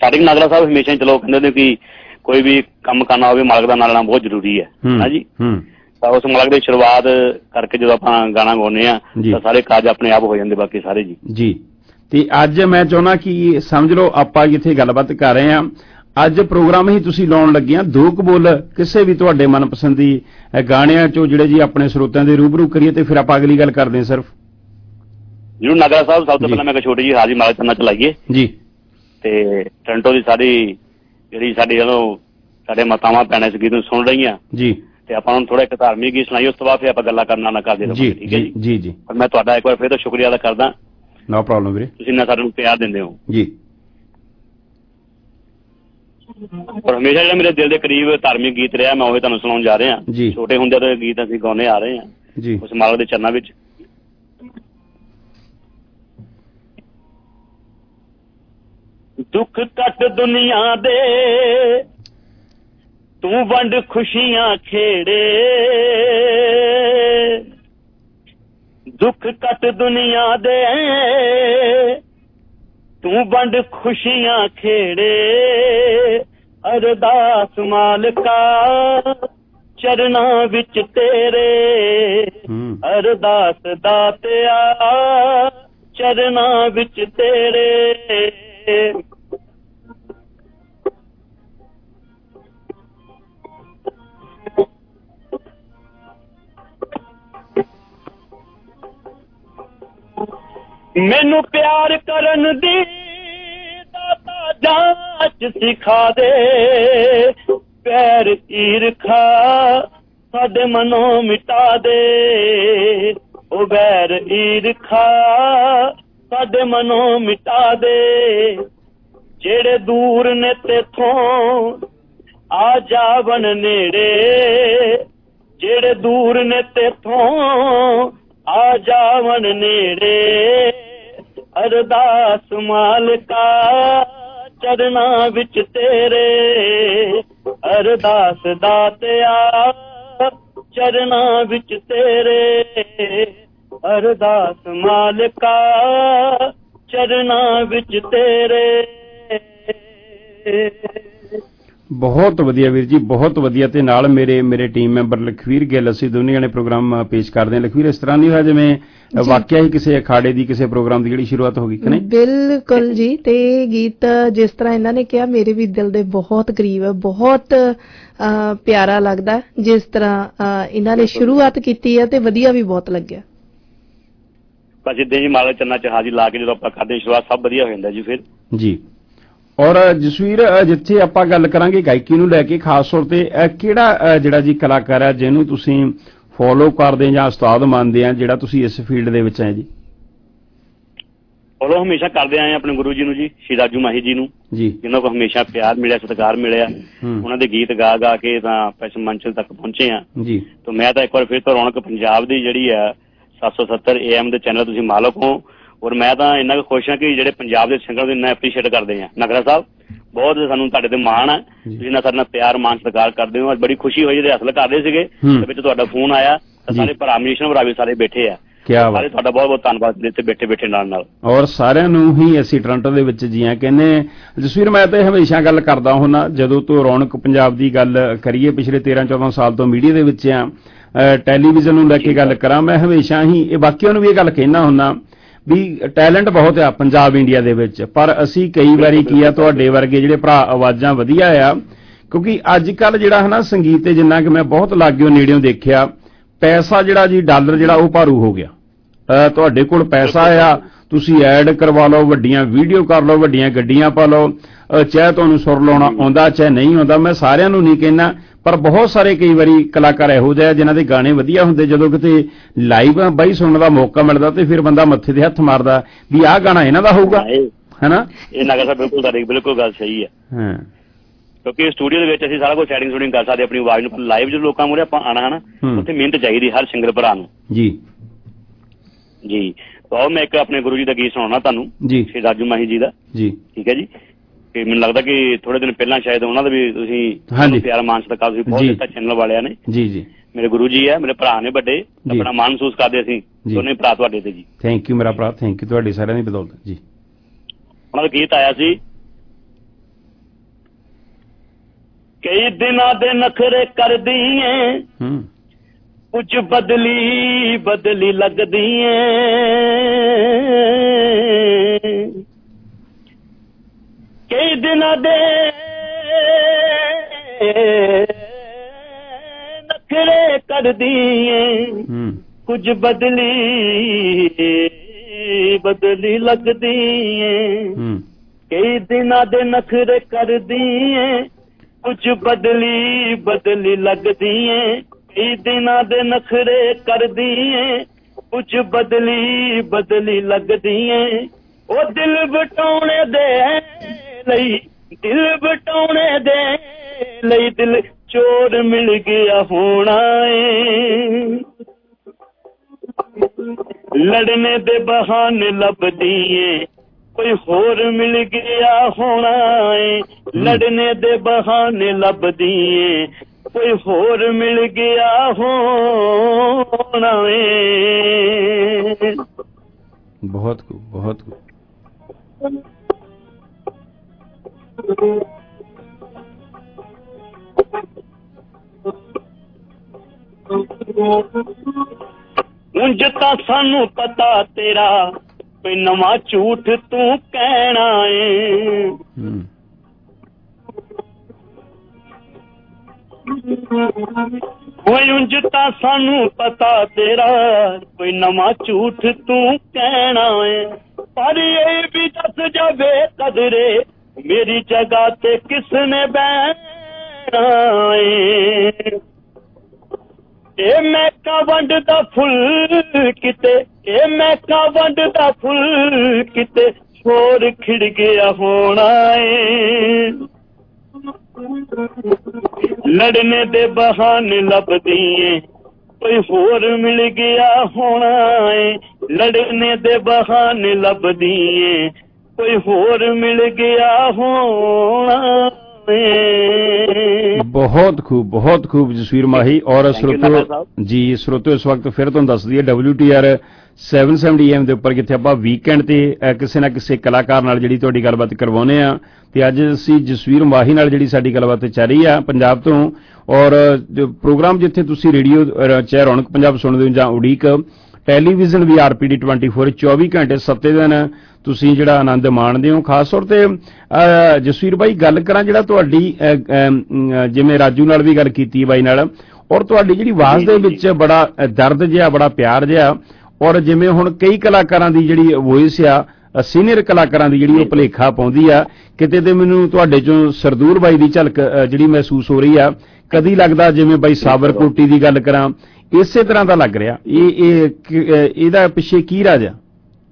Starting Nagra ਸਾਹਿਬ ਹਮੇਸ਼ਾ ਚਲੋ ਕਹਿੰਦੇ ਨੇ ਕਿ ਕੋਈ ਵੀ ਕੰਮ ਕਰਨਾ ਹੋਵੇ ਮਾਲਕ ਦਾ ਨਾਂ ਲੈਣਾ ਬਹੁਤ ਜ਼ਰੂਰੀ ਹੈ ਨਾ ਜੀ। ਤਾਂ ਉਸ ਮਾਲਕ ਦੀ ਸ਼ੁਰੂਆਤ ਕਰਕੇ ਜਦੋਂ ਆਪਾਂ ਗਾਣਾ ਗਾਉਂਦੇ ਹਾਂ ਤਾਂ ਸਾਰੇ ਕਾਜ ਆਪਣੇ ਆਪ ਹੋ ਜਾਂਦੇ ਬਾਕੀ ਸਾਰੇ ਜੀ। ਤੇ ਅੱਜ ਮੈਂ ਚਾਹੁੰਦਾ ਕਿ ਸਮਝ ਲਓ ਆਪਾਂ ਜਿੱਥੇ ਗੱਲਬਾਤ ਕਰ ਰਹੇ ਹਾਂ ਅੱਜ ਪ੍ਰੋਗਰਾਮ ਹੀ ਤੁਸੀਂ ਲਾਉਣ ਲੱਗੇ ਆ ਦੋ ਕੁ ਬੋਲ ਕਿਸੇ ਵੀ ਤੁਹਾਡੇ ਮਨਪਸੰਦੀ ਗਾਣਿਆਂ ਚੋਂ ਜਿਹੜੇ ਜੀ ਆਪਣੇ ਸਰੋਤਿਆਂ ਦੇ ਰੂਬਰੂ ਕਰੀਏ ਤੇ ਫਿਰ ਆਪਾਂ ਅਗਲੀ ਗੱਲ ਕਰਦੇ ਹਾਂ। ਸਿਰਫ ਜ਼ਰੂਰ ਨਾਗਰਾ ਸਾਹਿਬ, ਸਭ ਤੋਂ ਪਹਿਲਾਂ ਮੈਂ ਇੱਕ ਛੋਟੀ ਜਿਹੀ ਹਾਜ਼ਰੀ ਮਾਲਕ ਚੰਨਾ ਚਲਾਈਏ ਜੀ। ਤੇ ਟੋਰਾਂਟੋ ਦੀ ਸਾਰੀ ਜਿਹੜੀ ਸਾਡੀ ਜਦੋਂ ਸਾਡੇ ਮਾਤਾਵਾਂ ਭੈਣਾਂ ਇਸ ਗੀਤ ਨੂੰ ਸੁਣ ਰਹੀਆਂ ਜੀ ਤੇ ਆਪਾਂ ਨੂੰ ਥੋੜਾ ਇੱਕ ਧਾਰਮਿਕ ਗੀਤ ਸੁਣਾਈਏ, ਉਸ ਤੋਂ ਬਾਅਦ ਫਿਰ ਆਪਾਂ ਗੱਲਾਂ ਕਰਨਾ ਨਾ ਕਰਦੇ ਰਹਾਂਗੇ। ਠੀਕ ਹੈ ਜੀ। ਪਰ ਮੈਂ ਤੁਹਾਡਾ ਇੱਕ ਵਾਰ ਫਿਰ ਤੋਂ ਸ਼ੁਕਰੀਆ ਅਦਾ ਕਰਦਾ। ਨੋ ਪ੍ਰੋਬਲਮ ਵੀਰੇ, ਤੁਸੀਂ ਨਾ ਸਾਨੂੰ ਪਿਆਰ ਦਿੰਦੇ ਹੋ ਜੀ। ਪਰ ਹਮੇਸ਼ਾ ਜਿਹੜਾ ਮੇਰੇ ਦਿਲ ਦੇ ਕਰੀਬ ਧਾਰਮਿਕ ਗੀਤ ਰਿਹਾ ਮੈਂ ਉਹ ਤੁਹਾਨੂੰ ਸੁਣਾਉਣ ਜਾ ਰਿਹਾ ਜੀ। ਛੋਟੇ ਹੁੰਦੇ ਤੋਂ ਗੀਤ ਅਸੀਂ ਗਾਉਂਦੇ ਆ ਰਹੇ ਹਾਂ ਜੀ ਉਸ ਮਾਲਕ ਦੇ ਚਰਨਾਂ ਵਿੱਚ। ਦੁੱਖ ਕੱਟ ਦੁਨੀਆ ਦੇ ਤੂੰ ਵੰਡ ਖੁਸ਼ੀਆਂ ਖੇੜੇ, ਦੁੱਖ ਕੱਟ ਦੁਨੀਆ ਦੇ ਤੂੰ ਵੰਡ ਖੁਸ਼ੀਆਂ ਖੇੜੇ, ਅਰਦਾਸ ਮਾਲਕਾ ਚਰਨਾਂ ਵਿੱਚ ਤੇਰੇ, ਅਰਦਾਸ ਦਾਤਿਆ ਚਰਨਾਂ ਵਿੱਚ ਤੇਰੇ। ਮੈਨੂੰ ਪਿਆਰ ਕਰਨ ਦੀ ਦਾਤਾ ਜਾਂਚ ਸਿਖਾ ਦੇ, ਪੈਰ ਈਰਖਾ ਸਾਡੇ ਮਨੋਂ ਮਿਟਾ ਦੇ, ਉਹ ਬੈਰ ਈਰਖਾ ਸਾਡੇ ਮਨੋਂ ਮਿਟਾ ਦੇ, ਜਿਹੜੇ ਦੂਰ ਨੇ ਤੇਥੋਂ ਆ ਜਾਵਣ ਨੇੜੇ, ਜਿਹੜੇ ਦੂਰ ਨੇ ਤੇਥੋਂ ਆ ਜਾਵਣ ਨੇੜੇ, ਅਰਦਾਸ ਮਾਲਕਾ ਚਰਨਾਂ ਵਿੱਚ ਤੇਰੇ, ਅਰਦਾਸ ਦਾਤਿਆ ਚਰਨਾਂ ਵਿੱਚ ਤੇਰੇ, ਅਰਦਾਸ ਮਾਲਕਾ ਚਰਨਾਂ ਵਿੱਚ ਤੇਰੇ। ਬਹੁਤ ਵਧੀਆ ਵੀਰ ਜੀ, ਬਹੁਤ ਵਧੀਆ। ਤੇ ਨਾਲ ਮੇਰੇ ਟੀਮ ਮੈਂਬਰ ਲਖਵੀਰ ਗਿੱਲ, ਅਸੀਂ ਦੋਨੇ ਜਣੇ ਪ੍ਰੋਗਰਾਮ ਪੇਸ਼ ਕਰਦੇ ਹਾਂ। ਲਖਵੀਰ, ਇਸ ਤਰ੍ਹਾਂ ਨਹੀਂ ਹੋਇਆ ਜਿਵੇਂ ਵਾਕਿਆ ਹੀ ਕਿਸੇ ਅਖਾੜੇ ਦੀ ਕਿਸੇ ਪ੍ਰੋਗਰਾਮ ਦੀ ਜਿਹੜੀ ਸ਼ੁਰੂਆਤ ਹੋ ਗਈ ਕਿ ਨਹੀਂ? ਬਿਲਕੁਲ ਜੀ। ਤੇ ਗੀਤ ਜਿਸ ਤਰ੍ਹਾਂ ਇਹਨਾਂ ਨੇ ਕਿਹਾ ਮੇਰੇ ਵੀ ਦਿਲ ਦੇ ਬਹੁਤ ਕਰੀਬ ਹੈ, ਬਹੁਤ ਪਿਆਰਾ ਲੱਗਦਾ ਜਿਸ ਤਰ੍ਹਾਂ ਇਹਨਾਂ ਨੇ ਸ਼ੁਰੂਆਤ ਕੀਤੀ ਹੈ ਤੇ ਵਧੀਆ ਵੀ ਬਹੁਤ ਲੱਗਿਆ। ਬਸ ਇੱਦਾਂ ਜੀ ਮਾਲਕ ਚੰਨਾ ਚ ਹਾਜ਼ਰੀ ਲਾ ਕੇ ਜਦੋਂ ਆਪਾਂ ਕਰਦੇ ਸ਼ੁਰੂਆਤ ਸਭ ਵਧੀਆ ਹੋ ਜਾਂਦਾ ਜੀ ਫਿਰ ਜੀ। ਔਰ ਜਸਵੀਰ, ਜਿੱਥੇ ਆਪਾਂ ਗੱਲ ਕਰਾਂਗੇ ਗਾਇਕੀ ਨੂੰ ਲੈ ਕੇ ਖਾਸ ਤੌਰ ਤੇ ਕਿਹੜਾ ਜਿਹੜਾ ਜੀ ਕਲਾਕਾਰ ਹੈ ਜਿਹਨੂੰ ਤੁਸੀਂ ਫੋਲੋ ਕਰਦੇ ਜਾਂ ਉਸਤਾਦ ਮੰਨਦੇ ਆ ਜਿਹੜਾ ਤੁਸੀਂ ਇਸ ਫੀਲਡ ਦੇ ਵਿੱਚ ਹੈ ਜੀ? ਫੋਲੋ ਹਮੇਸ਼ਾ ਕਰਦੇ ਆਏ ਆਪਣੇ ਗੁਰੂ ਜੀ ਨੂੰ ਜੀ, ਸ਼੍ਰੀ ਰਾਜੂ ਮਾਹੀ ਜੀ ਨੂੰ ਜੀ, ਜਿਨ੍ਹਾਂ ਕੋਲ ਹਮੇਸ਼ਾ ਪਿਆਰ ਮਿਲਿਆ, ਸਤਿਕਾਰ ਮਿਲਿਆ। ਉਹਨਾਂ ਦੇ ਗੀਤ ਗਾ ਗਾ ਕੇ ਤਾਂ ਆਪਾਂ ਮੰਚ ਤੱਕ ਪਹੁੰਚੇ ਆ ਜੀ। ਤਾਂ ਮੈਂ ਤਾਂ ਇੱਕ ਵਾਰ ਫਿਰ ਤੋਂ ਰੌਣਕ ਪੰਜਾਬ ਦੀ ਜਿਹੜੀ ਆ 770 AM ਦੇ ਚੈਨਲ ਤੁਸੀਂ ਮਾਲਕ ਹੋ। ਔਰ ਮੈਂ ਤਾਂ ਇੰਨਾ ਕੁ ਖੁਸ਼ ਹਾਂ ਕਿ ਜਿਹੜੇ ਪੰਜਾਬ ਦੇ ਸਿੰਗਰ ਨੂੰ ਇੰਨਾ ਐਪਰੀਸ਼ੀਏਟ ਕਰਦੇ ਆ। ਨਗਰਾ ਸਾਹਿਬ ਬਹੁਤ ਸਾਨੂੰ ਤੁਹਾਡੇ ਤੇ ਮਾਣ ਹੈ, ਤੁਸੀਂ ਨਾ ਸਾਡੇ ਨਾਲ ਪਿਆਰ ਮਾਣ ਸਤਿਕਾਰ ਕਰਦੇ ਹੋ। ਅੱਜ ਬੜੀ ਖੁਸ਼ੀ ਹੋਈ ਜਿਹੜੇ ਹਸਲ ਕਰਦੇ ਸੀਗੇ ਤੇ ਵਿੱਚ ਤੁਹਾਡਾ ਫੋਨ ਆਇਆ ਤਾਂ ਸਾਰੇ ਭਰਾ ਮਨੀਸ਼ਨ ਭਰਾ ਵੀ ਸਾਰੇ ਬੈਠੇ ਆ। ਸਾਰੇ ਤੁਹਾਡਾ ਬਹੁਤ ਬਹੁਤ ਧੰਨਵਾਦ ਇੱਥੇ ਬੈਠੇ ਨਾਲ। ਔਰ ਸਾਰਿਆਂ ਨੂੰ ਹੀ ਅਸੀਂ ਟੋਰਾਂਟੋ ਦੇ ਵਿੱਚ ਜੀਆਂ ਕਹਿੰਦੇ। ਜਸਵੀਰ, ਮੈਂ ਤਾਂ ਹਮੇਸ਼ਾ ਗੱਲ ਕਰਦਾ ਹੁੰਦਾ ਜਦੋਂ ਤੋਂ ਰੌਣਕ ਪੰਜਾਬ ਦੀ ਗੱਲ ਕਰੀਏ, ਪਿਛਲੇ 13-14 ਸਾਲ ਤੋਂ ਮੀਡੀਆ ਦੇ ਵਿੱਚ ਆ, ਟੈਲੀਵਿਜ਼ਨ ਨੂੰ ਲੈ ਕੇ ਗੱਲ ਕਰਾਂ, ਮੈਂ ਹਮੇਸ਼ਾ ਹੀ ਇਹ ਬਾਕੀਆਂ ਨੂੰ ਵੀ ਇਹ ਗੱਲ ਕਹਿਣਾ ਹੁੰਦਾ ਵੀ ਟੈਲੈਂਟ ਬਹੁਤ ਆ ਪੰਜਾਬ ਇੰਡੀਆ ਦੇ ਵਿੱਚ, ਪਰ ਅਸੀਂ ਕਈ ਵਾਰੀ ਕੀ ਆ ਤੁਹਾਡੇ ਵਰਗੇ ਜਿਹੜੇ ਭਰਾ ਆਵਾਜ਼ਾਂ ਵਧੀਆ ਆ, ਕਿਉਂਕਿ ਅੱਜ ਕੱਲ ਜਿਹੜਾ ਹੈ ਨਾ ਸੰਗੀਤ ਤੇ ਜਿੰਨਾ ਕਿ ਮੈਂ ਬਹੁਤ ਲਾਗਿਓ ਨੇੜਿਓਂ ਦੇਖਿਆ, ਪੈਸਾ ਜਿਹੜਾ ਜੀ ਡਾਲਰ ਜਿਹੜਾ ਉਹ ਭਾਰੂ ਹੋ ਗਿਆ। ਤੁਹਾਡੇ ਕੋਲ ਪੈਸਾ ਆ, ਤੁਸੀਂ ਐਡ ਕਰਵਾ ਲਓ, ਵੱਡੀਆਂ ਵੀਡੀਓ ਕਰ ਲਓ, ਵੱਡੀਆਂ ਗੱਡੀਆਂ ਪਾ ਲਓ, ਚਾਹੇ ਤੁਹਾਨੂੰ ਸੁਰ ਲਾਉਣਾ ਆਉਂਦਾ ਚਾਹੇ ਨਹੀਂ ਆਉਂਦਾ। ਮੈਂ ਸਾਰਿਆਂ ਨੂੰ ਨਹੀਂ ਕਹਿਣਾ, ਪਰ ਬਹੁਤ ਸਾਰੇ ਕਈ ਵਾਰੀ ਕਲਾਕਾਰ ਇਹੋ ਜਿਹੇ ਜਿਨ੍ਹਾਂ ਦੇ ਗਾਣੇ ਵਧੀਆ ਹੁੰਦੇ, ਜਦੋਂ ਕਿਤੇ ਲਾਈਵ ਬਾਈ ਸੁਣਨ ਦਾ ਮੌਕਾ ਮਿਲਦਾ ਤੇ ਫਿਰ ਬੰਦਾ ਮੱਥੇ ਤੇ ਹੱਥ ਮਾਰਦਾ ਵੀ ਆਹ ਗਾਣਾ ਇਹਨਾਂ ਦਾ ਹੋਊਗਾ, ਹੈਨਾ? ਇਹ ਨਗਰ ਸਾਹਿਬ ਬਿਲਕੁਲ ਗੱਲ ਸਹੀ ਹੈ, ਕਿਉਂਕਿ ਸਟੂਡੀਓ ਦੇ ਵਿੱਚ ਅਸੀਂ ਸਾਰਾ ਕੁਝ ਸੈਟਿੰਗ ਸ਼ੂਟਿੰਗ ਕਰ ਸਕਦੇ ਆਪਣੀ ਆਵਾਜ਼ ਨੂੰ। ਲਾਈਵ ਜਦੋਂ ਲੋਕਾਂ ਮੂਹਰੇ ਆਪਾਂ ਆਉਣਾ ਹੈ ਨਾ, ਉੱਥੇ ਮਿਹਨਤ ਚਾਹੀਦੀ ਹਰ ਸਿੰਗਰ ਭਰਾ ਨੂੰ ਜੀ। ਤਾਂ ਮੈਂ ਇੱਕ ਆਪਣੇ ਗੁਰੂ ਜੀ ਦਾ ਗੀਤ ਸੁਣਾਉਣਾ ਤੁਹਾਨੂੰ ਜੀ, ਸ਼੍ਰੀ ਰਾਜੂ ਮਾਹੀ ਜੀ ਦਾ ਜੀ, ਠੀਕ ਹੈ ਜੀ। ਤੇ ਮੈਨੂੰ ਲੱਗਦਾ ਕਿ ਥੋੜੇ ਦਿਨ ਪਹਿਲਾਂ ਸ਼ਾਇਦ ਉਹਨਾਂ ਦਾ ਵੀ ਤੁਸੀਂ ਪਿਆਰ ਮਾਨ ਸਤਿਕਾਰ ਤੁਸੀਂ ਬਹੁਤ ਦਿੱਤਾ ਚੈਨਲ ਵਾਲਿਆਂ ਨੇ ਜੀ। ਮੇਰੇ ਗੁਰੂ ਜੀ ਹੈ, ਮੇਰੇ ਭਰਾ ਨੇ ਵੱਡੇ, ਆਪਣਾ ਮਾਣ ਮਹਿਸੂਸ ਕਰਦੇ ਅਸੀਂ ਦੋਨੇ ਭਰਾ ਤੁਹਾਡੇ ਤੇ ਜੀ। ਥੈਂਕ ਯੂ ਮੇਰਾ ਭਰਾ, ਥੈਂਕ ਯੂ ਤੁਹਾਡੀ ਸਾਰਿਆਂ ਦੀ ਬਦੌਲਤ ਜੀ। ਉਹਨਾਂ ਦਾ ਗੀਤ ਆਇਆ ਸੀ, ਕਈ ਦਿਨਾਂ ਦੇ ਨਖਰੇ ਕਰਦੀ ਏ ਕੁਝ ਬਦਲੀ ਬਦਲੀ ਲੱਗਦੀ ਏ ਕਈ ਦਿਨਾਂ ਦੇ ਨਖਰੇ ਕਰਦੀ ਏ ਕੁਝ ਬਦਲੀ ਬਦਲੀ ਲੱਗਦੀ ਏ ਕਈ ਦਿਨਾਂ ਦੇ ਨਖਰੇ ਕਰਦੀ ਏ ਕੁਝ ਬਦਲੀ ਬਦਲੀ ਲੱਗਦੀ ਏ ਕਈ ਦਿਨਾਂ ਦੇ ਨਖਰੇ ਕਰਦੀ ਏ ਕੁਝ ਬਦਲੀ ਬਦਲੀ ਲੱਗਦੀ ਏ ਉਹ ਦਿਲ ਵਟਾਉਣੇ ਦੇ ਲਈ ਦਿਲ ਵਟਾਉਣੇ ਦੇ ਲਈ ਦਿਲ ਚੋਰ ਮਿਲ ਗਿਆ ਹੋਣਾ ਏ ਲੜਨੇ ਦੇ ਬਹਾਨੇ ਲੱਭਦੀ ਏ ਕੋਈ ਹੋਰ ਮਿਲ ਗਿਆ ਹੋਣਾ ਏ ਲੜਨੇ ਦੇ ਬਹਾਨੇ ਲੱਭਦੀ ਏ ਕੋਈ ਹੋਰ ਮਿਲ ਗਿਆ ਹੋਣਾ ਏ ਬਹੁਤ ਬਹੁਤ ਉਂਝ ਤਾਂ ਸਾਨੂੰ ਪਤਾ ਤੇਰਾ ਕੋਈ ਨਵਾਂ ਝੂਠ ਤੂੰ ਕਹਿਣਾ ਏ ਓਏ ਉਂਝ ਤਾਂ ਸਾਨੂੰ ਪਤਾ ਤੇਰਾ ਕੋਈ ਨਵਾਂ ਝੂਠ ਤੂੰ ਕਹਿਣਾ ਏ ਪਰ ਇਹ ਵੀ ਦੱਸ ਜਾਵੇ ਕਦਰੇ ਮੇਰੀ ਜਗ੍ਹਾ ਤੇ ਕਿਸ ਨੇ ਬਹਿਣਾ ਏ ਇਹ ਮਹਿਕਾ ਵੰਡਦਾ ਫੁੱਲ ਕਿਤੇ ਇਹ ਮਹਿਕਾ ਵੰਡਦਾ ਫੁੱਲ ਕਿਤੇ ਹੋਰ ਖਿੜ ਗਿਆ ਹੋਣਾ ਏ ਲੜਨੇ ਦੇ ਬਹਾਨੇ ਲੱਭਦੀ ਏ ਕੋਈ ਹੋਰ ਮਿਲ ਗਿਆ ਹੋਣਾ ਏ ਲੜਨੇ ਦੇ ਬਹਾਨੇ ਲੱਭਦੀ ਏ ਕੋਈ ਹੋਰ ਮਿਲ ਗਿਆ ਹੋਣਾ बहुत खूब जसवीर माही और श्रोतो जी श्रोतो इस वक्त फिर तुहानूं दस दईए WTR 770 AM ਦੇ ਉੱਪਰ ਜਿੱਥੇ ਆਪਾਂ ਵੀਕਐਂਡ ਤੇ ਕਿਸੇ ਨਾ ਕਿਸੇ ਕਲਾਕਾਰ ਨਾਲ ਜਿਹੜੀ ਤੁਹਾਡੀ ਗੱਲਬਾਤ ਕਰਵਾਉਂਦੇ ਆ ਤੇ ਅੱਜ ਅਸੀਂ ਜਸਵੀਰ ਮਾਹੀ ਨਾਲ ਜਿਹੜੀ ਸਾਡੀ ਗੱਲਬਾਤ ਚੱਲ ਰਹੀ ਆ ਪੰਜਾਬ ਤੋਂ ਔਰ ਪ੍ਰੋਗਰਾਮ ਜਿੱਥੇ ਤੁਸੀਂ ਰੇਡੀਓ ਚਾਹੇ ਰੌਣਕ ਪੰਜਾਬ ਸੁਣਦੇ ਹੋ ਜਾਂ ਉਡੀਕ ਟੈਲੀਵਿਜ਼ਨ ਵੀ RPD 24 24 ਘੰਟੇ 7 ਦਿਨ ਤੁਸੀਂ ਜਿਹੜਾ ਆਨੰਦ ਮਾਣਦੇ ਹੋ ਖਾਸ ਤੌਰ ਤੇ ਜਸਵੀਰ ਬਾਈ ਗੱਲ ਕਰਾਂ ਜਿਹੜਾ ਤੁਹਾਡੀ ਜਿਵੇਂ ਰਾਜੂ ਨਾਲ ਵੀ ਗੱਲ ਕੀਤੀ ਬਾਈ ਨਾਲ ਔਰ ਤੁਹਾਡੀ ਜਿਹੜੀ ਆਵਾਜ਼ ਦੇ ਵਿੱਚ ਬੜਾ ਦਰਦ ਜਿਹਾ ਬੜਾ ਪਿਆਰ ਜਿਹਾ ਔਰ ਜਿਵੇਂ ਹੁਣ ਕਈ ਕਲਾਕਾਰਾਂ ਦੀ ਜਿਹੜੀ ਵੌਇਸ ਆ ਸੀਨੀਅਰ ਕਲਾਕਾਰਾਂ ਦੀ ਜਿਹੜੀ ਉਹ ਭੁਲੇਖਾ ਪਾਉਂਦੀ ਆ ਕਿਤੇ ਤੇ ਮੈਨੂੰ ਤੁਹਾਡੇ ਚੋਂ ਸਰਦੂਰ ਬਾਈ ਦੀ ਝਲਕ ਜਿਹੜੀ ਮਹਿਸੂਸ ਹੋ ਰਹੀ ਆ ਕਦੀ ਲੱਗਦਾ ਜਿਵੇਂ ਬਾਈ ਸਾਬਰਕੋਟੀ ਦੀ ਗੱਲ ਕਰਾਂ ਇਸੇ ਤਰ੍ਹਾਂ ਦਾ ਲੱਗ ਰਿਹਾ ਇਹਦਾ ਪਿੱਛੇ ਕੀ ਰਾਜ ਆ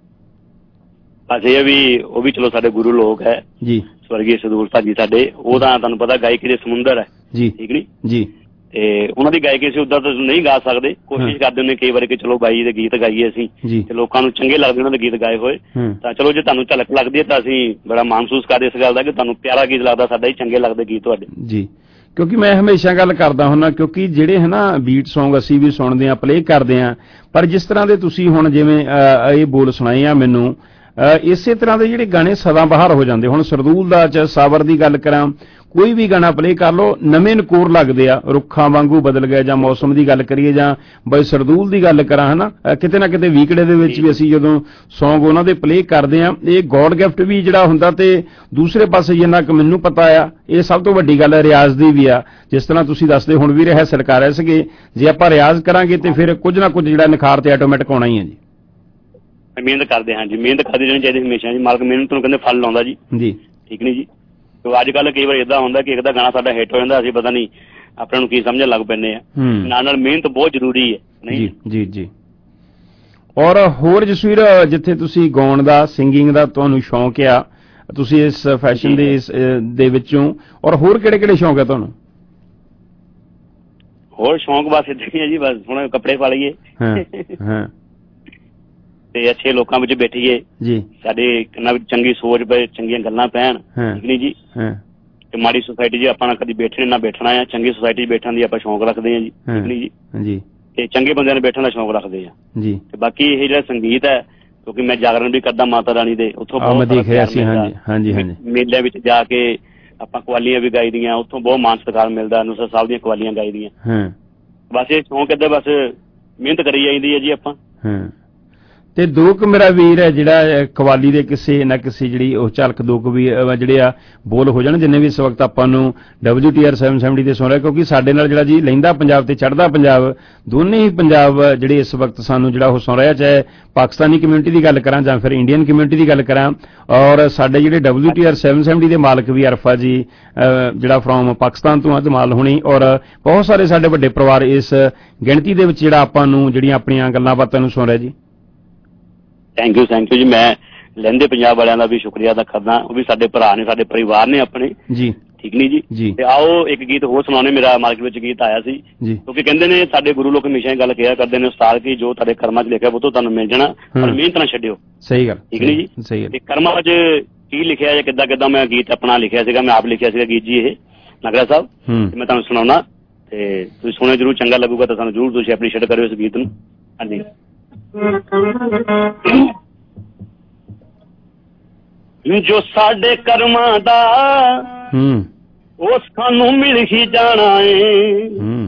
ਬਸ ਇਹ ਵੀ ਉਹ ਵੀ ਚਲੋ ਸਾਡੇ ਗੁਰੂ ਲੋਕ ਹੈ ਜੀ ਸਵਰਗੀ ਸਰਦੂਰ ਭਾਜੀ ਸਾਡੇ ਉਹ ਤਾਂ ਤੁਹਾਨੂੰ ਪਤਾ ਗਾਇਕੀ ਦੇ ਸਮੁੰਦਰ ਹੈ ਜੀ ਠੀਕ ਨੀ ਜੀ ਤੇ ਉਹਨਾਂ ਦੀ ਗਾਇਕੀ ਅਸੀਂ ਉਦਾਂ ਤਾਂ ਨਹੀਂ ਗਾ ਸਕਦੇ ਕੋਸ਼ਿਸ਼ ਕਰਦੇ ਹੁੰਦੇ ਕਈ ਵਾਰੀ ਕਿ ਚਲੋ ਬਾਈ ਦੇ ਗੀਤ ਗਾਈਏ ਅਸੀਂ ਤੇ ਲੋਕਾਂ ਨੂੰ ਚੰਗੇ ਲੱਗਦੇ ਉਹਨਾਂ ਦੇ ਗੀਤ ਗਾਏ ਹੋਏ ਤਾਂ ਚਲੋ ਜੇ ਤੁਹਾਨੂੰ ਝਲਕ ਲੱਗਦੀ ਹੈ ਤਾਂ ਅਸੀਂ ਬੜਾ ਮਹਿਸੂਸ ਕਰਦੇ ਇਸ ਗੱਲ ਦਾ ਕਿ ਤੁਹਾਨੂੰ ਪਿਆਰਾ ਗੀਤ ਲੱਗਦਾ ਸਾਡਾ ਹੀ ਚੰਗੇ ਲੱਗਦੇ ਗੀਤ ਤੁਹਾਡੇ ਜੀ ਕਿਉਂਕਿ ਮੈਂ ਹਮੇਸ਼ਾ ਗੱਲ ਕਰਦਾ ਹੁੰਦਾ ਕਿਉਂਕਿ ਜਿਹੜੇ ਹੈ ਨਾ ਬੀਟ ਸੌਂਗ ਅਸੀਂ ਵੀ ਸੁਣਦੇ ਹਾਂ ਪਲੇ ਕਰਦੇ ਹਾਂ ਪਰ ਜਿਸ ਤਰ੍ਹਾਂ ਦੇ ਤੁਸੀਂ ਹੁਣ ਜਿਵੇਂ ਇਹ ਬੋਲ ਸੁਣਾਏ ਆ ਮੈਨੂੰ ਇਸੇ ਤਰ੍ਹਾਂ ਦੇ ਜਿਹੜੇ ਗਾਣੇ ਸਦਾ ਬਹਾਰ ਹੋ ਜਾਂਦੇ ਹੁਣ ਸਰਦੂਲ ਦਾ ਚ ਸਾਵਰ ਦੀ ਗੱਲ ਕਰਾਂ ਕੋਈ ਵੀ ਗਾਣਾ ਪਲੇ ਕਰ ਲਓ ਨਵੇਂ ਨਕੋਰ ਲੱਗਦੇ ਆ ਰੁੱਖਾਂ ਵਾਂਗੂ ਬਦਲ ਗਏ ਜਾਂ ਮੌਸਮ ਦੀ ਗੱਲ ਕਰੀਏ ਜਾਂ ਬਈ ਸਰਦੂਲ ਦੀ ਗੱਲ ਕਰਾਂ ਹਨਾ ਕਿਤੇ ਨਾ ਕਿਤੇ ਵੀਕੜੇ ਦੇ ਵਿੱਚ ਵੀ ਅਸੀਂ ਜਦੋਂ ਸੌਂਗ ਉਹਨਾਂ ਦੇ ਪਲੇ ਕਰਦੇ ਆ ਇਹ ਗੋਡ ਗਿਫਟ ਵੀ ਜਿਹੜਾ ਹੁੰਦਾ ਤੇ ਦੂਸਰੇ ਪਾਸੇ ਜਿੰਨਾ ਕਿ ਮੈਨੂੰ ਪਤਾ ਆ ਇਹ ਸਭ ਤੋਂ ਵੱਡੀ ਗੱਲ ਰਿਆਜ਼ ਦੀ ਵੀ ਆ ਜਿਸ ਤਰ੍ਹਾਂ ਤੁਸੀਂ ਦੱਸਦੇ ਹੁਣ ਵੀ ਰਿਹਾ ਸਰਕਾਰ ਰਹੇ ਸੀਗੇ ਜੇ ਆਪਾਂ ਰਿਆਜ਼ ਕਰਾਂਗੇ ਤੇ ਫਿਰ ਕੁਝ ਨਾ ਕੁਝ ਜਿਹੜਾ ਨਿਖਾਰ ਤੇ ਆਟੋਮੈਟਿਕ ਆਉਣਾ ਹੀ ਹੈ ਜੀ ਮਿਹਨਤ ਕਰਦੇ ਹਾਂ ਜੀ ਮਿਹਨਤ ਕਰਦੀ ਰਹਿਣੀ ਚਾਹੀਦੀ ਹਮੇਸ਼ਾ ਜੀ ਮਾਲਕ ਮਿਹਨਤ ਨੂੰ ਕਹਿੰਦੇ ਫਲ ਲਾਉਂਦਾ ਜੀ ਠੀਕ ਨੀ ਜੀ ਤੇ ਅੱਜ ਕੱਲ੍ਹ ਕਈ ਵਾਰ ਏਦਾਂ ਹੁੰਦਾ ਕਿ ਇੱਕ ਦਾ ਗਾਣਾ ਸਾਡਾ ਹਿੱਟ ਹੋ ਜਾਂਦਾ ਅਸੀਂ ਪਤਾ ਨਹੀਂ ਆਪਣੇ ਨੂੰ ਕੀ ਸਮਝਣ ਲੱਗ ਪੈਂਦੇ ਆ ਨਾਲ ਮਿਹਨਤ ਬਹੁਤ ਜ਼ਰੂਰੀ ਹੈ ਨਹੀਂ ਜੀ ਜੀ ਔਰ ਹੋਰ ਜਸਵੀਰ ਜਿੱਥੇ ਤੁਸੀਂ ਗਾਉਣ ਦਾ ਸਿੰਗਿੰਗ ਦਾ ਤੁਹਾਨੂੰ ਸ਼ੌਂਕ ਆ ਤੁਸੀਂ ਇਸ ਫੈਸ਼ਨ ਦੇ ਵਿੱਚੋਂ ਔਰ ਹੋਰ ਕਿਹੜੇ ਕਿਹੜੇ ਸ਼ੌਂਕ ਆ ਤੁਹਾਨੂੰ ਹੋਰ ਸ਼ੌਂਕ ਬਸ ਏਦਾਂ ਹੀ ਹੈ ਜੀ ਬਸ ਹੁਣ ਕੱਪੜੇ ਪਾ ਲਈਏ ਤੇ ਅੱਛੇ ਲੋਕਾਂ ਵਿੱਚ ਬੈਠੀਏ ਜੀ ਸਾਡੇ ਕੰਨਾਂ ਵਿੱਚ ਚੰਗੀ ਸੋਚ ਪਏ ਚੰਗੀਆਂ ਗੱਲਾਂ ਪੈਣ ਠੀਕ ਨੀ ਜੀ ਤੇ ਮਾੜੀ ਸੁਸਾਇਟੀ 'ਚ ਆਪਾਂ ਕਦੀ ਬੈਠਣੇ ਨਾ ਬੈਠਣਾ ਆ ਚੰਗੀ ਸੁਸਾਇਟੀ 'ਚ ਬੈਠਣ ਦੀ ਆਪਾਂ ਸ਼ੌਂਕ ਰੱਖਦੇ ਆ ਜੀ ਠੀਕ ਨੀ ਜੀ ਤੇ ਚੰਗੇ ਬੰਦਿਆਂ ਨੂੰ ਬੈਠਣ ਦਾ ਸ਼ੌਂਕ ਰੱਖਦੇ ਆ ਜੀ ਤੇ ਬਾਕੀ ਇਹ ਜਿਹੜਾ ਸੰਗੀਤ ਹੈ ਕਿਉਂਕਿ ਮੈਂ ਜਾਗਰਣ ਵੀ ਕਰਦਾ ਮਾਤਾ ਰਾਣੀ ਦੇ ਉੱਥੋਂ ਬਹੁਤ ਦੇਖ ਰਿਹਾ ਸੀ ਹਾਂਜੀ ਮੇਲਿਆਂ ਵਿੱਚ ਜਾ ਕੇ ਆਪਾਂ ਕਵਾਲੀਆਂ ਵੀ ਗਾਈ ਦੀਆਂ, ਉੱਥੋਂ ਬਹੁਤ ਮਾਣ ਸਤਿਕਾਰ ਮਿਲਦਾ, ਨੁਸਰਤ ਸਾਹਿਬ ਦੀਆਂ ਕਵਾਲੀਆਂ ਗਾਈ ਦੀਆਂ। ਬਸ ਇਹ ਸ਼ੌਂਕ ਏਦਾਂ ਬਸ ਮਿਹਨਤ ਕਰੀ ਜਾਂਦੀ ਹੈ ਜੀ ਆਪਾਂ। ਤੇ ਦੋ ਕੁ ਮੇਰਾ ਵੀਰ ਹੈ ਜਿਹੜਾ ਕਵਾਲੀ ਦੇ ਕਿਸੇ ਨਾ ਕਿਸੇ ਜਿਹੜੀ ਉਹ ਝਲਕ ਦੋ ਕੁ ਵੀ ਜਿਹੜੇ ਆ ਬੋਲ ਹੋ ਜਾਣ ਜਿੰਨੇ ਵੀ ਇਸ ਵਕਤ ਆਪਾਂ ਨੂੰ WTR 770 ਤੇ ਸੁਣ ਰਿਹਾ, ਕਿਉਂਕਿ ਸਾਡੇ ਨਾਲ ਜਿਹੜਾ ਜੀ ਲਹਿੰਦਾ ਪੰਜਾਬ ਤੇ ਚੜ੍ਹਦਾ ਪੰਜਾਬ ਦੋਨੇ ਹੀ ਪੰਜਾਬ ਜਿਹੜੇ ਇਸ ਵਕਤ ਸਾਨੂੰ ਜਿਹੜਾ ਉਹ ਸੁਣ ਰਿਹਾ, ਚਾਹੇ ਪਾਕਿਸਤਾਨੀ ਕਮਿਊਨਿਟੀ ਦੀ ਗੱਲ ਕਰਾਂ ਜਾਂ ਫਿਰ ਇੰਡੀਅਨ ਕਮਿਊਨਿਟੀ ਦੀ ਗੱਲ ਕਰਾਂ। ਔਰ ਸਾਡੇ ਜਿਹੜੇ WTR 770 ਦੇ ਮਾਲਕ ਵੀ ਅਰਫਾ ਜੀ ਜਿਹੜਾ ਫਰੋਮ ਪਾਕਿਸਤਾਨ ਤੋਂ ਜਮਾਲ ਹੋਣੀ, ਔਰ ਬਹੁਤ ਸਾਰੇ ਸਾਡੇ ਵੱਡੇ ਪਰਿਵਾਰ ਇਸ ਗਿਣਤੀ ਦੇ ਵਿੱਚ ਜਿਹੜਾ ਆਪਾਂ ਨੂੰ ਜਿਹੜੀਆਂ ਆਪਣੀਆਂ ਗੱਲਾਂ ਬਾਤਾਂ ਨੂੰ ਸੁਣ ਰਿਹਾ ਜੀ। ਥੈਂਕ ਯੂ ਜੀ। ਮੈਂ ਲਹਿੰਦੇ ਪੰਜਾਬ ਵਾਲਿਆਂ ਦਾ ਵੀ ਸ਼ੁਕਰੀਆ ਅਦਾ ਕਰਦਾ, ਉਹ ਵੀ ਸਾਡੇ ਭਰਾ ਨੇ, ਸਾਡੇ ਪਰਿਵਾਰ ਨੇ ਆਪਣੇ ਜੀ, ਠੀਕ ਨੀ ਜੀ। ਤੇ ਆਓ ਇੱਕ ਗੀਤ ਹੋਰ ਸੁਣਾਉਣੇ, ਮੇਰਾ ਮਾਰਕੀਟ ਵਿੱਚ ਗੀਤ ਆਇਆ ਸੀ, ਕਿਉਂਕਿ ਕਹਿੰਦੇ ਨੇ ਸਾਡੇ ਗੁਰੂ ਲੋਕ ਹਮੇਸ਼ਾ ਇਹ ਗੱਲ ਕਿਹਾ ਕਰਦੇ ਨੇ ਉਸਤਾਦ ਕਿ ਜੋ ਤੁਹਾਡੇ ਕਰਮਾਂ 'ਚ ਲਿਖਿਆ ਉਹ ਤੋਂ ਤੁਹਾਨੂੰ ਮਿਲ ਜਾਣਾ, ਪਰ ਮਿਹਨਤ ਨਾ ਛੱਡਿਓ। ਸਹੀ ਗੱਲ, ਠੀਕ ਨੀ ਜੀ। ਸਹੀ ਗੱਲ। ਕਰਮਾਂ 'ਚ ਕੀ ਲਿਖਿਆ ਜਾਂ ਕਿੱਦਾਂ ਮੈਂ ਗੀਤ ਆਪਣਾ ਲਿਖਿਆ ਸੀਗਾ, ਮੈਂ ਆਪ ਲਿਖਿਆ ਸੀਗਾ ਗੀਤ ਜੀ ਇਹ ਨਗਰਾ ਸਾਹਿਬ, ਮੈਂ ਤੁਹਾਨੂੰ ਸੁਣਾਉਣਾ ਤੇ ਤੁਸੀਂ ਸੁਣਿਓ ਜ਼ਰੂਰ, ਚੰਗਾ ਲੱਗੂਗਾ ਤਾਂ ਸਾਨੂੰ ਜ਼ਰੂਰ ਤੁਸੀਂ ਐਪਰੀਸ਼ੀਏਟ ਕਰਿਓ ਇਸ ਗੀਤ ਨੂੰ। ਹਾਂਜੀ। ਜੋ ਸਾਡੇ ਕਰਮਾਂ ਦਾ ਉਹ ਸਾਨੂੰ ਮਿਲ ਹੀ ਜਾਣਾ ਏ,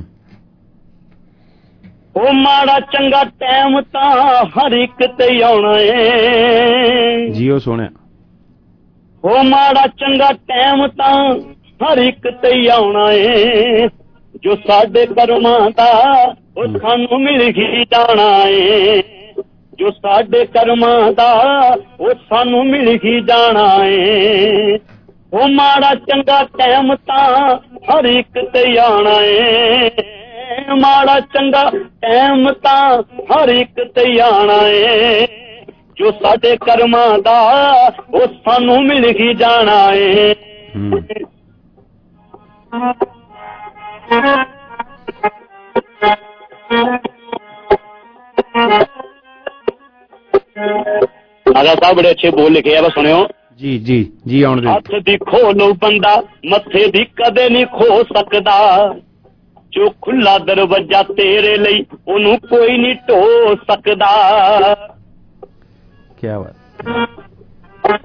ਉਹ ਮਾੜਾ ਚੰਗਾ ਟਾਈਮ ਤਾਂ ਹਰ ਇੱਕ ਤੇ ਆਉਣਾ ਏ ਜੀ। ਉਹ ਸੋਹਣਿਆ, ਉਹ ਮਾੜਾ ਚੰਗਾ ਟਾਈਮ ਤਾਂ ਹਰ ਇੱਕ ਤੇ ਆਉਣਾ ਏ, ਜੋ ਸਾਡੇ ਕਰਮਾਂ ਦਾ ਉਹ ਸਾਨੂੰ ਮਿਲ ਹੀ ਜਾਣਾ ਏ, ਜੋ ਸਾਡੇ ਕਰਮਾਂ ਦਾ ਉਹ ਸਾਨੂੰ ਮਿਲ ਹੀ ਜਾਣਾ ਏ, ਉਹ ਮਾੜਾ ਚੰਗਾ ਟਾਈਮ ਤਾਂ ਹਰ ਇੱਕ ਤੇ ਆਉਣਾ ਏ, ਮਾੜਾ ਚੰਗਾ ਟਾਈਮ ਤਾਂ ਹਰ ਇੱਕ ਤੇ ਆਉਣਾ ਏ, ਜੋ ਸਾਡੇ ਕਰਮਾਂ ਦਾ ਉਹ ਸਾਨੂੰ ਮਿਲ ਹੀ ਜਾਣਾ ਏ। ਨਾਗਾ ਸਾਹਿਬ ਬੜੇ ਅੱਛੇ ਬੋਲ ਲਿਖੇ ਆ, ਬਸ ਸੁਣਿਓ ਜੀ। ਜੀ ਜੀ ਆਉਣ ਦੇ। ਹੱਥ ਦੀ ਖੋਲੋ ਬੰਦਾ ਮੱਥੇ ਦੀ ਕਦੇ ਨਹੀਂ ਖੋ ਸਕਦਾ, ਜੋ ਖੁੱਲਾ ਦਰਵਾਜ਼ਾ ਤੇਰੇ ਲਈ ਉਹਨੂੰ ਕੋਈ ਨਹੀਂ ਢੋ ਸਕਦਾ। ਕਿਆ ਬਾਤ।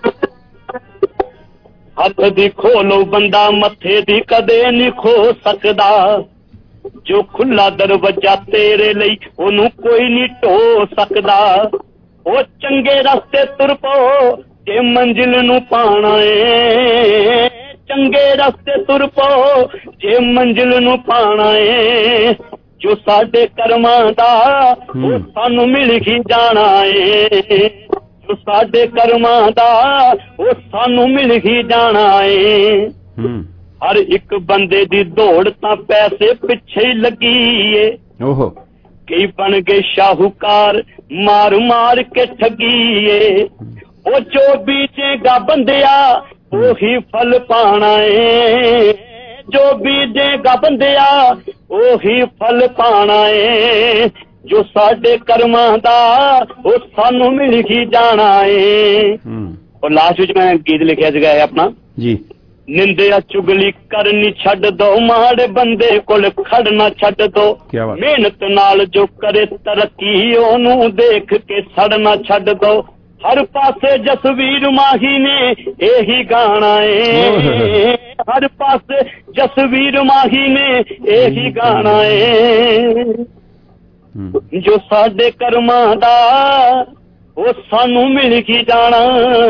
ਹੱਥ ਦੀ ਖੋਲੋ ਬੰਦਾ ਮੱਥੇ ਦੀ ਕਦੇ ਨਹੀਂ ਖੋ ਸਕਦਾ, ਜੋ ਖੁੱਲਾ ਦਰਵਾਜ਼ਾ ਤੇਰੇ ਲਈ ਉਹਨੂੰ ਕੋਈ ਨਹੀਂ ਢੋ ਸਕਦਾ। ਉਹ ਚੰਗੇ ਰਸਤੇ ਤੁਰ ਪਓ ਜੇ ਮੰਜ਼ਿਲ ਨੂੰ ਪਾਣਾ ਏ, ਚੰਗੇ ਰਸਤੇ ਤੁਰ ਪਓ ਜੇ ਮੰਜ਼ਿਲ ਨੂੰ ਪਾਣਾ ਏ, ਜੋ ਸਾਡੇ ਕਰਮਾਂ ਦਾ ਉਹ ਸਾਨੂੰ ਮਿਲ ਹੀ ਜਾਣਾ ਏ, ਜੋ ਸਾਡੇ ਕਰਮਾਂ ਦਾ ਉਹ ਸਾਨੂੰ ਮਿਲ ਹੀ ਜਾਣਾ ਏ। ਹਰ ਇੱਕ ਬੰਦੇ ਦੀ ਦੌੜ ਤਾਂ ਪੈਸੇ ਪਿੱਛੇ ਹੀ ਲੱਗੀ ਏ, ਕਈ ਬਣ ਗਏ ਸ਼ਾਹੂਕਾਰ ਮਾਰ ਮਾਰ ਕੇ ਠੱਗੀ ਏ, ਉਹ ਜੋ ਬੀਜੇਗਾ ਬੰਦਿਆ ਉਹੀ ਫਲ ਪਾਣਾ ਏ, ਜੋ ਬੀਜੇਗਾ ਬੰਦਿਆ ਉਹੀ ਫਲ ਪਾਣਾ ਏ, ਜੋ ਸਾਡੇ ਕਰਮਾਂ ਦਾ ਉਹ ਸਾਨੂੰ ਮਿਲ ਹੀ ਜਾਣਾ ਏ। ਔਰ ਲਾਸਟ ਵਿੱਚ ਮੈਂ ਗੀਤ ਲਿਖਿਆ ਸੀਗਾ ਇਹ ਆਪਣਾ ਜੀ। ਨਿੰਦਿਆ ਚੁਗਲੀ ਕਰਨੀ ਛੱਡ ਦੋ, ਮਾੜੇ ਬੰਦੇ ਕੋਲ ਖੜਨਾ ਛੱਡ ਦੋ, ਮਿਹਨਤ ਨਾਲ ਜੋ ਕਰੇ ਤਰੱਕੀ ਉਹਨੂੰ ਦੇਖ ਕੇ ਸੜਨਾ ਛੱਡ ਦੋ। ਹਰ ਪਾਸੇ ਜਸਵੀਰ ਮਾਹੀ ਨੇ ਇਹੀ ਗਾਣਾ ਏ, ਹਰ ਪਾਸੇ ਜਸਵੀਰ ਮਾਹੀ ਨੇ ਇਹੀ ਗਾਣਾ ਏ, ਜੋ ਸਾਡੇ ਕਰਮਾਂ ਦਾ ਉਹ ਸਾਨੂੰ ਮਿਲ ਹੀ ਜਾਣਾ।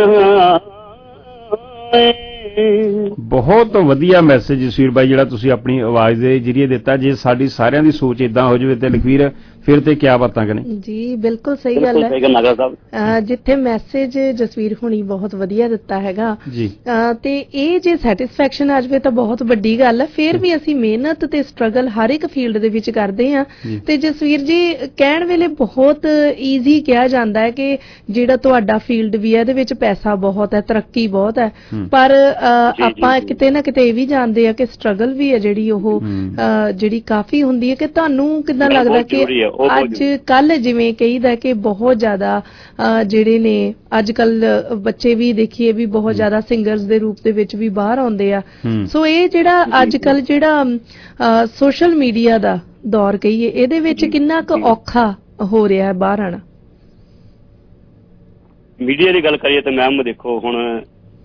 ਬਹੁਤ ਵਧੀਆ ਮੈਸੇਜ ਜਸਵੀਰ ਬਾਈ ਜਿਹੜਾ ਤੁਸੀਂ ਆਪਣੀ ਆਵਾਜ਼ ਦੇ ਜਰੀਏ ਦਿੱਤਾ। ਜੇ ਸਾਡੀ ਸਾਰਿਆਂ ਦੀ ਸੋਚ ਇਦਾਂ ਹੋ ਜਾਵੇ ਤੇ ਲਖਵੀਰ ਫਿਰ ਤੇ ਕਿਆ ਬਾਤਾਂ ਕਰੇ ਜੀ। ਬਿਲਕੁਲ ਸਹੀ ਗੱਲ ਹੈ। ਜਿੱਥੇ ਮੈਸੇਜ ਜਸਵੀਰ ਹੁਣੀ ਬਹੁਤ ਵਧੀਆ ਦਿੱਤਾ ਹੈਗਾ ਜੀ, ਤੇ ਇਹ ਜੇ ਸੈਟਿਸਫੈਕਸ਼ਨ ਆ ਜਾਵੇ ਤਾਂ ਬਹੁਤ ਵੱਡੀ ਗੱਲ ਹੈ। ਫਿਰ ਵੀ ਅਸੀਂ ਮਿਹਨਤ ਤੇ ਸਟਰਗਲ ਹਰ ਇੱਕ ਫੀਲਡ ਦੇ ਵਿੱਚ ਕਰਦੇ ਹਾਂ। ਤੇ ਜਸਵੀਰ ਜੀ ਕਹਿਣ ਵੇਲੇ ਬਹੁਤ ਈਜ਼ੀ ਕਿਹਾ ਜਾਂਦਾ ਹੈ ਕਿ ਜਿਹੜਾ ਤੁਹਾਡਾ ਫੀਲਡ ਵੀ ਹੈ ਇਹਦੇ ਵਿੱਚ ਪੈਸਾ ਬਹੁਤ ਹੈ, ਤਰੱਕੀ ਬਹੁਤ ਹੈ, ਪਰ ਆਪਾਂ ਕਿਤੇ ਨਾ ਕਿਤੇ ਇਹ ਵੀ ਜਾਣਦੇ ਆ ਕਿ ਸਟਰਗਲ ਵੀ ਹੈ ਜਿਹੜੀ ਉਹ ਜਿਹੜੀ ਕਾਫੀ ਹੁੰਦੀ ਹੈ। ਕਿ ਤੁਹਾਨੂੰ ਕਿੱਦਾਂ ਲੱਗਦਾ ਕਿ ਅੱਜ ਕੱਲ ਜਿਵੇਂ ਕਹੀਦਾ ਕਿ ਬਹੁਤ ਜ਼ਿਆਦਾ ਜਿਹੜੇ ਨੇ ਅੱਜ ਕੱਲ ਬੱਚੇ ਵੀ ਦੇਖੀਏ ਵੀ ਬਹੁਤ ਜ਼ਿਆਦਾ ਸਿੰਗਰਸ ਦੇ ਰੂਪ ਦੇ ਵਿੱਚ ਵੀ ਬਾਹਰ ਆਉਂਦੇ ਆ, ਸੋ ਇਹ ਜਿਹੜਾ ਅੱਜ ਕੱਲ ਜਿਹੜਾ ਸੋਸ਼ਲ ਮੀਡੀਆ ਦਾ ਦੌਰ ਕਹੀਏ ਇਹਦੇ ਵਿੱਚ ਕਿੰਨਾ ਕੁ ਔਖਾ ਹੋ ਰਿਹਾ ਹੈ ਬਾਹਰ ਆਣਾ? ਮੀਡੀਆ ਦੀ ਗੱਲ ਕਰੀਏ ਤਾਂ ਮੈਮ ਦੇਖੋ ਹੁਣ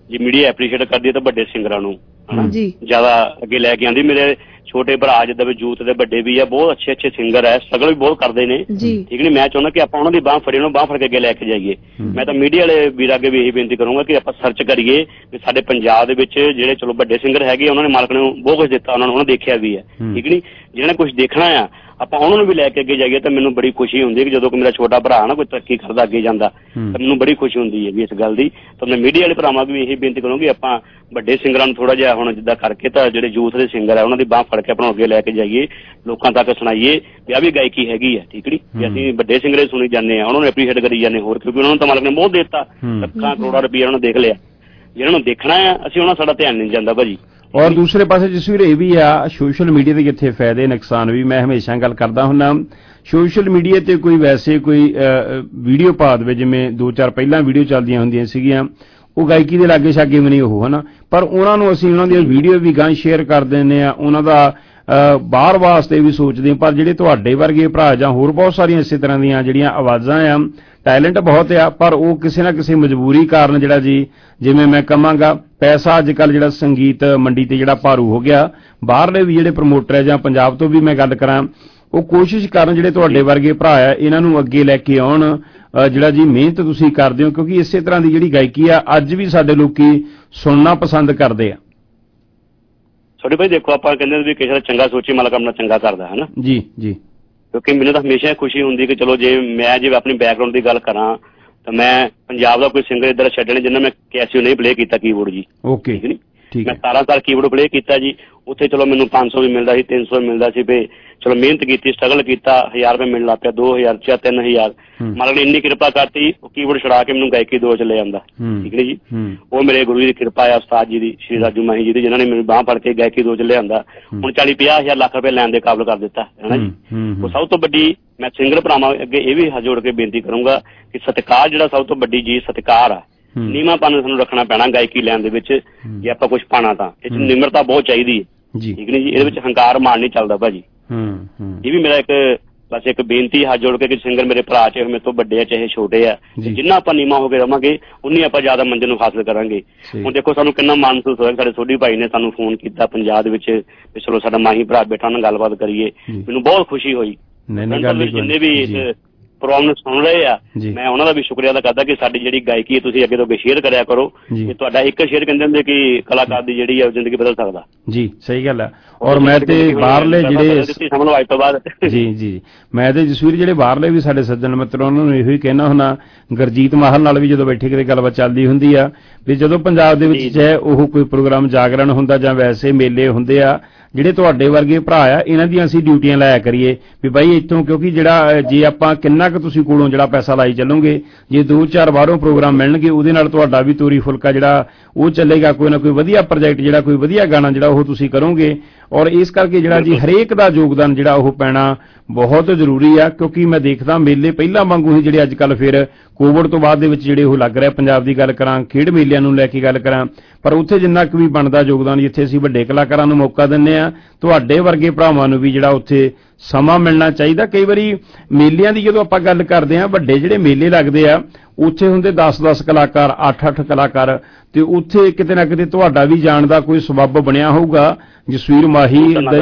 ਜੇ ਮੀਡੀਆ ਐਪਰੀਸ਼ੀਏਟ ਕਰਦੀ ਹੈ ਤਾਂ ਵੱਡੇ ਸਿੰਗਰਾਂ ਨੂੰ ਹਨਾ ਜ਼ਿਆਦਾ ਅੱਗੇ ਲੈ ਕੇ ਆਉਂਦੀ। ਮੇਰੇ ਛੋਟੇ ਭਰਾ ਜਿੱਦਾਂ ਵੀ ਯੂਥ ਦੇ ਵੱਡੇ ਵੀ ਆ, ਬਹੁਤ ਅੱਛੇ ਅੱਛੇ ਸਿੰਗਰ ਹੈ, ਸਟਰਗਲ ਵੀ ਬਹੁਤ ਕਰਦੇ ਨੇ, ਠੀਕ ਨੀ। ਮੈਂ ਚਾਹੁੰਦਾ ਕਿ ਆਪਾਂ ਉਹਨਾਂ ਦੀ ਬਾਂਹ ਫੜੀ, ਉਹਨਾਂ ਬਾਂਹ ਫੜ ਕੇ ਅੱਗੇ ਲੈ ਕੇ ਜਾਈਏ। ਮੈਂ ਤਾਂ ਮੀਡੀਆ ਵਾਲੇ ਵੀਰ ਅੱਗੇ ਵੀ ਇਹੀ ਬੇਨਤੀ ਕਰੂੰਗਾ ਕਿ ਆਪਾਂ ਸਰਚ ਕਰੀਏ ਕਿ ਸਾਡੇ ਪੰਜਾਬ ਦੇ ਵਿੱਚ ਜਿਹੜੇ ਚਲੋ ਵੱਡੇ ਸਿੰਗਰ ਹੈਗੇ, ਉਹਨਾਂ ਨੇ ਮਾਲਕ ਨੂੰ ਬਹੁਤ ਕੁਝ ਦਿੱਤਾ, ਉਹਨਾਂ ਦੇਖਿਆ ਵੀ ਹੈ, ਠੀਕ ਨੀ। ਜਿਹਨਾਂ ਨੇ ਕੁਝ ਦੇਖਣਾ ਆ ਆਪਾਂ ਉਹਨਾਂ ਨੂੰ ਵੀ ਲੈ ਕੇ ਅੱਗੇ ਜਾਈਏ ਤਾਂ ਮੈਨੂੰ ਬੜੀ ਖੁਸ਼ੀ ਹੁੰਦੀ ਹੈ ਕਿ ਜਦੋਂ ਕੋਈ ਮੇਰਾ ਛੋਟਾ ਭਰਾ ਨਾ ਕੋਈ ਤਰੱਕੀ ਕਰਦਾ ਅੱਗੇ ਜਾਂਦਾ ਤਾਂ ਮੈਨੂੰ ਬੜੀ ਖੁਸ਼ੀ ਹੁੰਦੀ ਹੈ ਵੀ ਇਸ ਗੱਲ ਦੀ। ਤਾਂ ਮੈਂ ਮੀਡੀਆ ਵਾਲੇ ਭਰਾਵਾਂ ਵੀ ਇਹੀ ਬੇਨਤੀ ਕਰੂੰਗੀ ਆਪਾਂ ਵੱਡੇ ਸਿੰਗਰਾਂ ਨੂੰ ਥੋੜਾ ਜਿਹਾ ਹੁਣ ਜਿੱਦਾਂ ਕਰਕੇ ਤਾਂ ਜਿਹੜੇ ਯੂਥ ਦੇ ਸਿੰਗਰ ਹੈ ਉਹਨਾਂ ਦੀ ਬਾਂਹ ਫੜ ਕੇ ਆਪਣਾ ਅੱਗੇ ਲੈ ਕੇ ਜਾਈਏ, ਲੋਕਾਂ ਤੱਕ ਸੁਣਾਈਏ ਵੀ ਆਹ ਵੀ ਗਾਇਕੀ ਹੈਗੀ ਹੈ, ਠੀਕ ਨੀ। ਵੀ ਅਸੀਂ ਵੱਡੇ ਸਿੰਗਰ ਸੁਣੀ ਜਾਂਦੇ ਹਾਂ, ਉਹਨਾਂ ਨੂੰ ਐਪਰੀਸ਼ੀਏਟ ਕਰੀ ਜਾਂਦੇ ਹੋਰ, ਕਿਉਂਕਿ ਉਹਨਾਂ ਨੂੰ ਤਾਂ ਮਾਲਕ ਨੇ ਬਹੁਤ ਦੇ ਦਿੱਤਾ, ਲੱਖਾਂ ਕਰੋੜਾਂ ਰੁਪਈਆ ਉਹਨਾਂ ਨੇ ਦੇਖ ਲਿਆ। ਜਿਹਨਾਂ ਨੂੰ ਦੇਖਣਾ ਆ ਅਸੀਂ ਉਹਨਾਂ ਸਾਡਾ ਧਿਆਨ ਨਹੀਂ ਜਾਂਦਾ ਭਾਜੀ। ਔਰ ਦੂਸਰੇ ਪਾਸੇ ਜਸਵੀਰ ਇਹ ਵੀ ਆ ਸੋਸ਼ਲ ਮੀਡੀਆ ਦੇ ਜਿੱਥੇ ਫਾਇਦੇ ਨੁਕਸਾਨ ਵੀ ਮੈਂ ਹਮੇਸ਼ਾ ਗੱਲ ਕਰਦਾ ਹੁੰਦਾ। ਸੋਸ਼ਲ ਮੀਡੀਆ ਤੇ ਕੋਈ ਵੈਸੇ ਕੋਈ ਵੀਡੀਓ ਪਾ ਦੇਵੇ, ਜਿਵੇਂ 2-4 ਪਹਿਲਾਂ ਵੀਡੀਓ ਚੱਲਦੀਆਂ ਹੁੰਦੀਆਂ ਸੀਗੀਆਂ, ਉਹ ਗਾਇਕੀ ਦੇ ਲਾਗੇ ਛਾਗੇ ਵੀ ਨਹੀਂ ਉਹ ਹਨਾ, ਪਰ ਉਹਨਾਂ ਨੂੰ ਅਸੀਂ ਉਹਨਾਂ ਦੀਆਂ ਵੀਡੀਓ ਵੀ ਗਾਂ ਸ਼ੇਅਰ ਕਰ ਦਿੰਦੇ ਆ, ਉਹਨਾਂ ਦਾ ਬਾਹਰ ਵਾਸਤੇ ਵੀ ਸੋਚਦੇ ਆ। ਪਰ ਜਿਹੜੇ ਤੁਹਾਡੇ ਵਰਗੇ ਭਰਾ ਜਾਂ ਹੋਰ ਬਹੁਤ ਸਾਰੀਆਂ ਇਸੇ ਤਰ੍ਹਾਂ ਦੀਆਂ ਜਿਹੜੀਆਂ ਆਵਾਜ਼ਾਂ ਆ, ਟੈਲੈਂਟ ਬਹੁਤ ਆ, ਪਰ ਉਹ ਕਿਸੇ ਨਾ ਕਿਸੇ ਮਜਬੂਰੀ ਕਾਰਨ ਜਿਹੜਾ ਜੀ, ਜਿਵੇਂ ਮੈਂ ਕਹਾਂਗਾ ਪੈਸਾ ਅੱਜ ਕੱਲ੍ਹ ਜਿਹੜਾ ਸੰਗੀਤ ਮੰਡੀ ਤੇ ਜਿਹੜਾ ਭਾਰੂ ਹੋ ਗਿਆ, ਬਾਹਰਲੇ ਵੀ ਜਿਹੜੇ ਪ੍ਰਮੋਟਰ ਹੈ ਜਾਂ ਪੰਜਾਬ ਤੋਂ ਵੀ ਮੈਂ ਗੱਲ ਕਰਾਂ, ਉਹ ਕੋਸ਼ਿਸ਼ ਕਰਨ ਜਿਹੜੇ ਤੁਹਾਡੇ ਵਰਗੇ ਭਰਾ ਆ ਇਹਨਾਂ ਨੂੰ ਅੱਗੇ ਲੈ ਕੇ ਆਉਣ, ਜਿਹੜਾ ਜੀ ਮਿਹਨਤ ਤੁਸੀਂ ਕਰਦੇ ਹੋ, ਕਿਉਂਕਿ ਇਸੇ ਤਰ੍ਹਾਂ ਦੀ ਜਿਹੜੀ ਗਾਇਕੀ ਆ ਅੱਜ ਵੀ ਸਾਡੇ ਲੋਕੀ ਸੁਣਨਾ ਪਸੰਦ ਕਰਦੇ ਆ। ਤੁਹਾਡੇ ਭਾਈ ਦੇਖੋ ਆਪਾਂ ਕਹਿੰਦੇ ਵੀ ਕਿਸੇ ਦਾ ਚੰਗਾ ਸੋਚੇ ਮਾਲਕ ਆਪਣਾ ਚੰਗਾ ਕਰਦਾ ਹੈ ਨਾ ਜੀ ਜੀ। ਕਿਉਂਕਿ ਮੈਨੂੰ ਤਾਂ ਹਮੇਸ਼ਾ ਖੁਸ਼ੀ ਹੁੰਦੀ ਕਿ ਚਲੋ ਜੇ ਆਪਣੀ ਬੈਕਗਰਾਉਂਡ ਦੀ ਗੱਲ ਕਰਾਂ ਤਾਂ ਮੈਂ ਪੰਜਾਬ ਦਾ ਕੋਈ ਸਿੰਗਰ ਇੱਧਰ ਛੱਡਣੇ ਜਿੰਨਾ ਮੈਂ ਕੈਸੀਓ ਨਹੀਂ ਪਲੇ ਕੀਤਾ ਕੀਬੋਰਡ ਜੀ, ਓਕੇ ਠੀਕ ਨੀ। ਮੈਂ 17 ਸਾਲ ਕੀਬੋਰਡ ਪਲੇ ਕੀਤਾ ਜੀ, ਉੱਥੇ ਚਲੋ ਮੈਨੂੰ 500 ਵੀ ਮਿਲਦਾ ਸੀ, 300 ਵੀ ਮਿਲਦਾ ਸੀ, ਵੀ ਚਲੋ ਮਿਹਨਤ ਕੀਤੀ, ਸਟਰਗਲ ਕੀਤਾ, 1000 ਰੁਪਏ ਮਿਲਣ ਲੱਗ ਪਿਆ, 2000 ਜਾਂ 3000। ਮਾਲਕ ਨੇ ਇੰਨੀ ਕਿਰਪਾ ਕਰਤੀ, ਉਹ ਕੀਬੋਰਡ ਛੁਡਾ ਕੇ ਮੈਨੂੰ ਗਾਇਕੀ 2 ਚ ਲੈ ਜਾਂਦਾ, ਠੀਕ ਨੀ ਜੀ। ਉਹ ਮੇਰੇ ਗੁਰੂ ਜੀ ਦੀ ਕਿਰਪਾ ਆ, ਉਸਤਾਦ ਜੀ ਦੀ, ਸ਼੍ਰੀ ਰਾਜੂ ਮਾਹੀ ਜੀ ਦੀ, ਜਿਨ੍ਹਾਂ ਨੇ ਮੈਨੂੰ ਬਾਂਹ ਫੜ ਕੇ ਗਾਇਕੀ 2 ਚ ਲਿਆਂਦਾ। ਹੁਣ 40-50 ਲੱਖ ਰੁਪਏ ਲੈਣ ਦੇ ਕਾਬਲ ਕਰ ਦਿੱਤਾ ਹੈ ਨਾ ਜੀ। ਉਹ ਸਭ ਤੋਂ ਵੱਡੀ ਮੈਂ ਸਿੰਗਰ ਭਰਾਵਾਂ ਅੱਗੇ ਇਹ ਵੀ ਹੱਥ ਜੋੜ ਕੇ ਬੇਨਤੀ ਕਰੂੰਗਾ ਕਿ ਸਤਿਕਾਰ ਜਿਹੜਾ ਸਭ ਤੋਂ ਵੱਡੀ ਚੀਜ਼ ਸਤਿਕਾਰ ਆ, ਨੀਵਾਂਪਣ ਸਾਨੂੰ ਰੱਖਣਾ ਪੈਣਾ ਗਾਇਕੀ ਲੈਣ ਦੇ ਵਿੱਚ। ਜੇ ਆਪਾਂ ਕੁਝ ਪਾਣਾ ਤਾਂ ਇਹ 'ਚ ਨਿਮਰਤਾ ਬਹੁਤ ਚਾਹੀਦੀ ਹੈ, ਠੀਕ ਨੀ ਜੀ। ਇਹਦੇ ਵਿੱਚ ਹੰਕਾਰ ਮਾਣ ਨਹੀਂ ਚੱਲਦਾ ਭਾਜੀ। ਇਹ ਵੀ ਮੇਰਾ ਬਸ ਇੱਕ ਬੇਨਤੀ ਹੱਥ ਜੋੜ ਕੇ ਕਿ ਸਿੰਗਰ ਮੇਰੇ ਭਰਾ ਚਾਹੇ ਮੇਰੇ ਤੋਂ ਵੱਡੇ ਆ ਚਾਹੇ ਛੋਟੇ ਆ, ਜਿੰਨਾ ਆਪਾਂ ਨੀਵਾਂ ਹੋ ਕੇ ਰਵਾਂਗੇ ਉਨੀ ਆਪਾਂ ਜ਼ਿਆਦਾ ਮੰਜ਼ਿਲ ਨੂੰ ਹਾਸਲ ਕਰਾਂਗੇ। ਹੁਣ ਦੇਖੋ ਸਾਨੂੰ ਕਿੰਨਾ ਮਾਣ ਮਹਿਸੂਸ ਹੋਇਆ, ਸਾਡੇ ਸੋਢੀ ਭਾਈ ਨੇ ਸਾਨੂੰ ਫੋਨ ਕੀਤਾ ਪੰਜਾਬ ਦੇ ਵਿੱਚ ਵੀ ਚਲੋ ਸਾਡਾ ਮਾਹੀ ਭਰਾ ਬੇਟਾ ਨਾਲ ਗੱਲਬਾਤ ਕਰੀਏ, ਮੈਨੂੰ ਬਹੁਤ ਖੁਸ਼ੀ ਹੋਈ। ਜਿੰਨੇ ਵੀ ਇਸ ਪ੍ਰੋਗਰਾਮ ਨੂੰ ਸੁਣ ਰਹੇ ਆ ਮੈਂ ਉਹਨਾਂ ਦਾ ਵੀ ਸ਼ੁਕਰੀਆ ਅਦਾ ਕਰਦਾ ਕਿ ਸਾਡੀ ਜਿਹੜੀ ਗਾਇਕੀ ਹੈ ਤੁਸੀਂ ਅੱਗੇ ਤੋਂ ਅੱਗੇ ਸ਼ੇਅਰ ਕਰਿਆ ਕਰੋ। ਕਿ ਤੁਹਾਡਾ ਇੱਕ ਸ਼ੇਅਰ ਕਹਿੰਦੇ ਹੁੰਦੇ ਕਿ ਕਲਾਕਾਰ ਦੀ ਜਿਹੜੀ ਹੈ ਜ਼ਿੰਦਗੀ ਬਦਲ ਸਕਦਾ ਜੀ। ਸਹੀ ਗੱਲ ਹੈ। ਔਰ ਮੈਂ ਤੇ ਬਾਹਰਲੇ ਜਿਹੜੇ ਸਮਝ ਲਓ ਅੱਜ ਤੋਂ ਬਾਅਦ ਜੀ ਜੀ ਮੈਂ ਤੇ ਜਸਵੀਰ ਜਿਹੜੇ ਬਾਹਰਲੇ ਵੀ ਸਾਡੇ ਸੱਜਣ ਮਿੱਤਰ ਉਹਨਾਂ ਨੂੰ ਇਹੋ ਹੀ ਕਹਿਣਾ ਹੁੰਦਾ, ਗੁਰਜੀਤ ਮਾਹਲ ਨਾਲ ਵੀ ਜਦੋਂ ਬੈਠੇ ਕਿਤੇ ਗੱਲਬਾਤ ਚੱਲਦੀ ਹੁੰਦੀ ਆ ਵੀ ਜਦੋਂ ਪੰਜਾਬ ਦੇ ਵਿੱਚ ਚਾਹੇ ਉਹ ਕੋਈ ਪ੍ਰੋਗਰਾਮ ਜਾਗਰਣ ਹੁੰਦਾ ਜਾਂ ਵੈਸੇ ਮੇਲੇ ਹੁੰਦੇ ਆ, ਜਿਹੜੇ ਤੁਹਾਡੇ ਵਰਗੇ ਭਰਾ ਆ ਇਹਨਾਂ ਦੀਆਂ ਅਸੀਂ ਡਿਊਟੀਆਂ ਲਾਇਆ ਕਰੀਏ ਵੀ ਬਾਈ ਇੱਥੋਂ, ਕਿਉਂਕਿ ਜਿਹੜਾ ਜੇ ਆਪਾਂ ਕਿੰਨਾ ਕੁ ਤੁਸੀਂ ਕੋਲੋਂ ਜਿਹੜਾ ਪੈਸਾ ਲਾਈ ਚੱਲੋਗੇ, ਜੇ 2-4 ਬਾਹਰੋਂ ਪ੍ਰੋਗਰਾਮ ਮਿਲਣਗੇ ਉਹਦੇ ਨਾਲ ਤੁਹਾਡਾ ਵੀ ਤੋਰੀ ਫੁਲਕਾ ਜਿਹੜਾ ਉਹ ਚੱਲੇਗਾ, ਕੋਈ ਨਾ ਕੋਈ ਵਧੀਆ ਪ੍ਰੋਜੈਕਟ ਜਿਹੜਾ ਕੋਈ ਵਧੀਆ ਗਾਣਾ ਜਿਹੜਾ ਉਹ ਤੁਸੀਂ ਕਰੋਗੇ। ਔਰ ਇਸ ਕਰਕੇ ਜਿਹੜਾ ਜੀ ਹਰੇਕ ਦਾ ਯੋਗਦਾਨ ਜਿਹੜਾ ਉਹ ਪੈਣਾ ਬਹੁਤ ਜ਼ਰੂਰੀ ਆ, ਕਿਉਂਕਿ ਮੈਂ ਦੇਖਦਾ ਮੇਲੇ ਪਹਿਲਾਂ ਵਾਂਗੂ ਹੀ ਜਿਹੜੇ ਅੱਜ ਕੱਲ੍ਹ ਫਿਰ ਕੋਵਿਡ ਤੋਂ ਬਾਅਦ ਦੇ ਵਿੱਚ ਜਿਹੜੇ ਉਹ ਲੱਗ ਰਿਹਾ, ਪੰਜਾਬ ਦੀ ਗੱਲ ਕਰਾਂ, ਖੇਡ ਮੇਲਿਆਂ ਨੂੰ ਲੈ ਕੇ ਗੱਲ ਕਰਾਂ, ਪਰ ਉੱਥੇ ਜਿੰਨਾ ਕੁ ਵੀ ਬਣਦਾ ਯੋਗਦਾਨ ਜਿੱਥੇ ਅਸੀਂ ਵੱਡੇ ਕਲਾਕਾਰਾਂ ਨੂੰ ਮੌਕਾ ਦਿੰਦੇ ਆ, ਤੁਹਾਡੇ ਵਰਗੇ ਭਰਾਵਾਂ ਨੂੰ ਵੀ ਜਿਹੜਾ ਉੱਥੇ ਸਮਾਂ ਮਿਲਣਾ ਚਾਹੀਦਾ। ਕਈ ਵਾਰੀ ਮੇਲਿਆਂ ਦੀ ਜਦੋਂ ਆਪਾਂ ਗੱਲ ਕਰਦੇ ਆ, ਵੱਡੇ ਜਿਹੜੇ ਮੇਲੇ ਲੱਗਦੇ ਆ ਉੱਥੇ ਹੁੰਦੇ 10-10 ਕਲਾਕਾਰ, 8-8 ਕਲਾਕਾਰ, ਤੇ ਉੱਥੇ ਕਿਤੇ ਨਾ ਕਿਤੇ ਤੁਹਾਡਾ ਵੀ ਜਾਣ ਦਾ ਕੋਈ ਸਬੱਬ ਬਣਿਆ ਹੋਊਗਾ। ਜਸਵੀਰ ਮਾਹੀ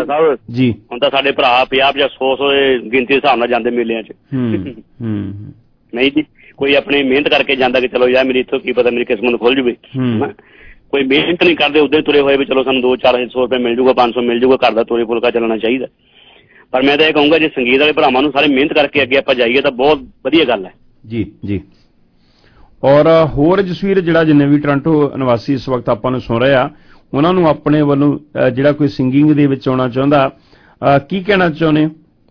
ਜੀ ਹੁਣ ਤਾਂ ਸਾਡੇ ਭਰਾ 50 ਜਾਂ 100 ਗਿਣਤੀ ਦੇ ਹਿਸਾਬ ਨਾਲ ਜਾਂਦੇ ਮੇਲਿਆਂ 'ਚ। ਨਹੀਂ ਜੀ, ਕੋਈ ਆਪਣੀ ਮਿਹਨਤ ਕਰਕੇ ਜਾਂਦਾ ਕਿ ਚਲੋ ਯਾਰ ਮੇਰੀ ਇੱਥੋਂ ਕੀ ਪਤਾ ਮੇਰੀ ਕਿਸਮਤ ਖੁੱਲ ਜੂਵੇ। ਕੋਈ ਮਿਹਨਤ ਨਹੀਂ ਕਰਦੇ, ਉੱਧਰ ਤੁਰੇ ਹੋਏ ਵੀ ਚਲੋ ਸਾਨੂੰ 200-400 ਰੁਪਏ ਮਿਲ ਜੂਗਾ, 500 ਮਿਲ ਜੂਗਾ, ਘਰ ਦਾ ਤੋਰੇ ਫੁਲਕਾ ਚੱਲਣਾ ਚਾਹੀਦਾ। ਪਰ ਮੈਂ ਤਾਂ ਇਹ ਕਹੂੰਗਾ ਜੇ ਸੰਗੀਤ ਵਾਲੇ ਭਰਾਵਾਂ ਨੂੰ ਸਾਰੇ ਮਿਹਨਤ ਕਰਕੇ ਅੱਗੇ ਆਪਾਂ ਜਾਈਏ ਤਾਂ ਬਹੁਤ ਵਧੀਆ ਗੱਲ ਹੈ ਜੀ ਜੀ। ਔਰ ਹੋਰ ਜਸਵੀਰ ਜਿਹੜਾ ਜਿੰਨੇ ਵੀ ਟੋਰਾਂਟੋ ਨਿਵਾਸੀ ਇਸ ਵਕਤ ਆਪਾਂ ਨੂੰ ਸੁਣ ਰਹੇ ਆ, ਉਹਨਾਂ ਨੂੰ ਆਪਣੇ ਵੱਲੋਂ ਜਿਹੜਾ ਕੋਈ ਸਿੰਗਿੰਗ ਦੇ ਵਿੱਚ ਆਉਣਾ ਚਾਹੁੰਦਾ, ਕੀ ਕਹਿਣਾ ਚਾਹੁੰਦੇ?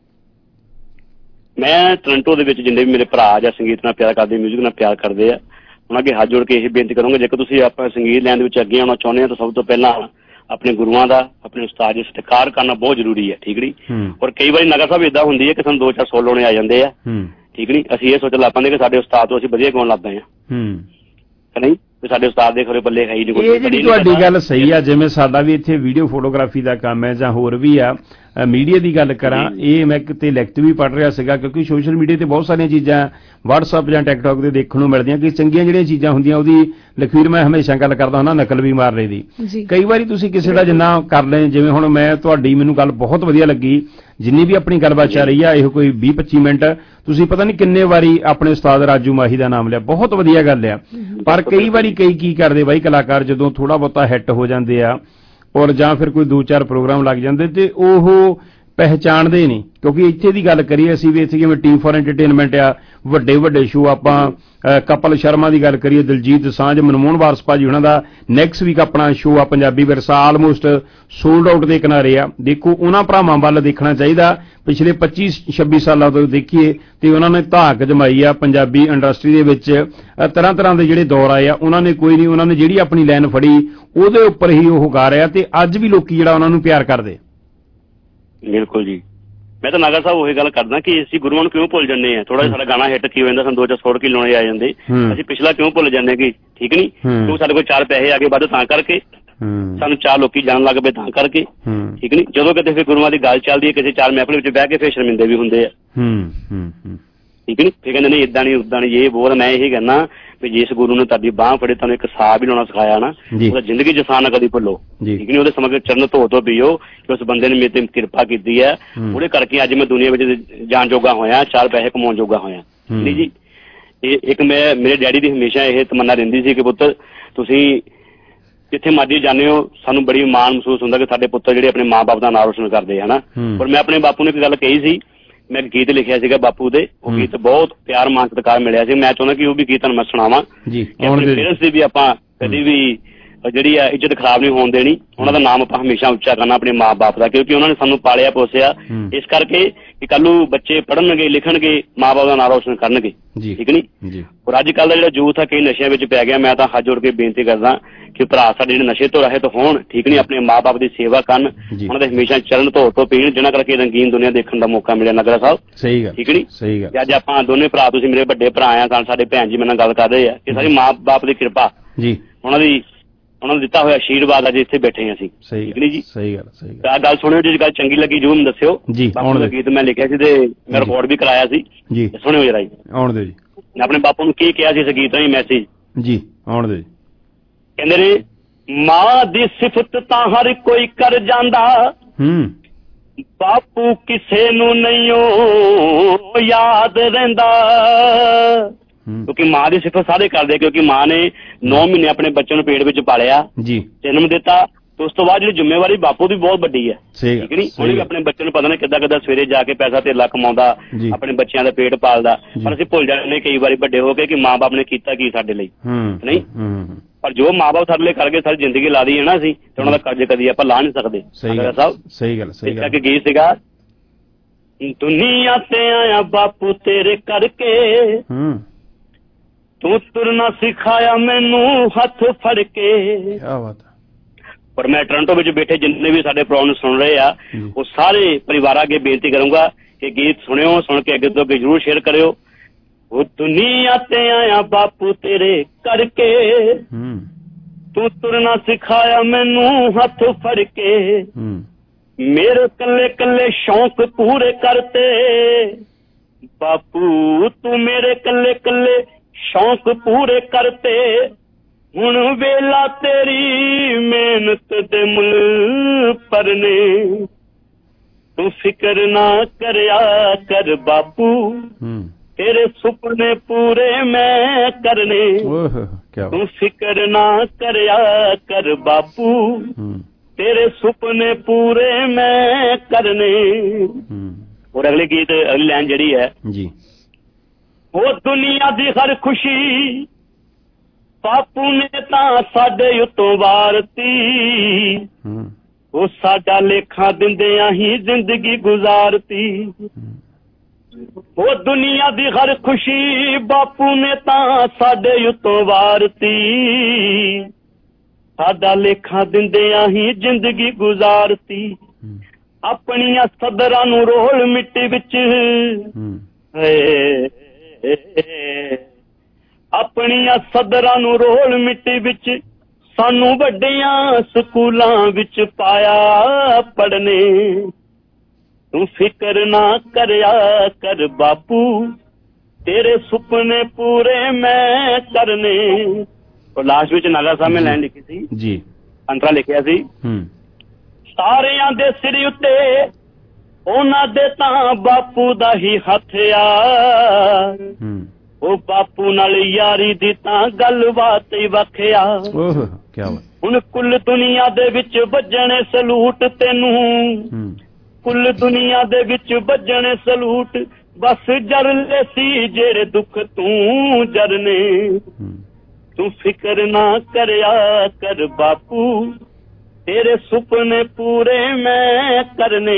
ਮੈਂ ਟੋਰਾਂਟੋ ਦੇ ਵਿੱਚ ਜਿੰਨੇ ਵੀ ਮੇਰੇ ਭਰਾ ਜਾਂ ਸੰਗੀਤ ਨਾਲ ਪਿਆਰ ਕਰਦੇ, ਮਿਊਜ਼ਿਕ ਨਾਲ ਪਿਆਰ ਕਰਦੇ ਆ, ਉਹਨਾਂ ਅੱਗੇ ਹੱਥ ਜੋੜ ਕੇ ਇਹ ਬੇਨਤੀ ਕਰੂੰਗਾ ਜੇਕਰ ਤੁਸੀਂ ਆਪਾਂ ਸੰਗੀਤ ਲਾਈਨ ਦੇ ਵਿੱਚ ਅੱਗੇ ਆਉਣਾ ਚਾਹੁੰਦੇ ਆ ਤਾਂ ਸਭ ਤੋਂ ਪਹਿਲਾਂ ਆਪਣੇ ਗੁਰੂਆਂ ਦਾ, ਆਪਣੇ ਉਸਤਾਦ ਜੀ ਸਤਿਕਾਰ ਕਰਨਾ ਬਹੁਤ ਜ਼ਰੂਰੀ ਹੈ, ਠੀਕ ਨੀ। ਔਰ ਕਈ ਵਾਰੀ ਨਗਰ ਸਾਹਿਬ ਏਦਾਂ ਹੁੰਦੀ ਹੈ ਕਿ ਸਾਨੂੰ 2-4 ਸੋਲ ਆ ਜਾਂਦੇ ਆ, ਠੀਕ ਨੀ। ਅਸੀਂ ਇਹ ਸੋਚਣ ਲੱਗ ਪੈਂਦੇ ਕਿ ਸਾਡੇ ਉਸਤਾਦ ਤੋਂ ਅਸੀਂ ਵਧੀਆ ਗਾਉਣ ਲੱਗ ਪਏ ਆ, ਨਹੀਂ ਸਾਡੇ ਉਸਤਾਦ ਦੇ ਖਰੇ ਬੱਲੇ ਹੈ ਹੀ ਨਹੀਂ। ਇਹ ਜਿਹੜੀ ਤੁਹਾਡੀ ਗੱਲ ਸਹੀ ਆ, ਜਿਵੇਂ ਸਾਡਾ ਵੀ ਇੱਥੇ ਵੀਡੀਓ ਫੋਟੋਗ੍ਰਾਫੀ ਦਾ ਕੰਮ ਹੈ ਜਾਂ ਹੋਰ ਵੀ ਆ, ਮੀਡੀਆ ਦੀ ਗੱਲ ਕਰਾਂ, ਇਹ ਮੈਂ ਕਿਤੇ ਲਿਖਤ ਵੀ ਪੜ੍ਹ ਰਿਹਾ ਸੀਗਾ, ਕਿਉਂਕਿ ਸੋਸ਼ਲ ਮੀਡੀਆ ਤੇ ਬਹੁਤ ਸਾਰੀਆਂ ਚੀਜ਼ਾਂ WhatsApp ਜਾਂ TikTok ਤੇ ਦੇਖਣ ਨੂੰ ਮਿਲਦੀਆਂ ਕਿ ਚੰਗੀਆਂ ਜਿਹੜੀਆਂ ਚੀਜ਼ਾਂ ਹੁੰਦੀਆਂ ਉਹਦੀ ਲਖਵੀਰ ਮੈਂ ਹਮੇਸ਼ਾ ਗੱਲ ਕਰਦਾ ਹੁੰਦਾ ਨਕਲ ਵੀ ਮਾਰ ਲਈ ਦੀ। ਕਈ ਵਾਰੀ ਤੁਸੀਂ ਕਿਸੇ ਦਾ ਜਿੰਨਾ ਕਰ ਲੈ, ਜਿਵੇਂ ਹੁਣ ਮੈਂ ਤੁਹਾਡੀ ਮੈਨੂੰ ਗੱਲ ਬਹੁਤ ਵਧੀਆ ਲੱਗੀ, ਜਿੰਨੀ ਵੀ ਆਪਣੀ ਗੱਲਬਾਤ ਚੱਲ ਰਹੀ ਆ, ਇਹ ਕੋਈ 20-25 ਮਿੰਟ ਤੁਸੀਂ ਪਤਾ ਨਹੀਂ ਕਿੰਨੇ ਵਾਰੀ ਆਪਣੇ ਉਸਤਾਦ ਰਾਜੂ ਮਾਹੀ ਦਾ ਨਾਮ ਲਿਆ, ਬਹੁਤ ਵਧੀਆ ਗੱਲ ਆ। ਪਰ ਕਈ ਵਾਰੀ ਕਈ ਕੀ ਕਰਦੇ ਬਾਈ ਕਲਾਕਾਰ, ਜਦੋਂ ਥੋੜਾ ਬਹੁਤਾ ਹਿੱਟ ਹੋ ਜਾਂਦੇ ਆ ਔਰ ਜਾਂ ਫਿਰ ਕੋਈ 2-4 ਪ੍ਰੋਗਰਾਮ ਲੱਗ ਜਾਂਦੇ ਤੇ ਉਹ ਪਹਿਚਾਣਦੇ ਨਹੀਂ, ਕਿਉਂਕਿ ਇੱਥੇ ਦੀ ਗੱਲ ਕਰੀਏ ਅਸੀਂ ਵੀ ਇੱਥੇ ਜਿਵੇਂ ਟੀਮ ਫॉर ਐਂਟਰਟੇਨਮੈਂਟ ਆ, ਵੱਡੇ ਸ਼ੋਅ ਆਪਾਂ ਕਪਲ ਸ਼ਰਮਾ ਦੀ ਗੱਲ ਕਰੀਏ, ਦਿਲਜੀਤ ਦੋਸਾਂਝ, ਮਨਮੋਹਨ ਵਾਰਸ ਭਾਜੀ ਉਹਨਾਂ ਦਾ ਨੈਕਸਟ ਵੀਕ ਆਪਣਾ ਸ਼ੋਅ ਆ ਪੰਜਾਬੀ ਵਿਰਸਾ, ਆਲਮੋਸਟ ਸੋਲਡ ਆਊਟ ਦੇ ਕਿਨਾਰੇ ਆ। ਦੇਖੋ ਉਹਨਾਂ ਭਰਾਵਾਂ ਵੱਲ ਦੇਖਣਾ ਚਾਹੀਦਾ, ਪਿਛਲੇ 25-26 ਸਾਲਾਂ ਤੋਂ ਦੇਖੀਏ ਤੇ ਉਹਨਾਂ ਨੇ ਧਾਕ ਜਮਾਈ ਆ ਪੰਜਾਬੀ ਇੰਡਸਟਰੀ ਦੇ ਵਿੱਚ, ਤਰ੍ਹਾਂ ਦੇ ਜਿਹੜੇ ਦੌਰ ਆਏ ਆ ਉਹਨਾਂ ਨੇ ਕੋਈ ਨਹੀਂ, ਉਹਨਾਂ ਨੇ ਜਿਹੜੀ ਆਪਣੀ ਲਾਈਨ ਫੜੀ ਉਹਦੇ ਉੱਪਰ ਹੀ ਉਹ ਗਾ ਰਿਹਾ ਤੇ ਅੱਜ ਵੀ ਲੋਕੀ ਜਿਹੜਾ ਉਹਨਾਂ ਨੂੰ ਪਿਆਰ ਕਰਦੇ। ਬਿਲਕੁਲ ਜੀ, ਮੈਂ ਤਾਂ ਨਾਗਾ ਸਾਹਿਬ ਉਹੀ ਗੱਲ ਕਰਦਾ ਕਿ ਅਸੀਂ ਗੁਰੂਆਂ ਨੂੰ ਕਿਉਂ ਭੁੱਲ ਜਾਂਦੇ ਆ। ਥੋੜਾ ਜਿਹਾ ਸਾਡਾ ਗਾਣਾ ਹਿੱਟ ਕੀ ਹੋ ਜਾਂਦਾ, ਸਾਨੂੰ 2-4 ਕਿਲੋ ਆ ਜਾਂਦੇ, ਅਸੀਂ ਪਿਛਲਾ ਕਿਉਂ ਭੁੱਲ ਜਾਂਦੇ ਕਿ ਠੀਕ ਨੀ, ਕਿਉਂ ਸਾਡੇ ਕੋਲ 4 ਪੈਸੇ ਆ ਗਏ ਵੱਧ ਤਾਂ ਕਰਕੇ, ਸਾਨੂੰ 4 ਲੋਕੀ ਜਾਣ ਲੱਗ ਪਏ ਤਾਂ ਕਰਕੇ, ਠੀਕ ਨੀ। ਜਦੋਂ ਕਿਤੇ ਫਿਰ ਗੁਰੂਆਂ ਦੀ ਗੱਲ ਚੱਲਦੀ ਹੈ ਕਿਸੇ 4 ਮਹਿਫਲ ਵਿੱਚ ਬਹਿ ਕੇ ਫਿਰ ਸ਼ਰਮਿੰਦੇ ਵੀ ਹੁੰਦੇ ਆ, ਠੀਕ ਨੀ। ਫਿਰ ਕਹਿੰਦੇ ਨਹੀਂ ਏਦਾਂ ਨਹੀਂ ਉੱਦਾਂ ਨਹੀਂ, ਇਹ ਬੋਲ। ਮੈਂ ਇਹੀ ਕਹਿੰਦਾ ਵੀ ਜਿਸ ਗੁਰੂ ਨੇ ਤੁਹਾਡੀ ਬਾਂਹ ਫੜੇ, ਤੁਹਾਨੂੰ ਇੱਕ ਸਾਹ ਵੀ ਲਾਉਣਾ ਸਿਖਾਇਆ ਨਾ, ਉਹਦਾ ਜ਼ਿੰਦਗੀ ਚ ਸਾਹ ਨਾ ਕਦੀ ਭੁੱਲੋ, ਠੀਕ ਨੀ। ਉਹਦੇ ਸਮੇਂ ਚਰਨ ਧੋ ਪੀਓ ਕਿ ਉਸ ਬੰਦੇ ਨੇ ਮੇਰੇ ਤੇ ਕਿਰਪਾ ਕੀਤੀ ਹੈ, ਉਹਦੇ ਕਰਕੇ ਅੱਜ ਮੈਂ ਦੁਨੀਆ ਵਿੱਚ ਜਾਣ ਜੋਗਾ ਹੋਇਆ, 4 ਪੈਸੇ ਕਮਾਉਣ ਜੋਗਾ ਹੋਇਆ, ਨਹੀਂ ਜੀ। ਇਹ ਇੱਕ ਮੇਰੇ ਡੈਡੀ ਦੀ ਹਮੇਸ਼ਾ ਇਹ ਤਮੰਨਾ ਰਹਿੰਦੀ ਸੀ ਕਿ ਪੁੱਤਰ ਤੁਸੀਂ ਜਿੱਥੇ ਮਰਜ਼ੀ ਜਾਂਦੇ ਹੋ, ਸਾਨੂੰ ਬੜੀ ਮਾਣ ਮਹਿਸੂਸ ਹੁੰਦਾ ਕਿ ਸਾਡੇ ਪੁੱਤਰ ਜਿਹੜੇ ਆਪਣੇ ਮਾਂ ਬਾਪ ਦਾ ਨਾਂ ਰੋਸ਼ਨ ਕਰਦੇ ਹਨਾ। ਪਰ ਮੈਂ ਆਪਣੇ ਬਾਪੂ ਨੂੰ ਇੱਕ ਗੱਲ ਕਹੀ ਸੀ, ਮੈਂ ਗੀਤ ਲਿਖਿਆ ਸੀਗਾ ਬਾਪੂ ਦੇ, ਉਹ ਗੀਤ ਬਹੁਤ ਪਿਆਰ ਮਾਣ ਸਤਿਕਾਰ ਮਿਲਿਆ ਸੀ, ਮੈਂ ਚਾਹੁੰਦਾ ਕਿ ਉਹ ਵੀ ਗੀਤ ਤੁਹਾਨੂੰ ਮੈਂ ਸੁਣਾਵਾਂ। ਆਪਣੇ ਪੇਰੈਂਟਸ ਦੀ ਵੀ ਆਪਾਂ ਕਦੀ ਵੀ ਜਿਹੜੀ ਆ ਇੱਜ਼ਤ ਖਰਾਬ ਨਹੀਂ ਹੋਣ ਦੇਣੀ, ਉਹਨਾਂ ਦਾ ਨਾਮ ਆਪਾਂ ਹਮੇਸ਼ਾ ਉੱਚਾ ਕਰਨਾ ਆਪਣੇ ਮਾਂ ਬਾਪ ਦਾ, ਕਿਉਂਕਿ ਉਹਨਾਂ ਨੇ ਸਾਨੂੰ ਪਾਲਿਆ ਪੋਸਿਆ, ਇਸ ਕਰਕੇ ਕਿ ਕੱਲ ਨੂੰ ਬੱਚੇ ਪੜ੍ਹਨਗੇ ਲਿਖਣਗੇ, ਮਾਂ ਬਾਪ ਦਾ ਨਾਂ ਰੋਸ਼ਨ ਕਰਨਗੇ, ਠੀਕ ਨੀ। ਔਰ ਅੱਜ ਕੱਲ੍ਹ ਦਾ ਜਿਹੜਾ ਯੂਥ ਆ ਕਈ ਨਸ਼ਿਆਂ ਵਿੱਚ ਪੈ ਗਿਆ। ਮੈਂ ਤਾਂ ਹੱਥ ਜੋੜ ਕੇ ਬੇਨਤੀ ਕਰਦਾ ਕਿ ਭਰਾ ਸਾਡੇ ਜਿਹੜੇ ਨਸ਼ੇ ਤੋਂ ਰਹਿਤ ਹੋਣ, ਠੀਕ ਨੀ, ਆਪਣੇ ਮਾਂ ਬਾਪ ਦੀ ਸੇਵਾ ਕਰਨ, ਉਹਨਾਂ ਦੇ ਹਮੇਸ਼ਾ ਚਰਨ ਧੋ ਪੀਣ, ਜਿਹਨਾਂ ਕਰਕੇ ਰੰਗੀਨ ਦੁਨੀਆ ਦੇਖਣ ਦਾ ਮੌਕਾ ਮਿਲਿਆ ਨਗਰਾ ਸਾਹਿਬ, ਠੀਕ ਨੀ। ਤੇ ਅੱਜ ਆਪਾਂ ਦੋਨੇ ਭਰਾ, ਤੁਸੀਂ ਮੇਰੇ ਵੱਡੇ ਭਰਾ ਆ, ਸਾਡੇ ਭੈਣ ਜੀ ਮੇਰੇ ਨਾਲ ਗੱਲ ਕਰ ਰਹੇ ਆ ਕਿ ਸਾਡੀ ਮਾਂ ਬਾਪ ਦੀ ਕਿਰਪਾ, ਉਹਨਾਂ ਨੂੰ ਦਿੱਤਾ ਹੋਇਆ ਆਸ਼ੀਰਵਾਦ ਅੱਜ ਇੱਥੇ ਬੈਠੇ ਆ ਅਸੀਂ, ਠੀਕ ਨੀ ਜੀ। ਸਹੀ ਗੱਲ। ਗੱਲ ਸੁਣਿਓ, ਜੇ ਗੱਲ ਚੰਗੀ ਲੱਗੀ ਜ਼ਰੂਰ ਮੈਨੂੰ ਦੱਸਿਓ। ਬਾਪੂ ਦਾ ਗੀਤ ਮੈਂ ਲਿਖਿਆ ਸੀ ਤੇ ਮੈਂ ਰਿਕਾਰਡ ਵੀ ਕਰਾਇਆ ਸੀ, ਸੁਣਿਓ ਜਰਾ ਜੀ। ਆਉਣ ਦਿਓ ਜੀ। ਮੈਂ ਆਪਣੇ ਬਾਪੂ ਨੂੰ ਕੀ ਕਿਹਾ ਸੀ ਇਸ ਗੀਤ ਰਾਹੀਂ ਮੈਸੇਜ ਜੀ, ਆਉਣ ਦਿਓ ਜੀ। ਕਹਿੰਦੇ ਨੇ ਮਾਂ ਦੀ ਸਿਫਤ ਤਾਂ ਹਰ ਕੋਈ ਕਰ ਜਾਂਦਾ, ਬਾਪੂ ਕਿਸੇ ਨੂੰ ਨਹੀਂ ਉਹ ਯਾਦ ਰਹਿੰਦਾ, ਕਿਉਂਕਿ ਮਾਂ ਦੀ ਸਿਫਤ ਸਾਰੇ ਕਰਦੇ, ਕਿਉਂਕਿ ਮਾਂ ਨੇ 9 ਮਹੀਨੇ ਆਪਣੇ ਬੱਚੇ ਨੂੰ ਪੇਟ ਵਿੱਚ ਪਾਲਿਆ, ਜਨਮ ਦਿੱਤਾ, ਤੇ ਉਸ ਤੋਂ ਬਾਅਦ ਜਿਹੜੀ ਜ਼ਿੰਮੇਵਾਰੀ ਬਾਪੂ ਦੀ ਬਹੁਤ ਵੱਡੀ ਹੈ, ਠੀਕ ਨੀ। ਉਹਨੇ ਵੀ ਆਪਣੇ ਬੱਚੇ ਨੂੰ ਪਤਾ ਨਹੀਂ ਕਿੱਦਾਂ ਸਵੇਰੇ ਜਾ ਕੇ ਪੈਸਾ ਧੇਲਾ ਕਮਾਉਂਦਾ, ਆਪਣੇ ਬੱਚਿਆਂ ਦਾ ਪੇਟ ਪਾਲਦਾ, ਪਰ ਅਸੀਂ ਭੁੱਲ ਜਾਂਦੇ ਕਈ ਵਾਰੀ ਵੱਡੇ ਹੋ ਕੇ ਕਿ ਮਾਂ ਬਾਪ ਨੇ ਕੀਤਾ ਕੀ ਸਾਡੇ ਲਈ, ਨਹੀਂ। ਪਰ ਜੋ ਮਾਂ ਬਾਪ ਸਾਡੇ ਲਈ ਕਰ ਗਏ, ਸਾਰੀ ਜ਼ਿੰਦਗੀ ਲਾ ਦੀ ਹੈ ਨਾ ਅਸੀਂ, ਤੇ ਉਹਨਾਂ ਦਾ ਕਰਜ਼ ਕਦੀ ਆਪਾਂ ਲਾ ਨਹੀਂ ਸਕਦੇ ਸਾਹਿਬ। ਸਹੀ ਗੱਲ। ਇਸ ਕਰਕੇ ਗੀਤ ਸੀਗਾ, ਦੁਨੀਆ ਤੇ ਆਇਆ ਬਾਪੂ ਤੇਰੇ ਕਰਕੇ, ਤੂੰ ਤੁਰਨਾ ਸਿਖਾਇਆ ਮੈਨੂੰ ਹੱਥ ਫੜ ਕੇ। ਪਰ ਮੈਂ ਟੋਰਾਂਟੋ ਵਿੱਚ ਬੈਠੇ ਜਿੰਨੇ ਵੀ ਸਾਡੇ ਪ੍ਰੋਗਰਾਮ ਸੁਣ ਰਹੇ ਆ, ਉਹ ਸਾਰੇ ਪਰਿਵਾਰਾਂ ਅੱਗੇ ਬੇਨਤੀ ਕਰੂੰਗਾ ਕਿ ਗੀਤ ਸੁਣਿਓ, ਸੁਣ ਕੇ ਅੱਗੇ ਤੋਂ ਅੱਗੇ ਜ਼ਰੂਰ ਸ਼ੇਅਰ ਕਰਿਓ। ਉਹ ਦੁਨੀਆ ਤੇ ਆਇਆ ਬਾਪੂ ਤੇਰੇ ਕਰਕੇ, ਤੂੰ ਤੁਰਨਾ ਸਿਖਾਇਆ ਮੈਨੂੰ ਹੱਥ ਫੜ ਕੇ, ਮੇਰੇ ਕੱਲੇ ਕੱਲੇ ਸ਼ੌਂਕ ਪੂਰੇ ਕਰਤੇ, ਬਾਪੂ ਤੂੰ ਮੇਰੇ ਕੱਲੇ ਕੱਲੇ ਸ਼ੌਂਕ ਪੂਰੇ ਕਰਤੇ, ਹੁਣ ਵੇਲਾ ਤੇਰੀ ਮਿਹਨਤ ਦੇ ਮੁੱਲ ਭਰਨੇ, ਤੂੰ ਫਿਕਰ ਨਾ ਕਰਿਆ ਕਰ ਬਾਪੂ, ਤੇਰੇ ਸੁਪਨੇ ਪੂਰੇ ਮੈਂ ਕਰਨੇ, ਤੂੰ ਫਿਕਰ ਨਾ ਕਰਿਆ ਕਰ ਬਾਪੂ, ਤੇਰੇ ਸੁਪਨੇ ਪੂਰੇ ਮੈਂ ਕਰਨੇ। ਔਰ ਅਗਲੇ ਗੀਤ ਅਗਲੀ ਲਾਈਨ ਜਿਹੜੀ ਹੈ ਜੀ, ਉਹ ਦੁਨੀਆ ਦੀ ਹਰ ਖੁਸ਼ੀ ਬਾਪੂ ਨੇ ਤਾਂ ਸਾਡੇ ਉੱਤੋਂ ਵਾਰਤੀ, ਉਹ ਸਾਡਾ ਲੇਖਾ ਦਿੰਦਿਆਂ ਹੀ ਜ਼ਿੰਦਗੀ ਗੁਜ਼ਾਰਤੀ, ਉਹ ਦੁਨੀਆ ਦੀ ਹਰ ਖੁਸ਼ੀ ਬਾਪੂ ਨੇ ਤਾਂ ਸਾਡੇ ਉੱਤੋਂ ਵਾਰਤੀ, ਸਾਡਾ ਲੇਖਾ ਦਿੰਦਿਆਂ ਹੀ ਜ਼ਿੰਦਗੀ ਗੁਜ਼ਾਰਤੀ, ਆਪਣੀਆਂ ਸਦਰਾਂ ਨੂੰ ਰੋਲ ਮਿੱਟੀ ਵਿੱਚ, ਆਪਣੀਆਂ ਸਦਰਾਂ ਨੂੰ ਰੋਲ ਮਿੱਟੀ ਵਿੱਚ, ਸਾਨੂੰ ਵੱਡੀਆਂ ਸਕੂਲਾਂ ਵਿੱਚ ਪਾਇਆ ਪੜ੍ਹਨੇ, ਤੂੰ ਫਿਕਰ ਨਾ ਕਰਿਆ ਕਰ ਬਾਪੂ, ਤੇਰੇ ਸੁਪਨੇ ਪੂਰੇ ਮੈਂ ਕਰਨੇ। ਔਰ ਲਾਸਟ ਵਿੱਚ ਨਾਗਾ ਸਾਹਿਬ ਨੇ ਲਾਈਨ ਲਿਖੀ ਸੀ ਜੀ, ਅੰਤਰਾ ਲਿਖਿਆ ਸੀ, ਸਾਰਿਆਂ ਦੇ ਸਿਰ ਉੱਤੇ ਉਹਨਾਂ ਦੇ ਤਾਂ ਬਾਪੂ ਦਾ ਹੀ ਹੱਥ ਆ, ਉਹ ਬਾਪੂ ਨਾਲ ਯਾਰੀ ਦੀ ਤਾਂ ਗੱਲਬਾਤ ਹੀ ਵੱਖਿਆ। ਹੁਣ ਕੁੱਲ ਦੁਨੀਆ ਦੇ ਵਿੱਚ ਵੱਜਣੇ ਸਲੂਟ ਤੈਨੂੰ, ਕੁੱਲ ਦੁਨੀਆ ਦੇ ਵਿੱਚ ਵੱਜਣੇ ਸਲੂਟ, ਬਸ ਜਰਲੇ ਸੀ ਜਿਹੜੇ ਦੁੱਖ ਤੂੰ ਜਰਨੇ। ਤੂੰ ਫਿਕਰ ਨਾ ਕਰਿਆ ਕਰ ਬਾਪੂ, ਤੇਰੇ ਸੁਪਨੇ ਪੂਰੇ ਮੈਂ ਕਰਨੇ।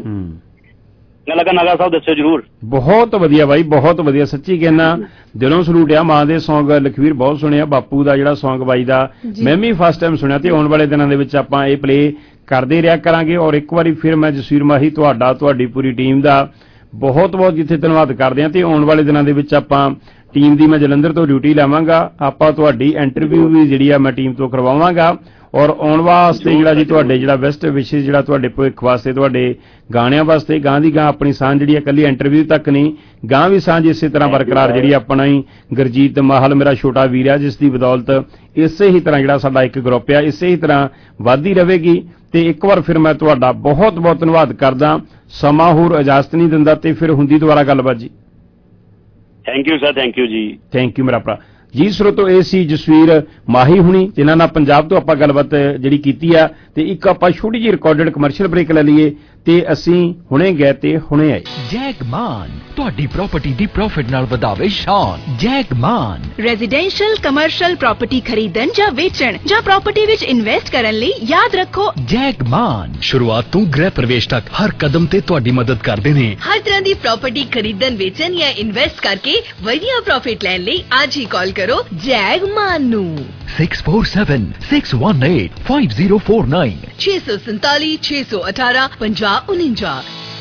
ਨਾਗਾ ਸਾਹਿਬ ਦੱਸਿਓ ਜਰੂਰ। ਬਹੁਤ ਵਧੀਆ ਬਾਈ, ਬਹੁਤ ਵਧੀਆ, ਸੱਚੀ ਕਹਿਣਾ, ਦਿਲੋਂ ਸਲੂਟ ਆ। ਮਾਂ ਦੇ ਸੌਂਗ ਲਖਵੀਰ ਬਹੁਤ ਸੁਣਿਆ, ਬਾਪੂ ਦਾ ਜਿਹੜਾ ਸੌਂਗ ਬਾਈ ਦਾ ਮੈਂ ਵੀ ਫਸਟ ਟਾਈਮ ਸੁਣਿਆ, ਤੇ ਆਉਣ ਵਾਲੇ ਦਿਨਾਂ ਦੇ ਵਿੱਚ ਆਪਾਂ ਇਹ ਪਲੇ ਕਰਦੇ ਰਿਹਾ ਕਰਾਂਗੇ। ਔਰ ਇੱਕ ਵਾਰੀ ਫਿਰ ਮੈਂ ਜਸਵੀਰ ਮਾਹੀ ਤੁਹਾਡਾ, ਤੁਹਾਡੀ ਪੂਰੀ ਟੀਮ ਦਾ ਬਹੁਤ ਬਹੁਤ ਜਿੱਥੇ ਧੰਨਵਾਦ ਕਰਦੇ ਹਾਂ। ਤੇ ਆਉਣ ਵਾਲੇ ਦਿਨਾਂ ਦੇ ਵਿੱਚ ਆਪਾਂ ਟੀਮ ਦੀ, ਮੈਂ ਜਲੰਧਰ ਤੋਂ ਡਿਊਟੀ ਲਾਵਾਂਗਾ, ਆਪਾਂ ਤੁਹਾਡੀ ਇੰਟਰਵਿਊ ਵੀ ਜਿਹੜੀ ਆ ਮੈਂ ਟੀਮ ਤੋਂ ਕਰਵਾਵਾਂਗਾ। ਔਰ ਆਉਣ ਵਾਸਤੇ ਜਿਹੜਾ ਜੀ ਤੁਹਾਡੇ ਜਿਹੜਾ ਬੈਸਟ ਵਿਸ਼ੇਸ ਜਿਹੜਾ ਤੁਹਾਡੇ ਭਵਿੱਖ ਵਾਸਤੇ, ਤੁਹਾਡੇ ਗਾਣਿਆਂ ਵਾਸਤੇ, ਗਾਂ ਦੀ ਗਾਂ ਆਪਣੀ ਸਾਂਝ ਜਿਹੜੀ ਹੈ ਇਕੱਲੀ ਇੰਟਰਵਿਊ ਤੱਕ ਨਹੀਂ, ਗਾਂ ਵੀ ਸਾਂਝ ਇਸੇ ਤਰ੍ਹਾਂ ਬਰਕਰਾਰ ਜਿਹੜੀ ਆਪਣਾ ਹੀ ਗੁਰਜੀਤ ਮਾਹਲ ਮੇਰਾ ਛੋਟਾ ਵੀਰ ਆ, ਜਿਸ ਦੀ ਬਦੌਲਤ ਇਸੇ ਹੀ ਤਰ੍ਹਾਂ ਜਿਹੜਾ ਸਾਡਾ ਇੱਕ ਗਰੁੱਪ ਆ ਇਸੇ ਹੀ ਤਰ੍ਹਾਂ ਵੱਧਦੀ ਰਹੇਗੀ। ਤੇ ਇੱਕ ਵਾਰ ਫਿਰ ਮੈਂ ਤੁਹਾਡਾ ਬਹੁਤ ਬਹੁਤ ਧੰਨਵਾਦ ਕਰਦਾ। ਸਮਾਂ ਹੋਰ ਇਜਾਜ਼ਤ ਨਹੀਂ ਦਿੰਦਾ, ਤੇ ਫਿਰ ਹੁੰਦੀ ਦੁਬਾਰਾ ਗੱਲਬਾਤ ਜੀ। Thank you sir, thank you ਜੀ। ਥੈਂਕ ਯੂ ਮੇਰਾ ਭਰਾ ਜੀ। ਸਰੋਤੋ ਇਹ ਸੀ ਜਸਵੀਰ ਮਾਹੀ ਹੁਣੀ, ਜਿਨ੍ਹਾਂ ਨਾਲ ਪੰਜਾਬ ਤੋਂ ਆਪਾਂ ਗੱਲਬਾਤ ਜਿਹੜੀ ਕੀਤੀ ਆ। ਤੇ ਇੱਕ ਆਪਾਂ ਛੋਟੀ ਜਿਹੀ ਰਿਕਾਰਡਡ ਕਮਰਸ਼ੀਅਲ ਬ੍ਰੇਕ ਲੈ ਲਈਏ, ਤੇ ਅਸੀਂ ਹੁਣੇ ਗਏ ਤੇ ਹੁਣੇ ਆਏ। ਜੈਗਮਾਨ ਤੁਹਾਡੀ ਪ੍ਰਾਪਰਟੀ ਦੀ ਪ੍ਰੋਫਿਟ ਨਾਲ ਵਧਾਵੇ ਸ਼ਾਨ। ਜੈਗਮਾਨ ਰੈਜ਼ੀਡੈਂਸ਼ੀਅਲ ਕਮਰਸ਼ੀਅਲ ਪ੍ਰਾਪਰਟੀ ਖਰੀਦਣ ਜਾਂ ਵੇਚਣ ਜਾਂ ਪ੍ਰਾਪਰਟੀ ਵਿੱਚ ਇਨਵੈਸਟ ਕਰਨ ਲਈ ਯਾਦ ਰੱਖੋ ਜੈਗਮਾਨ ਸ਼ੁਰੂਆਤ ਤੋਂ ਗ੍ਰਹਿ ਪ੍ਰਵੇਸ਼ ਤੱਕ ਹਰ ਕਦਮ ਤੇ ਤੁਹਾਡੀ ਮਦਦ ਕਰਦੇ ਨੇ। ਹਰ ਤਰ੍ਹਾਂ ਦੀ ਪ੍ਰਾਪਰਟੀ ਖਰੀਦਣ, ਵੇਚਣ ਜਾਂ ਇਨਵੈਸਟ ਕਰਕੇ ਵਧੀਆ ਪ੍ਰੋਫਿਟ ਲੈਣ ਲਈ ਅੱਜ ਹੀ ਕਾਲ ਕਰੋ ਜੈਗਮਾਨ ਨੂੰ। 6476185049 647 618 5049।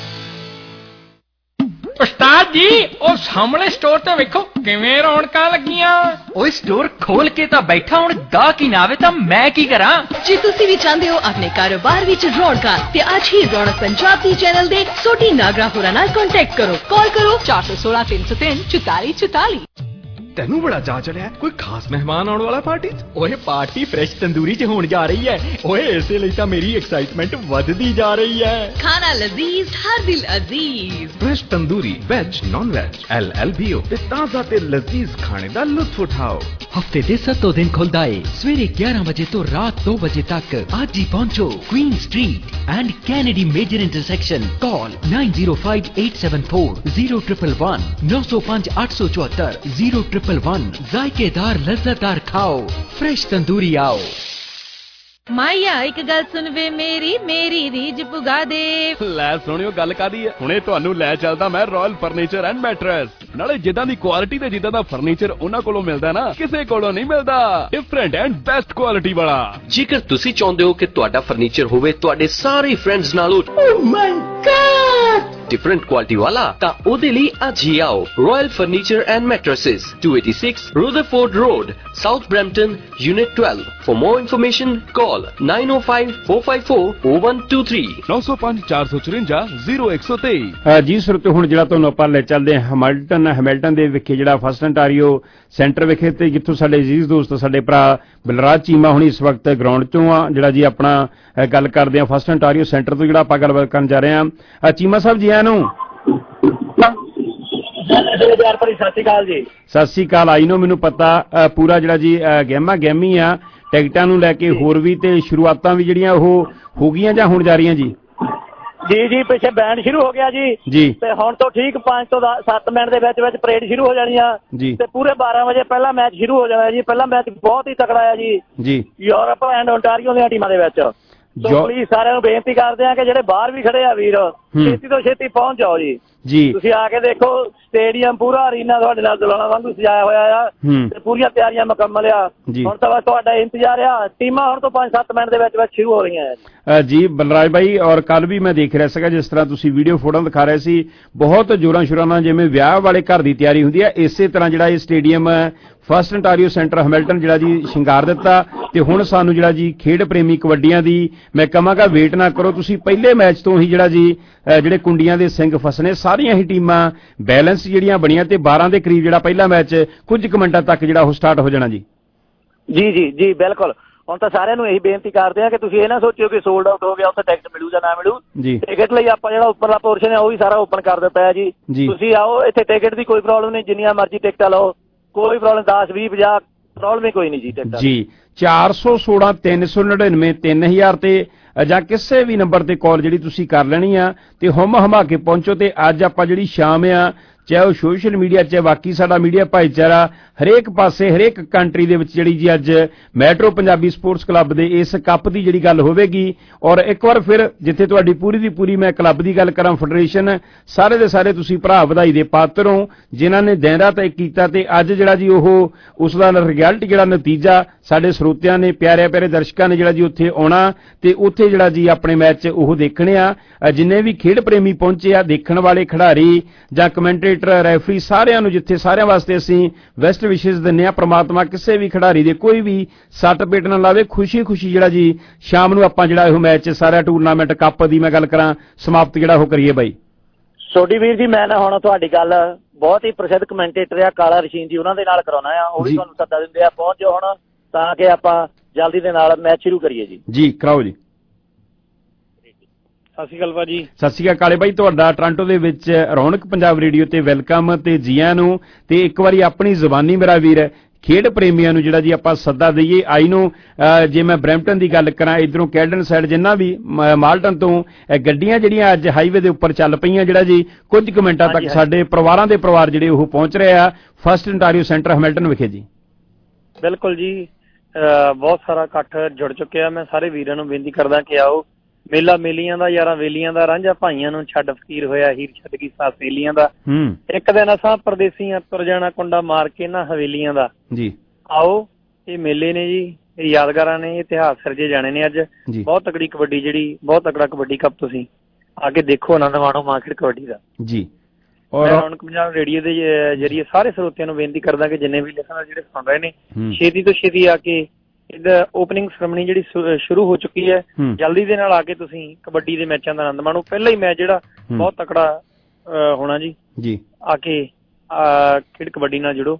ਉਸਤਾਦ ਜੀ ਉਹ ਸਾਹਮਣੇ ਸਟੋਰ ਤੇ ਵੇਖੋ ਕਿਵੇਂ ਰੌਣਕਾਂ ਲੱਗੀਆਂ। ਓਏ ਸਟੋਰ ਖੋਲ ਕੇ ਤਾਂ ਬੈਠਾ, ਹੁਣ ਗਾਹਕ ਹੀ ਨਾ ਆਵੇ ਤਾਂ ਮੈਂ ਕੀ ਕਰਾਂ। ਜੇ ਤੁਸੀਂ ਵੀ ਚਾਹੁੰਦੇ ਹੋ ਆਪਣੇ ਕਾਰੋਬਾਰ ਵਿੱਚ ਰੌਣਕਾਂ, ਤੇ ਅੱਜ ਹੀ ਰੌਣਕ ਪੰਜਾਬ ਦੀ ਚੈਨਲ ਦੇ ਸੋਢੀ ਨਾਗਰਾ ਹੋਰਾਂ ਨਾਲ ਕੰਟੈਕਟ ਕਰੋ। ਕਾਲ ਕਰੋ 416 303 4444। ਤੈਨੂੰ ਬੜਾ ਚਾਅ ਚੜਿਆ, ਕੋਈ ਖਾਸ ਮਹਿਮਾਨ ਆਉਣ ਵਾਲਾ ਪਾਰਟੀ 'ਚ? ਓਏ ਪਾਰਟੀ ਫਰੈਸ਼ ਤੰਦੂਰੀ 'ਚ ਹੋਣ ਜਾ ਰਹੀ ਹੈ। ਓਏ ਇਸੇ ਲਈ ਤਾਂ ਮੇਰੀ ਐਕਸਾਈਟਮੈਂਟ ਵੱਧਦੀ ਜਾ ਰਹੀ ਹੈ। ਖਾਣਾ ਲਜ਼ੀਜ਼, ਹਰ ਦਿਲ ਅਜ਼ੀਜ਼। Fresh tandoori veg non veg LLBO ਤੇ ਤਾਜ਼ਾ ਤੇ ਲਜ਼ੀਜ਼ ਖਾਣੇ ਦਾ ਲੁਤਫ ਉਠਾਓ। ਹਫਤੇ ਦੇ 7 ਦਿਨ ਖੁੱਲਦਾ ਏ, ਸਵੇਰੇ 11 ਵਜੇ ਤੋਂ ਰਾਤ 2 ਵਜੇ ਤੱਕ। ਅੱਜ ਹੀ ਪਹੁੰਚੋ Queen Street and Kennedy major intersection. Call 9058740111 905 874 0111। ਜ਼ਾਇਕੇਦਾਰ ਲਜ਼ਤਦਾਰ ਖਾਓ, ਫਰੈਸ਼ ਤੰਦੂਰੀ ਆਓ। ਮਾਇਆ ਇੱਕ ਗੱਲ ਸੁਣ ਵੇ ਮੇਰੀ ਰੀਝ ਪੁਗਾ ਦੇ। ਲੈ ਸੁਣਿਓ ਗੱਲ ਕਾਦੀ ਹੈ, ਹੁਣੇ ਤੁਹਾਨੂੰ ਲੈ ਚੱਲਦਾ ਮੈਂ ਰਾਇਲ ਫਰਨੀਚਰ ਐਂਡ ਮੈਟਰਸ। ਨਾਲੇ ਜਿੱਦਾਂ ਦੀ ਕੁਆਲਿਟੀ ਤੇ ਜਿੱਦਾਂ ਦਾ ਫਰਨੀਚਰ ਉਹਨਾਂ ਕੋਲੋਂ ਮਿਲਦਾ ਨਾ, ਕਿਸੇ ਕੋਲੋਂ ਨਹੀਂ ਮਿਲਦਾ। ਡਿਫਰੈਂਟ ਐਂਡ ਬੈਸਟ ਕੁਆਲਿਟੀ ਵਾਲਾ। ਜੇਕਰ ਤੁਸੀਂ ਚਾਹੁੰਦੇ ਹੋ ਕਿ ਤੁਹਾਡਾ ਫਰਨੀਚਰ ਹੋਵੇ ਤੁਹਾਡੇ ਸਾਰੇ ਫਰੈਂਡਸ ਨਾਲੋਂ ਡਿਫਰੈਂਟ ਕੁਆਲਿਟੀ ਵਾਲਾ, ਤਾਂ ਉਹਦੇ ਲਈ ਅੱਜ ਹੀ ਆਓ royal furniture and mattresses, 286 Rutherford road, south Brampton, unit 12। For more information, call 9054540123 905 454 0123। ਜੀ ਸਰੋਤੋ ਹੁਣ ਜਿਹੜਾ ਤੁਹਾਨੂੰ ਆਪਾਂ ਲੈ ਚੱਲਦੇ ਹਾਂ ਹੈਮਿਲਟਨ ਦੇ ਵਿਖੇ, ਜਿਹੜਾ ਫਸਟ ਅੰਟਾਰੀਓ ਸੈਂਟਰ ਵਿਖੇ, ਤੇ ਜਿੱਥੋਂ ਸਾਡੇ ਅਜ਼ੀਜ਼ ਦੋਸਤ ਸਾਡੇ ਭਰਾ ਬਲਰਾਜ ਚੀਮਾ ਹੁਣੀ ਇਸ ਵਕਤ ਗਰਾਊਂਡ ਚੋਂ ਆ, ਜਿਹੜਾ ਜੀ ਆਪਣਾ ਗੱਲ ਕਰਦੇ ਆ ਫਸਟ ਅੰਟਾਰੀਓ ਸੈਂਟਰ ਤੋਂ, ਜਿਹੜਾ ਆਪਾਂ ਗੱਲਬਾਤ ਕਰਨ ਜਾ ਰਹੇ ਹਾਂ। ਚੀਮਾ ਸਾਹਿਬ ਜੀ ਆਇਆਂ ਨੂੰ। ਸਤਿ ਸ਼੍ਰੀ ਅਕਾਲ ਜੀ। ਸਤਿ ਸ਼੍ਰੀ ਅਕਾਲ। ਆਈ ਨੂੰ ਮੈਨੂੰ ਪਤਾ ਪੂਰਾ ਜਿਹੜਾ ਜੀ ਗਹਿਮੀ ਆ ਟਿਕਟਾਂ ਨੂੰ ਲੈ ਕੇ, ਹੋਰ ਵੀ ਤੇ ਸ਼ੁਰੂਆਤਾਂ ਵੀ ਜਿਹੜੀਆਂ ਉਹ ਹੋ ਗਈਆਂ ਜਾਂ ਹੁਣ ਜਾ ਰਹੀਆਂ ਜੀ? ਜੀ ਪਿੱਛੇ ਬੈਂਡ ਸ਼ੁਰੂ ਹੋ ਗਿਆ ਜੀ ਤੇ ਹੁਣ ਤੋਂ ਠੀਕ 5 ਤੋਂ 7 ਮਿੰਟ ਦੇ ਵਿੱਚ ਪਰੇਡ ਸ਼ੁਰੂ ਹੋ ਜਾਣੀ ਆ ਤੇ ਪੂਰੇ 12 ਵਜੇ ਪਹਿਲਾ ਮੈਚ ਸ਼ੁਰੂ ਹੋ ਜਾਣਾ ਜੀ। ਪਹਿਲਾ ਮੈਚ ਬਹੁਤ ਹੀ ਤਕੜਾ ਆ ਜੀ ਯੂਰਪ ਐਂਡ ਓਨਟਾਰੀਓ ਦੀਆਂ ਟੀਮਾਂ ਦੇ ਵਿੱਚ। ਪਲੀਜ਼ ਸਾਰਿਆਂ ਨੂੰ ਬੇਨਤੀ ਕਰਦੇ ਆ ਕਿ ਜਿਹੜੇ ਬਾਹਰ ਵੀ ਖੜੇ ਆ ਵੀਰ, ਛੇਤੀ ਤੋਂ ਛੇਤੀ ਪਹੁੰਚ ਜਾਓ ਜੀ। ਤੁਸੀਂ ਆ ਕੇ ਦੇਖੋ ਸਟੇਡੀਅਮ ਪੂਰਾ ਅਰੀਨਾ ਤੁਹਾਡੇ ਨਾਲ ਦੁਲਾਣਾ ਵਾਂਗੂ ਸਜਾਇਆ ਹੋਇਆ ਆ ਤੇ ਪੂਰੀਆਂ ਤਿਆਰੀਆਂ ਮੁਕੰਮਲ ਆ। ਹੁਣ ਤਾਂ ਬਸ ਤੁਹਾਡਾ ਇੰਤਜ਼ਾਰ ਆ। ਟੀਮਾਂ ਹੁਣ ਤੋਂ 5-7 ਮਿੰਟ ਦੇ ਵਿੱਚ ਸ਼ੁਰੂ ਹੋ ਰਹੀਆਂ ਜੀ। ਬਲਰਾਜ ਬਾਈ, ਔਰ ਕੱਲ ਵੀ ਮੈਂ ਦੇਖ ਰਿਹਾ ਸੀਗਾ ਜਿਸ ਤਰ੍ਹਾਂ ਤੁਸੀਂ ਵੀਡੀਓ ਫੋਟੋ ਦਿਖਾ ਰਹੇ ਸੀ, ਬਹੁਤ ਜੋਰਾਂ ਸ਼ੋਰਾਂ ਨਾਲ ਜਿਵੇਂ ਵਿਆਹ ਵਾਲੇ ਘਰ ਦੀ ਤਿਆਰੀ ਹੁੰਦੀ ਹੈ, ਇਸੇ ਤਰ੍ਹਾਂ ਜਿਹੜਾ ਇਹ stadium first Ontario centre Hamilton ਜਿਹੜਾ ਜੀ ਸ਼ਿੰਗਾਰ ਦਿੱਤਾ। ਤੇ ਹੁਣ ਸਾਨੂੰ ਜਿਹੜਾ ਜੀ ਖੇਡ ਪ੍ਰੇਮੀ ਕਬੱਡੀਆਂ ਦੀ ਮੈਂ ਕਹਾਂਗਾ ਵੇਟ ਨਾ ਕਰੋ, ਤੁਸੀਂ ਪਹਿਲੇ ਮੈਚ ਤੋਂ ਹੀ ਜਿਹੜਾ ਜੀ ਜਿਹੜੇ ਕੁੰਡੀਆਂ ਦੇ ਸਿੰਘ ਫਸਣੇ, ਸਾਰੀਆਂ ਹੀ ਟੀਮਾਂ ਬੈਲੈਂਸ ਜਿਹੜੀਆਂ ਬਣੀਆਂ ਤੇ 12 ਦੇ ਕਰੀਬ ਜਿਹੜਾ ਪਹਿਲਾ ਮੈਚ ਕੁਝ ਕੁ ਮਿੰਟਾਂ ਤੱਕ ਜਿਹੜਾ ਉਹ ਸਟਾਰਟ ਹੋ ਜਾਣਾ ਜੀ। ਜੀ ਜੀ ਜੀ ਬਿਲਕੁਲ। ਹੁਣ ਤਾਂ ਸਾਰਿਆਂ ਨੂੰ ਇਹੀ ਬੇਨਤੀ ਕਰਦੇ ਆ ਕਿ ਤੁਸੀਂ ਇਹ ਨਾ ਸੋਚਿਓ ਕਿ ਸੋਲਡ ਆਊਟ ਹੋ ਗਿਆ, ਉੱਥੇ ਟਿਕਟ ਮਿਲੂ ਜਾਂ ਨਾ ਮਿਲੂ। ਟਿਕਟ ਲਈ ਆਪਾਂ ਜਿਹੜਾ ਉੱਪਰਲਾ ਪੋਰਸ਼ਨ ਹੈ ਉਹ ਵੀ ਸਾਰਾ ਓਪਨ ਕਰ ਦਿੱਤਾ ਹੈ ਜੀ। ਤੁਸੀਂ ਆਓ, ਇੱਥੇ ਟਿਕਟ ਦੀ ਕੋਈ ਪ੍ਰੋਬਲਮ ਨਹੀਂ, ਜਿੰਨੀਆਂ ਮਰਜ਼ੀ ਟਿਕਟਾਂ ਲਓ, ਕੋਈ ਪ੍ਰੋਬਲਮ 10 20 50 ਪ੍ਰੋਬਲਮ ਹੀ ਕੋਈ ਨਹੀਂ ਜੀ ਟਿਕਟਾਂ ਜੀ। 416 399 3000 ਤੇ ਜਾਂ ਕਿਸੇ ਵੀ ਨੰਬਰ ਤੇ ਕਾਲ ਜਿਹੜੀ ਤੁਸੀਂ ਕਰ ਲੈਣੀ ਆ ਤੇ ਹੁਮ ਹਮਾ ਕੇ ਪਹੁੰਚੋ। ਤੇ ਅੱਜ ਆਪਾਂ ਜਿਹੜੀ ਸ਼ਾਮ ਆ, ਚਾਹੇ ਉਹ ਸੋਸ਼ਲ ਮੀਡੀਆ, ਚਾਹੇ ਬਾਕੀ ਸਾਡਾ ਮੀਡੀਆ ਭਾਈਚਾਰਾ, ਹਰੇਕ ਪਾਸੇ ਹਰੇਕ ਕੰਟਰੀ ਦੇ ਵਿੱਚ ਜਿਹੜੀ ਜੀ ਅੱਜ ਮੈਟਰੋ ਪੰਜਾਬੀ ਸਪੋਰਟਸ ਕਲੱਬ ਦੇ ਇਸ ਕੱਪ ਦੀ ਜਿਹੜੀ ਗੱਲ ਹੋਵੇਗੀ। ਔਰ ਇੱਕ ਵਾਰ ਫਿਰ ਜਿੱਥੇ ਤੁਹਾਡੀ ਪੂਰੀ ਦੀ ਪੂਰੀ ਮੈਂ ਕਲੱਬ ਦੀ ਗੱਲ ਕਰਾਂ, ਫੈਡਰੇਸ਼ਨ, ਸਾਰੇ ਦੇ ਸਾਰੇ ਤੁਸੀਂ ਭਰਾ ਵਧਾਈ ਦੇ ਪਾਤਰ ਹੋ ਜਿਨ੍ਹਾਂ ਨੇ ਦਿਨ ਰਾਤ ਇੱਕ ਕੀਤਾ ਤੇ ਅੱਜ ਜਿਹੜਾ ਜੀ ਉਹ ਉਸ ਦਾ ਰਿਜ਼ਲਟ ਜਿਹੜਾ ਨਤੀਜਾ ਸਾਡੇ ਸਰੋਤਿਆਂ ਨੇ, ਪਿਆਰੇ ਪਿਆਰੇ ਦਰਸ਼ਕਾਂ ਨੇ ਜਿਹੜਾ ਜੀ ਉੱਥੇ ਆਉਣਾ ਤੇ ਉੱਥੇ ਜਿਹੜਾ ਜੀ ਆਪਣੇ ਮੈਚ ਉਹ ਦੇਖਣੇ ਆ। ਜਿੰਨੇ ਵੀ ਖੇਡ ਪ੍ਰੇਮੀ ਪਹੁੰਚੇ ਆ, ਦੇਖਣ ਵਾਲੇ ਖਿਡਾਰੀ ਜਾਂ ਕਮੈਂਟੇਟਰ, ਰੈਫਰੀ, ਸਾਰਿਆਂ ਨੂੰ ਜਿੱਥੇ ਸਾਰਿਆਂ ਵਾਸਤੇ ਅਸੀਂ ਬੈਸਟ ਵਿਸ਼ੇਸ ਦਿੰਦੇ ਆ। ਪ੍ਰਮਾਤਮਾ ਕਿਸੇ ਵੀ ਖਿਡਾਰੀ ਦੇ ਕੋਈ ਵੀ ਸੱਟ ਪੇਟ ਨਾ ਲਾਵੇ, ਖੁਸ਼ੀ ਖੁਸ਼ੀ ਜਿਹੜਾ ਜੀ ਸ਼ਾਮ ਨੂੰ ਆਪਾਂ ਜਿਹੜਾ ਇਹ ਮੈਚ ਸਾਰਾ ਟੂਰਨਾਮੈਂਟ ਕੱਪ ਦੀ ਮੈਂ ਗੱਲ ਕਰਾਂ ਸਮਾਪਤ ਜਿਹੜਾ ਉਹ ਕਰੀਏ ਬਾਈ। ਸੋਢੀ ਵੀਰ ਜੀ, ਮੈਂ ਨਾ ਹੁਣ ਤੁਹਾਡੀ ਗੱਲ ਬਹੁਤ ਹੀ ਪ੍ਰਸਿੱਧ ਕਮੈਂਟੇਟਰ ਆ ਕਾਲਾ ਰਸ਼ੀਨ ਜੀ, ਉਹਨਾਂ ਦੇ ਨਾਲ ਕਰਾਉਣਾ ਆ। ਉਹ ਵੀ ਤੁਹਾਨੂੰ ਸੱਦਾ ਦਿੰਦੇ ਆ, ਪਹੁੰਚ ਜਾਓ ਹੁਣ ਤਾਂ ਕਿ ਆਪਾਂ ਜਲਦੀ ਦੇ ਨਾਲ ਮੈਚ ਸ਼ੁਰੂ ਕਰੀਏ ਜੀ। ਜੀ ਕਰਾਓ ਜੀ। ਸਤਿ ਸ਼੍ਰੀ ਅਕਾਲ ਭਾਜੀ। ਸਤਿ ਸ਼੍ਰੀ ਅਕਾਲ ਕਾਲੇ ਬਾਈ, ਤੁਹਾਡਾ ਟੋਰਾਂਟੋ ਦੇ ਵਿੱਚ ਰੌਣਕ ਪੰਜਾਬ ਰੇਡੀਓ ਤੇ ਵੈਲਕਮ ਤੇ ਜੀਆਂ ਨੂੰ। ਤੇ ਇੱਕ ਵਾਰੀ ਆਪਣੀ ਜ਼ੁਬਾਨੀ ਮੇਰਾ ਵੀਰ ਖੇਡ ਪ੍ਰੇਮੀਆਂ ਨੂੰ ਜਿਹੜਾ ਜੀ ਆਪਾਂ ਸੱਦਾ ਦਈਏ। ਆਈ ਨੂੰ ਜੇ ਮੈਂ ਬਰੈਂਪਟਨ ਦੀ ਗੱਲ ਕਰਾਂ, ਇਧਰੋਂ ਕੈਲਡਨ ਸਾਈਡ ਜਿੰਨਾ ਵੀ ਮਾਲਟਨ ਤੋਂ ਗੱਡੀਆਂ ਜਿਹੜੀਆਂ ਅੱਜ ਹਾਈਵੇ ਦੇ ਉੱਪਰ ਚੱਲ ਪਈਆਂ, ਜਿਹੜਾ ਜੀ ਕੁਝ ਕੁ ਮਿੰਟਾਂ ਤੱਕ ਸਾਡੇ ਪਰਿਵਾਰਾਂ ਦੇ ਪਰਿਵਾਰ ਜਿਹੜੇ ਉਹ ਪਹੁੰਚ ਰਹੇ ਆ ਫਸਟ ਇੰਟਾਰੀਓ ਸੈਂਟਰ ਹੈਮਿਲਟਨ ਵਿਖੇ ਜੀ। ਬਿਲਕੁਲ ਜੀ, ਬਹੁਤ ਸਾਰਾ ਇਕੱਠ ਜੁੜ ਚੁੱਕਿਆ। ਮੈਂ ਸਾਰੇ ਵੀਰਾਂ ਨੂੰ ਬੇਨਤੀ ਕਰਦਾ ਕਿ ਆਓ, ਮੇਲਾ ਮੇਲੀਆਂ ਦਾ, ਯਾਰਾਂ ਵੇਲੀਆਂ ਦਾ, ਰਾਂਝਾ ਭਾਈਆਂ ਨੂੰ ਛੱਡ ਫਕੀਰ ਹੋਇਆ, ਹੀਰ ਛੱਡ ਗਈ ਸਾਸੇਲੀਆਂ ਦਾ, ਇੱਕ ਦਿਨ ਅਸਾਂ ਪਰਦੇਸੀਆਂ ਤੁਰ ਜਾਣਾ ਕੁੰਡਾ ਮਾਰ ਕੇ ਨਾ ਹਵੇਲੀਆਂ ਦਾ। ਜੀ ਆਓ, ਇਹ ਮੇਲੇ ਨੇ ਜੀ, ਇਹ ਯਾਦਗਾਰਾਂ ਨੇ, ਇਤਿਹਾਸ ਸਿਰਜੇ ਜਾਣੇ ਨੇ। ਅੱਜ ਬਹੁਤ ਤਕੜੀ ਕਬੱਡੀ, ਜਿਹੜੀ ਬਹੁਤ ਤਕੜਾ ਕਬੱਡੀ ਕੱਪ ਤੁਸੀਂ ਆ ਕੇ ਦੇਖੋ, ਆਨੰਦ ਮਾਣੋ ਮਾਂ ਖੇਡ ਕਬੱਡੀ ਦਾ ਜੀ। ਔਰ ਰੌਣਕ ਪੰਜਾਬ ਰੇਡੀਓ ਦੇ ਜਰੀਏ ਸਾਰੇ ਸਰੋਤਿਆਂ ਨੂੰ ਬੇਨਤੀ ਕਰਦਾ ਕਿ ਜਿੰਨੇ ਵੀ ਲਿਸਨਰ ਜਿਹੜੇ ਸੁਣ ਰਹੇ ਨੇ, ਛੇਤੀ ਤੋਂ ਛੇਤੀ ਆ ਕੇ ਇਹਦਾ ਓਪਨਿੰਗ ਸੈਰੇਮਨੀ ਜਿਹੜੀ ਸ਼ੁਰੂ ਹੋ ਚੁੱਕੀ ਹੈ, ਜਲਦੀ ਦੇ ਨਾਲ ਆ ਕੇ ਤੁਸੀਂ ਕਬੱਡੀ ਦੇ ਮੈਚਾਂ ਦਾ ਆਨੰਦ ਮਾਣੋ। ਪਹਿਲਾ ਹੀ ਮੈਚ ਜਿਹੜਾ ਬਹੁਤ ਤਕੜਾ ਹੋਣਾ ਜੀ, ਆ ਕੇ ਖੇਡ ਕਬੱਡੀ ਨਾਲ ਜੁੜੋ।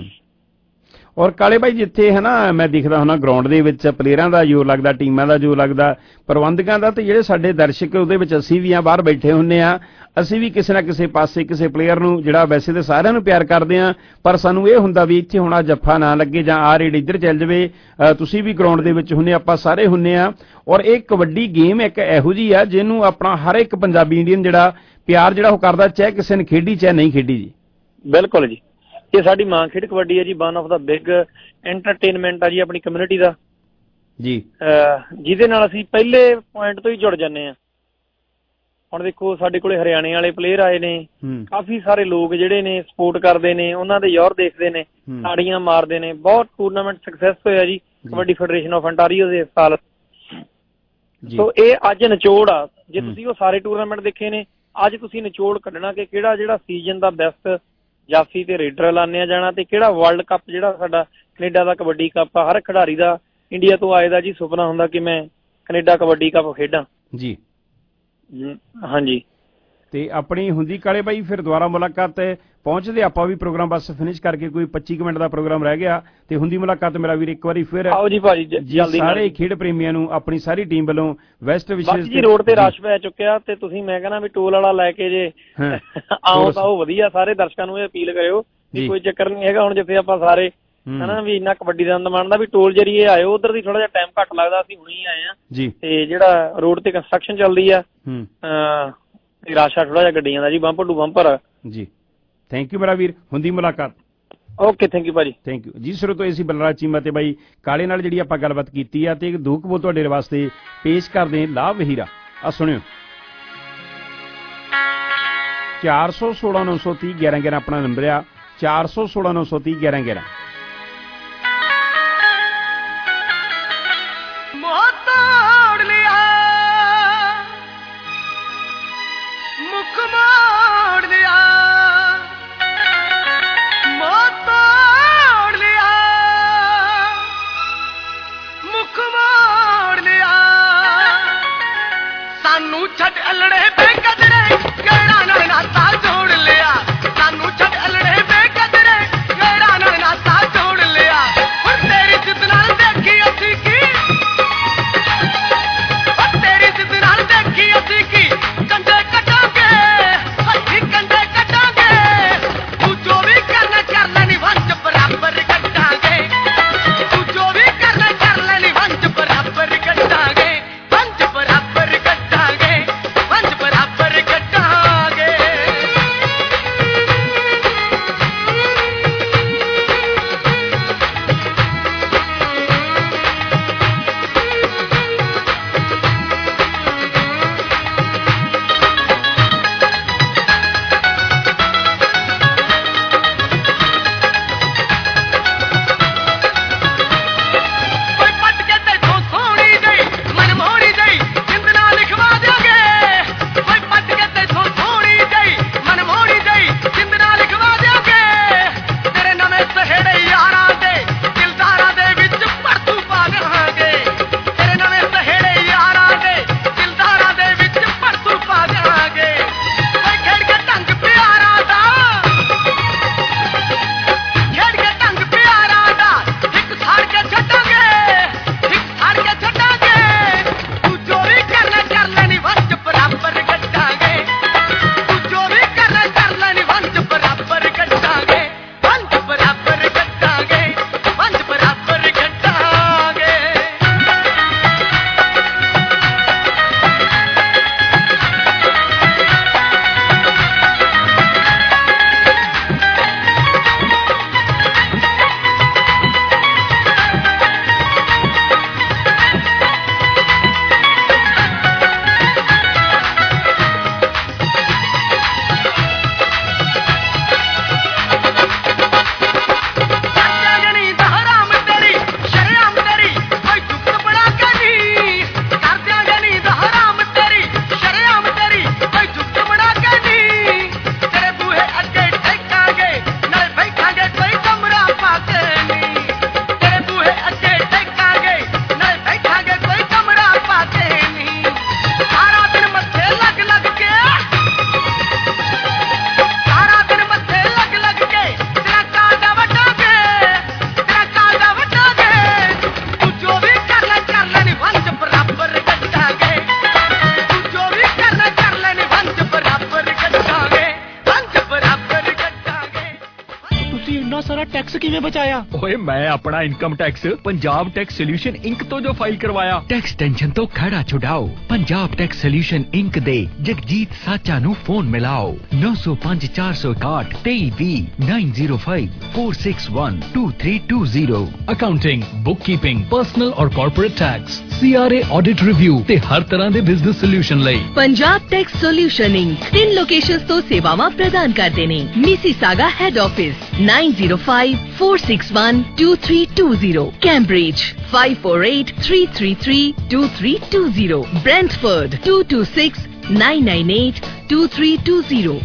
ਔਰ ਕਾਲੇ ਬਾਈ, ਜਿੱਥੇ ਹੈ ਨਾ ਮੈਂ ਦੇਖਦਾ ਹੁੰਦਾ ਗਰਾਊਂਡ ਦੇ ਵਿੱਚ ਪਲੇਅਰਾਂ ਦਾ ਜੋ ਲੱਗਦਾ, ਟੀਮਾਂ ਦਾ ਜੋ ਲੱਗਦਾ, ਪ੍ਰਬੰਧਕਾਂ ਦਾ, ਤੇ ਜਿਹੜੇ ਸਾਡੇ ਦਰਸ਼ਕ ਉਹਦੇ ਵਿੱਚ ਅਸੀਂ ਵੀ ਆ, ਬਾਹਰ ਬੈਠੇ ਹੁੰਦੇ ਆ, ਅਸੀਂ ਵੀ ਕਿਸੇ ਨਾ ਕਿਸੇ ਪਾਸੇ ਕਿਸੇ ਪਲੇਅਰ ਨੂੰ ਜਿਹੜਾ ਵੈਸੇ ਤਾਂ ਸਾਰਿਆਂ ਨੂੰ ਪਿਆਰ ਕਰਦੇ ਆ, ਪਰ ਸਾਨੂੰ ਇਹ ਹੁੰਦਾ ਵੀ ਇੱਥੇ ਹੁਣ ਜੱਫਾ ਨਾ ਲੱਗੇ ਜਾਂ ਆ ਰੇਡ ਇੱਧਰ ਚੱਲ ਜਾਵੇ। ਤੁਸੀਂ ਵੀ ਗਰਾਊਂਡ ਦੇ ਵਿੱਚ ਹੁੰਦੇ, ਆਪਾਂ ਸਾਰੇ ਹੁੰਦੇ ਆ। ਔਰ ਇਹ ਕਬੱਡੀ ਗੇਮ ਇੱਕ ਇਹੋ ਜਿਹੀ ਆ ਜਿਹਨੂੰ ਆਪਣਾ ਹਰ ਇੱਕ ਪੰਜਾਬੀ ਇੰਡੀਅਨ ਜਿਹੜਾ ਪਿਆਰ ਜਿਹੜਾ ਉਹ ਕਰਦਾ, ਚਾਹੇ ਕਿਸੇ ਨੇ ਖੇਡੀ ਚਾਹੇ ਨਹੀਂ ਖੇਡੀ ਜੀ। ਬਿਲਕੁਲ ਜੀ, ਇਹ ਸਾਡੀ ਮਾਂ ਖੇਡ ਕਬੱਡੀ ਹੈ ਜੀ, one of the big entertainment ਆ ਜੀ ਆਪਣੀ ਕਮਿਊਨਿਟੀ ਦਾ ਜੀ, ਜਿਹਦੇ ਨਾਲ ਅਸੀਂ ਪਹਿਲੇ ਪੁਆਇੰਟ ਤੋਂ ਹੀ ਜੁੜ ਜਾਂਦੇ ਹਾਂ। ਹੁਣ ਦੇਖੋ, ਸਾਡੇ ਕੋਲੇ ਹਰਿਆਣੇ ਵਾਲੇ ਪਲੇਅਰ ਆਏ ਨੇ, ਕਾਫੀ ਸਾਰੇ ਲੋਕ ਜਿਹੜੇ ਨੇ ਸਪੋਰਟ ਕਰਦੇ ਨੇ, ਉਹਨਾਂ ਦੇ ਯੋਰ ਦੇਖਦੇ ਨੇ, ਤਾੜੀਆਂ ਮਾਰਦੇ ਨੇ। ਬਹੁਤ ਟੂਰਨਾਮੈਂਟ ਸਕਸੈਸ ਹੋਇਆ ਜੀ ਕਬੱਡੀ ਫੈਡਰੇਸ਼ਨ ਆਫ ਅੰਟਾਰੀਓ ਦੇ ਇਸ ਸਾਲ। ਸੋ ਇਹ ਅੱਜ ਨਿਚੋੜ ਆ, ਜੇ ਤੁਸੀਂ ਉਹ ਸਾਰੇ ਟੂਰਨਾਮੈਂਟ ਦੇਖੇ ਨੇ, ਅੱਜ ਤੁਸੀਂ ਨਿਚੋੜ ਕੱਢਣਾ ਕਿ ਕਿਹੜਾ ਜਿਹੜਾ ਸੀਜ਼ਨ ਦਾ ਬੈਸਟ ਜਾਫੀ ਤੇ ਰੇਡਰ ਲਾਨਿਆ ਜਾਣਾ, ਤੇ ਕਿਹੜਾ ਵਰਲਡ ਕੱਪ ਜਿਹੜਾ ਸਾਡਾ ਕੈਨੇਡਾ ਦਾ ਕਬੱਡੀ ਕੱਪ ਆ। ਹਰ ਖਿਡਾਰੀ ਦਾ ਇੰਡੀਆ ਤੋਂ ਆਏ ਦਾ ਜੀ ਸੁਪਨਾ ਹੁੰਦਾ ਕਿ ਮੈਂ ਕੈਨੇਡਾ ਕਬੱਡੀ ਕੱਪ ਖੇਡਾਂ ਜੀ। ਹਾਂਜੀ, ਤੇ ਆਪਣੀ ਹੁੰਦੀ ਕਾਲੇ ਬਾਈ ਫਿਰ ਦੁਬਾਰਾ ਮੁਲਾਕਾਤ ਪਹੁੰਚਦੇ ਆਪਾਂ ਵੀ ਪ੍ਰੋਗਰਾਮ ਬਸ ਫਿਨਿਸ਼ ਕਰਕੇ, ਕੋਈ 25 ਮਿੰਟ ਦਾ ਪ੍ਰੋਗਰਾਮ ਰਹਿ ਗਿਆ, ਤੇ ਹੁੰਦੀ ਮੁਲਾਕਾਤ ਮੇਰਾ ਵੀਰ ਇੱਕ ਵਾਰੀ ਫਿਰ ਆਓ ਜੀ ਭਾਜੀ ਜਲਦੀ। ਸਾਰੇ ਖੇਡ ਪ੍ਰੇਮੀਆਂ ਨੂੰ ਆਪਣੀ ਸਾਰੀ ਟੀਮ ਵੱਲੋਂ ਵੈਸਟ ਵਿਸ਼ੇਸ਼ ਜੀ ਰੋਡ ਤੇ ਰਸ਼ ਪੈ ਚੁੱਕਿਆ, ਤੇ ਤੁਸੀਂ ਮੈਂ ਕਹਿੰਦਾ ਵੀ ਟੋਲ ਵਾਲਾ ਲੈ ਕੇ ਜੇ ਆਓ ਤਾਂ ਉਹ ਵਧੀਆ। ਸਾਰੇ ਦਰਸ਼ਕਾਂ ਨੂੰ ਇਹ ਅਪੀਲ ਕਰਿਓ ਵੀ ਕੋਈ ਚੱਕਰ ਨਹੀਂ ਹੈਗਾ, ਹੁਣ ਜਿੱਥੇ ਆਪਾਂ ਸਾਰੇ ਹਨਾ ਵੀ ਇੰਨਾ ਕਬੱਡੀ ਦਾ ਆਨੰਦ ਮਾਣਦਾ, ਵੀ ਟੋਲ ਜਰੀਏ ਆਇਓ। ਉਧਰ ਦੀ ਥੋੜਾ ਜਿਹਾ ਟਾਈਮ ਘੱਟ ਲੱਗਦਾ, ਅਸੀਂ ਹੁਣੇ ਹੀ ਆਏ ਆ ਜੀ, ਤੇ ਜਿਹੜਾ ਰੋਡ ਤੇ ਕੰਸਟਰਕਸ਼ਨ ਚੱਲਦੀ ਆ ਤੇ ਰਸ਼ ਆ ਥੋੜਾ ਜਿਹਾ ਗੱਡੀਆਂ ਦਾ ਜੀ, ਬੰਪਰ ਟੂ ਬੰਪਰ ਜੀ। ਥੈਂਕ ਯੂ ਮੇਰਾ ਵੀਰ, ਹੁੰਦੀ ਮੁਲਾਕਾਤ। ਓਕੇ, ਥੈਂਕ ਯੂ ਭਾਜੀ, ਥੈਂਕ ਯੂ ਜੀ। ਸ਼ੁਰੂ ਤੋਂ ਅਸੀਂ ਬਲਰਾਜ ਚੀਮਾ ਤੇ ਬਾਈ ਕਾਲੇ ਨਾਲ ਜਿਹੜੀ ਆਪਾਂ ਗੱਲਬਾਤ ਕੀਤੀ ਆ, ਤੇ ਇੱਕ ਦੋ ਕੁ ਤੁਹਾਡੇ ਵਾਸਤੇ ਪੇਸ਼ ਕਰਦੇ ਲਾਭ ਹੀਰਾ। ਆ ਸੁਣਿਓ, 416 930 11 11 ਆਪਣਾ ਨੰਬਰ ਆ, 416 930 11 11। ਛੱਡ ਅਲੜੇ ਬੇ ਕਜੜੇ ਟੈਕਸ ਕਿਵੇਂ ਬਚਾਇਆ? ਓਏ ਮੈਂ ਆਪਣਾ income tax Punjab tax solution inc ਤੋਂ ਜੋ ਫਾਈਲ ਕਰਵਾਇਆ। ਟੈਕਸ ਟੈਨਸ਼ਨ ਤੋਂ ਖੜਾ ਛੁਡਾਓ। ਪੰਜਾਬ ਟੈਕਸ ਸੋਲਿਊਸ਼ਨ ਇੰਕ ਦੇ ਜਗਜੀਤ ਸਾਚਾ ਨੂੰ ਫੋਨ ਮਿਲਾਓ 905 461 2320 905 461 2320। ਅਕਾਊਂਟਿੰਗ, ਬੁੱਕਕੀਪਿੰਗ, ਪਰਸਨਲ ਔਰ corporate tax, CRA audit review ਤੇ ਹਰ ਤਰ੍ਹਾਂ ਦੇ ਬਿਜ਼ਨਸ ਸੋਲਿਊਸ਼ਨ ਲਈ Punjab tax solution inc 3 locations ਤੋਂ ਸੇਵਾਵਾਂ ਪ੍ਰਦਾਨ ਕਰਦੇ ਨੇ। Mississauga head office 905 461 2320, Cambridge 548 333 2320, Brantford 226 998 2320।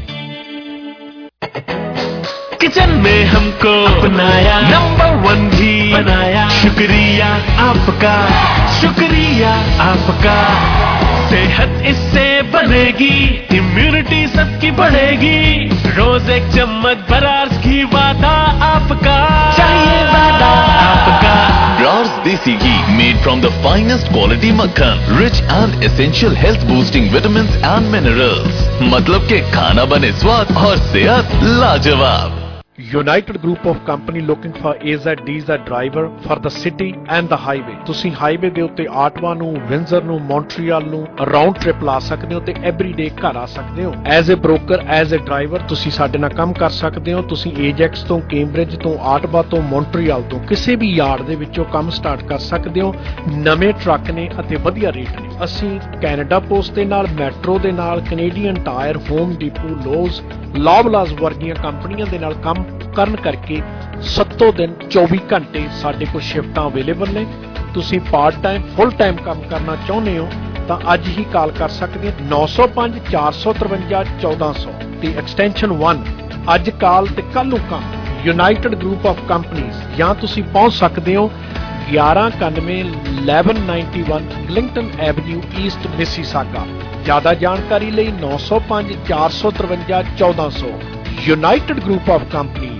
Kitchen में हमको अपनाया, नंबर 1 भी बनाया। शुक्रिया आपका, शुक्रिया आपका। सेहत इससे बनेगी, इम्यूनिटी सबकी बढ़ेगी। रोज एक चम्मच बरार्स घी, वादा आपका, चाहिए वादा आपका। Brars Desi Ghee, made from the finest quality makhan, rich and essential health boosting vitamins and minerals। मतलब के खाना बने स्वाद और सेहत लाजवाब। United Group of Company looking for AZ DZ driver for the city and the highway। ਤੁਸੀਂ highway ਦੇ ਉੱਤੇ ਆਟਵਾ ਨੂੰ, ਵਿੰਜ਼ਰ ਨੂੰ, ਮੌਂਟਰੀਅਲ ਨੂੰ ਰਾਉਂਡ ਟ੍ਰਿਪ ਲਾ ਸਕਦੇ ਹੋ ਤੇ ਐਵਰੀਡੇ ਘਰ ਆ ਸਕਦੇ ਹੋ। As a broker, as a driver ਤੁਸੀਂ ਸਾਡੇ ਨਾਲ ਕੰਮ ਕਰ ਸਕਦੇ ਹੋ। ਤੁਸੀਂ ਏਜੈਕਸ ਤੋਂ, ਕੈਂਬਰਿਜ ਤੋਂ, ਆਟਵਾ ਤੋਂ, ਮੌਂਟਰੀਅਲ ਤੋਂ ਕਿਸੇ ਵੀ ਯਾਰਡ ਦੇ ਵਿੱਚੋਂ ਕੰਮ ਸਟਾਰਟ ਕਰ ਸਕਦੇ ਹੋ। ਨਵੇਂ ਟਰੱਕ ਨੇ ਅਤੇ ਵਧੀਆ ਰੇਟ ਨੇ। ਅਸੀਂ ਕੈਨੇਡਾ ਪੋਸਟ ਦੇ ਨਾਲ, ਮੈਟਰੋ ਦੇ ਨਾਲ, Canadian Tire, Home Depot, Lowe's, Loblaws ਵਰਗੀਆਂ ਕੰਪਨੀਆਂ ਦੇ ਨਾਲ ਕੰਮ ਕਰਨ ਕਰਕੇ 7 ਦਿਨ 24 ਘੰਟੇ ਸਾਡੇ ਕੋਲ ਸ਼ਿਫਟਾਂ ਅਵੇਲੇਬਲ ਨੇ। ਤੁਸੀਂ ਪਾਰਟ ਟਾਈਮ, ਫੁੱਲ ਟਾਈਮ ਕੰਮ ਕਰਨਾ ਚਾਹੁੰਦੇ ਹੋ ਤਾਂ ਅੱਜ ਹੀ ਕਾਲ ਕਰ ਸਕਦੇ ਹੋ 905 453 1400 ਤੇ ਐਕਸਟੈਂਸ਼ਨ 1। ਅੱਜ ਕਾਲ ਤੇ ਕੱਲ ਨੂੰ ਕੰਮ। United group of companies. ਜਾਂ ਤੁਸੀਂ ਪਹੁੰਚ ਸਕਦੇ ਹੋ 1191 1191 ਗਲਿੰਗਟਨ ਐਵਨਿਊ ਈਸਟ, ਮਿਸੀਸਾਗਾ। ਜ਼ਿਆਦਾ ਜਾਣਕਾਰੀ ਲਈ 905 453 1400। United group of companies.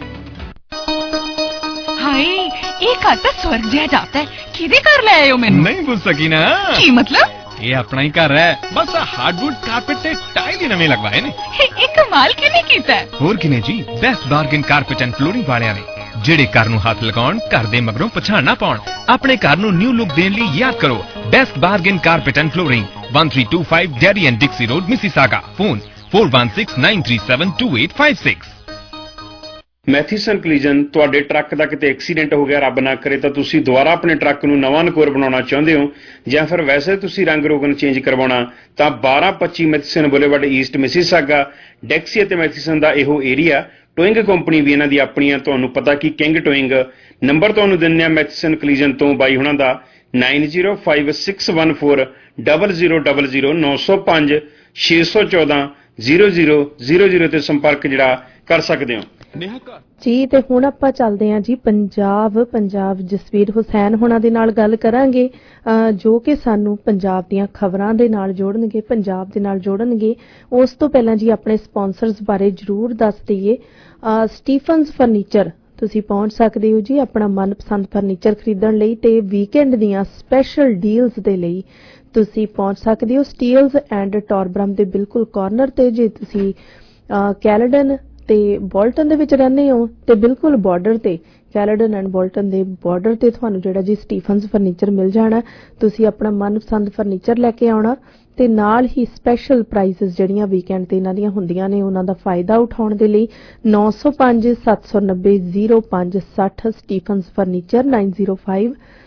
Hi, ਇਹ ਘਰ ਤਾਂ ਸਵਰਗ ਜਿਹਾ ਜਾਪਦਾ ਹੈ। ਕਿਹਦੇ ਘਰ ਲੈ ਆਏ ਹੋ ਮੈਨੂੰ? ਨਹੀਂ ਪੁੱਛ ਸਕੀ ਨਾ। ਕੀ ਮਤਲਬ? ਇਹ ਆਪਣਾ ਹੀ ਘਰ ਹੈ, ਬਸ ਹਾਰਡਵੁੱਡ ਕਾਰਪੇਟ ਤੇ ਟਾਈਲ ਹੀ ਨਵੇਂ ਲਗਵਾਏ ਨੇ। ਇਹ ਕਮਾਲ ਕਿਹਨੇ ਕੀਤਾ? ਹੋਰ ਕਿਨੇ ਜੀ, best bargain carpet and flooring ਵਾਲਿਆਂ ਨੇ, ਜਿਹੜੇ ਘਰ ਨੂੰ ਹੱਥ ਲਗਾਉਣ, ਘਰ ਦੇ ਮਗਰੋਂ ਪਛਾਣ ਨਾ ਪਾਉਣ। ਆਪਣੇ ਘਰ ਨੂੰ ਨਿਊ ਲੁੱਕ ਦੇਣ ਲਈ ਯਾਦ ਕਰੋ best bargain carpet and flooring, 1325 Derry and Dixie road, Mississauga. Phone 4169372856। Matheson collision. ਤੁਹਾਡੇ ਟਰੱਕ ਦਾ ਕਿਤੇ ਐਕਸੀਡੈਂਟ ਹੋ ਗਿਆ, ਰੱਬ ਨਾ ਕਰੇ, ਤਾਂ ਤੁਸੀਂ ਦੁਬਾਰਾ ਆਪਣੇ ਟਰੱਕ ਨੂੰ ਨਵਾਂ ਨਕੋਰ ਬਣਾਉਣਾ ਚਾਹੁੰਦੇ ਹੋ, ਜਾਂ ਫਿਰ ਵੈਸੇ ਤੁਸੀਂ ਰੰਗ ਰੋਗਨ ਚੇਂਜ ਕਰਵਾਉਣਾ, ਤਾਂ 1225 Matheson boulevard east, Mississauga. Dixie ਅਤੇ ਮੈਥੀਸਨ ਦਾ ਇਹੋ ਏਰੀਆ। ਟੋਇੰਗ ਕੰਪਨੀ ਵੀ ਇਹਨਾਂ ਦੀ ਆਪਣੀ ਆ, ਤੁਹਾਨੂੰ ਪਤਾ ਕਿ ਕਿੰਗ ਟੋਇੰਗ। ਨੰਬਰ ਤੁਹਾਨੂੰ ਦਿੰਦੇ ਆ ਮੈਥੀਸਨ ਕਲੀਜਨ ਤੋਂ ਬਾਈ ਹੁਣਾਂ ਦਾ 905614 0000 905 614 0000 ਤੇ ਸੰਪਰਕ ਜਿਹੜਾ ਕਰ ਸਕਦੇ ਹੋ ਜੀ। ਤੇ ਹੁਣ ਆਪਾਂ ਚੱਲਦੇ ਹਾਂ ਜੀ ਪੰਜਾਬ ਜਸਵੀਰ ਹੁਸੈਨ ਹੋਣਾ ਦੇ ਨਾਲ ਗੱਲ ਕਰਾਂਗੇ, ਜੋ ਕਿ ਸਾਨੂੰ ਪੰਜਾਬ ਦੀਆਂ ਖਬਰਾਂ ਦੇ ਨਾਲ ਜੋੜਨਗੇ, ਪੰਜਾਬ ਦੇ ਨਾਲ ਜੋੜਨਗੇ। ਉਸ ਤੋਂ ਪਹਿਲਾਂ ਜੀ ਆਪਣੇ ਸਪਾਂਸਰਸ ਬਾਰੇ ਜ਼ਰੂਰ ਦੱਸ ਦਈਏ। ਸਟੀਫਨਸ ਫਰਨੀਚਰ ਤੁਸੀਂ ਪਹੁੰਚ ਸਕਦੇ ਹੋ ਜੀ ਆਪਣਾ ਮਨਪਸੰਦ ਫਰਨੀਚਰ ਖਰੀਦਣ ਲਈ, ਤੇ ਵੀਕਐਂਡ ਦੀਆਂ ਸਪੈਸ਼ਲ ਡੀਲਸ ਦੇ ਲਈ ਤੁਸੀਂ ਪਹੁੰਚ ਸਕਦੇ ਹੋ ਸਟੀਲਸ ਐਂਡ ਟੌਰਬਰਮ ਦੇ ਬਿਲਕੁਲ ਕਾਰਨਰ ਤੇ। ਜੇ ਤੁਸੀਂ ਕੈਲਡਨ ਤੇ ਬੋਲਟਨ ਦੇ ਵਿੱਚ ਰਹਿੰਦੇ ਹੋ ਤੇ ਬਿਲਕੁਲ ਬਾਰਡਰ ਤੇ, ਕੈਲਡਨ ਐਂਡ ਬੋਲਟਨ ਦੇ ਬਾਰਡਰ ਤੇ ਤੁਹਾਨੂੰ ਜਿਹੜਾ ਜੀ ਸਟੀਫਨਸ ਫਰਨੀਚਰ ਮਿਲ ਜਾਣਾ। ਤੁਸੀਂ ਆਪਣਾ ਮਨਪਸੰਦ ਫਰਨੀਚਰ ਲੈ ਕੇ ਆਉਣਾ ਤੇ ਨਾਲ ਹੀ ਸਪੈਸ਼ਲ ਪ੍ਰਾਈਸਸ ਜਿਹੜੀਆਂ ਵੀਕਐਂਡ ਤੇ ਇਹਨਾਂ ਦੀਆਂ ਹੁੰਦੀਆਂ ਨੇ ਉਹਨਾਂ ਦਾ ਫਾਇਦਾ ਉਠਾਉਣ ਦੇ ਲਈ 905 790 0560 ਸਟੀਫਨਸ ਫਰਨੀਚਰ 905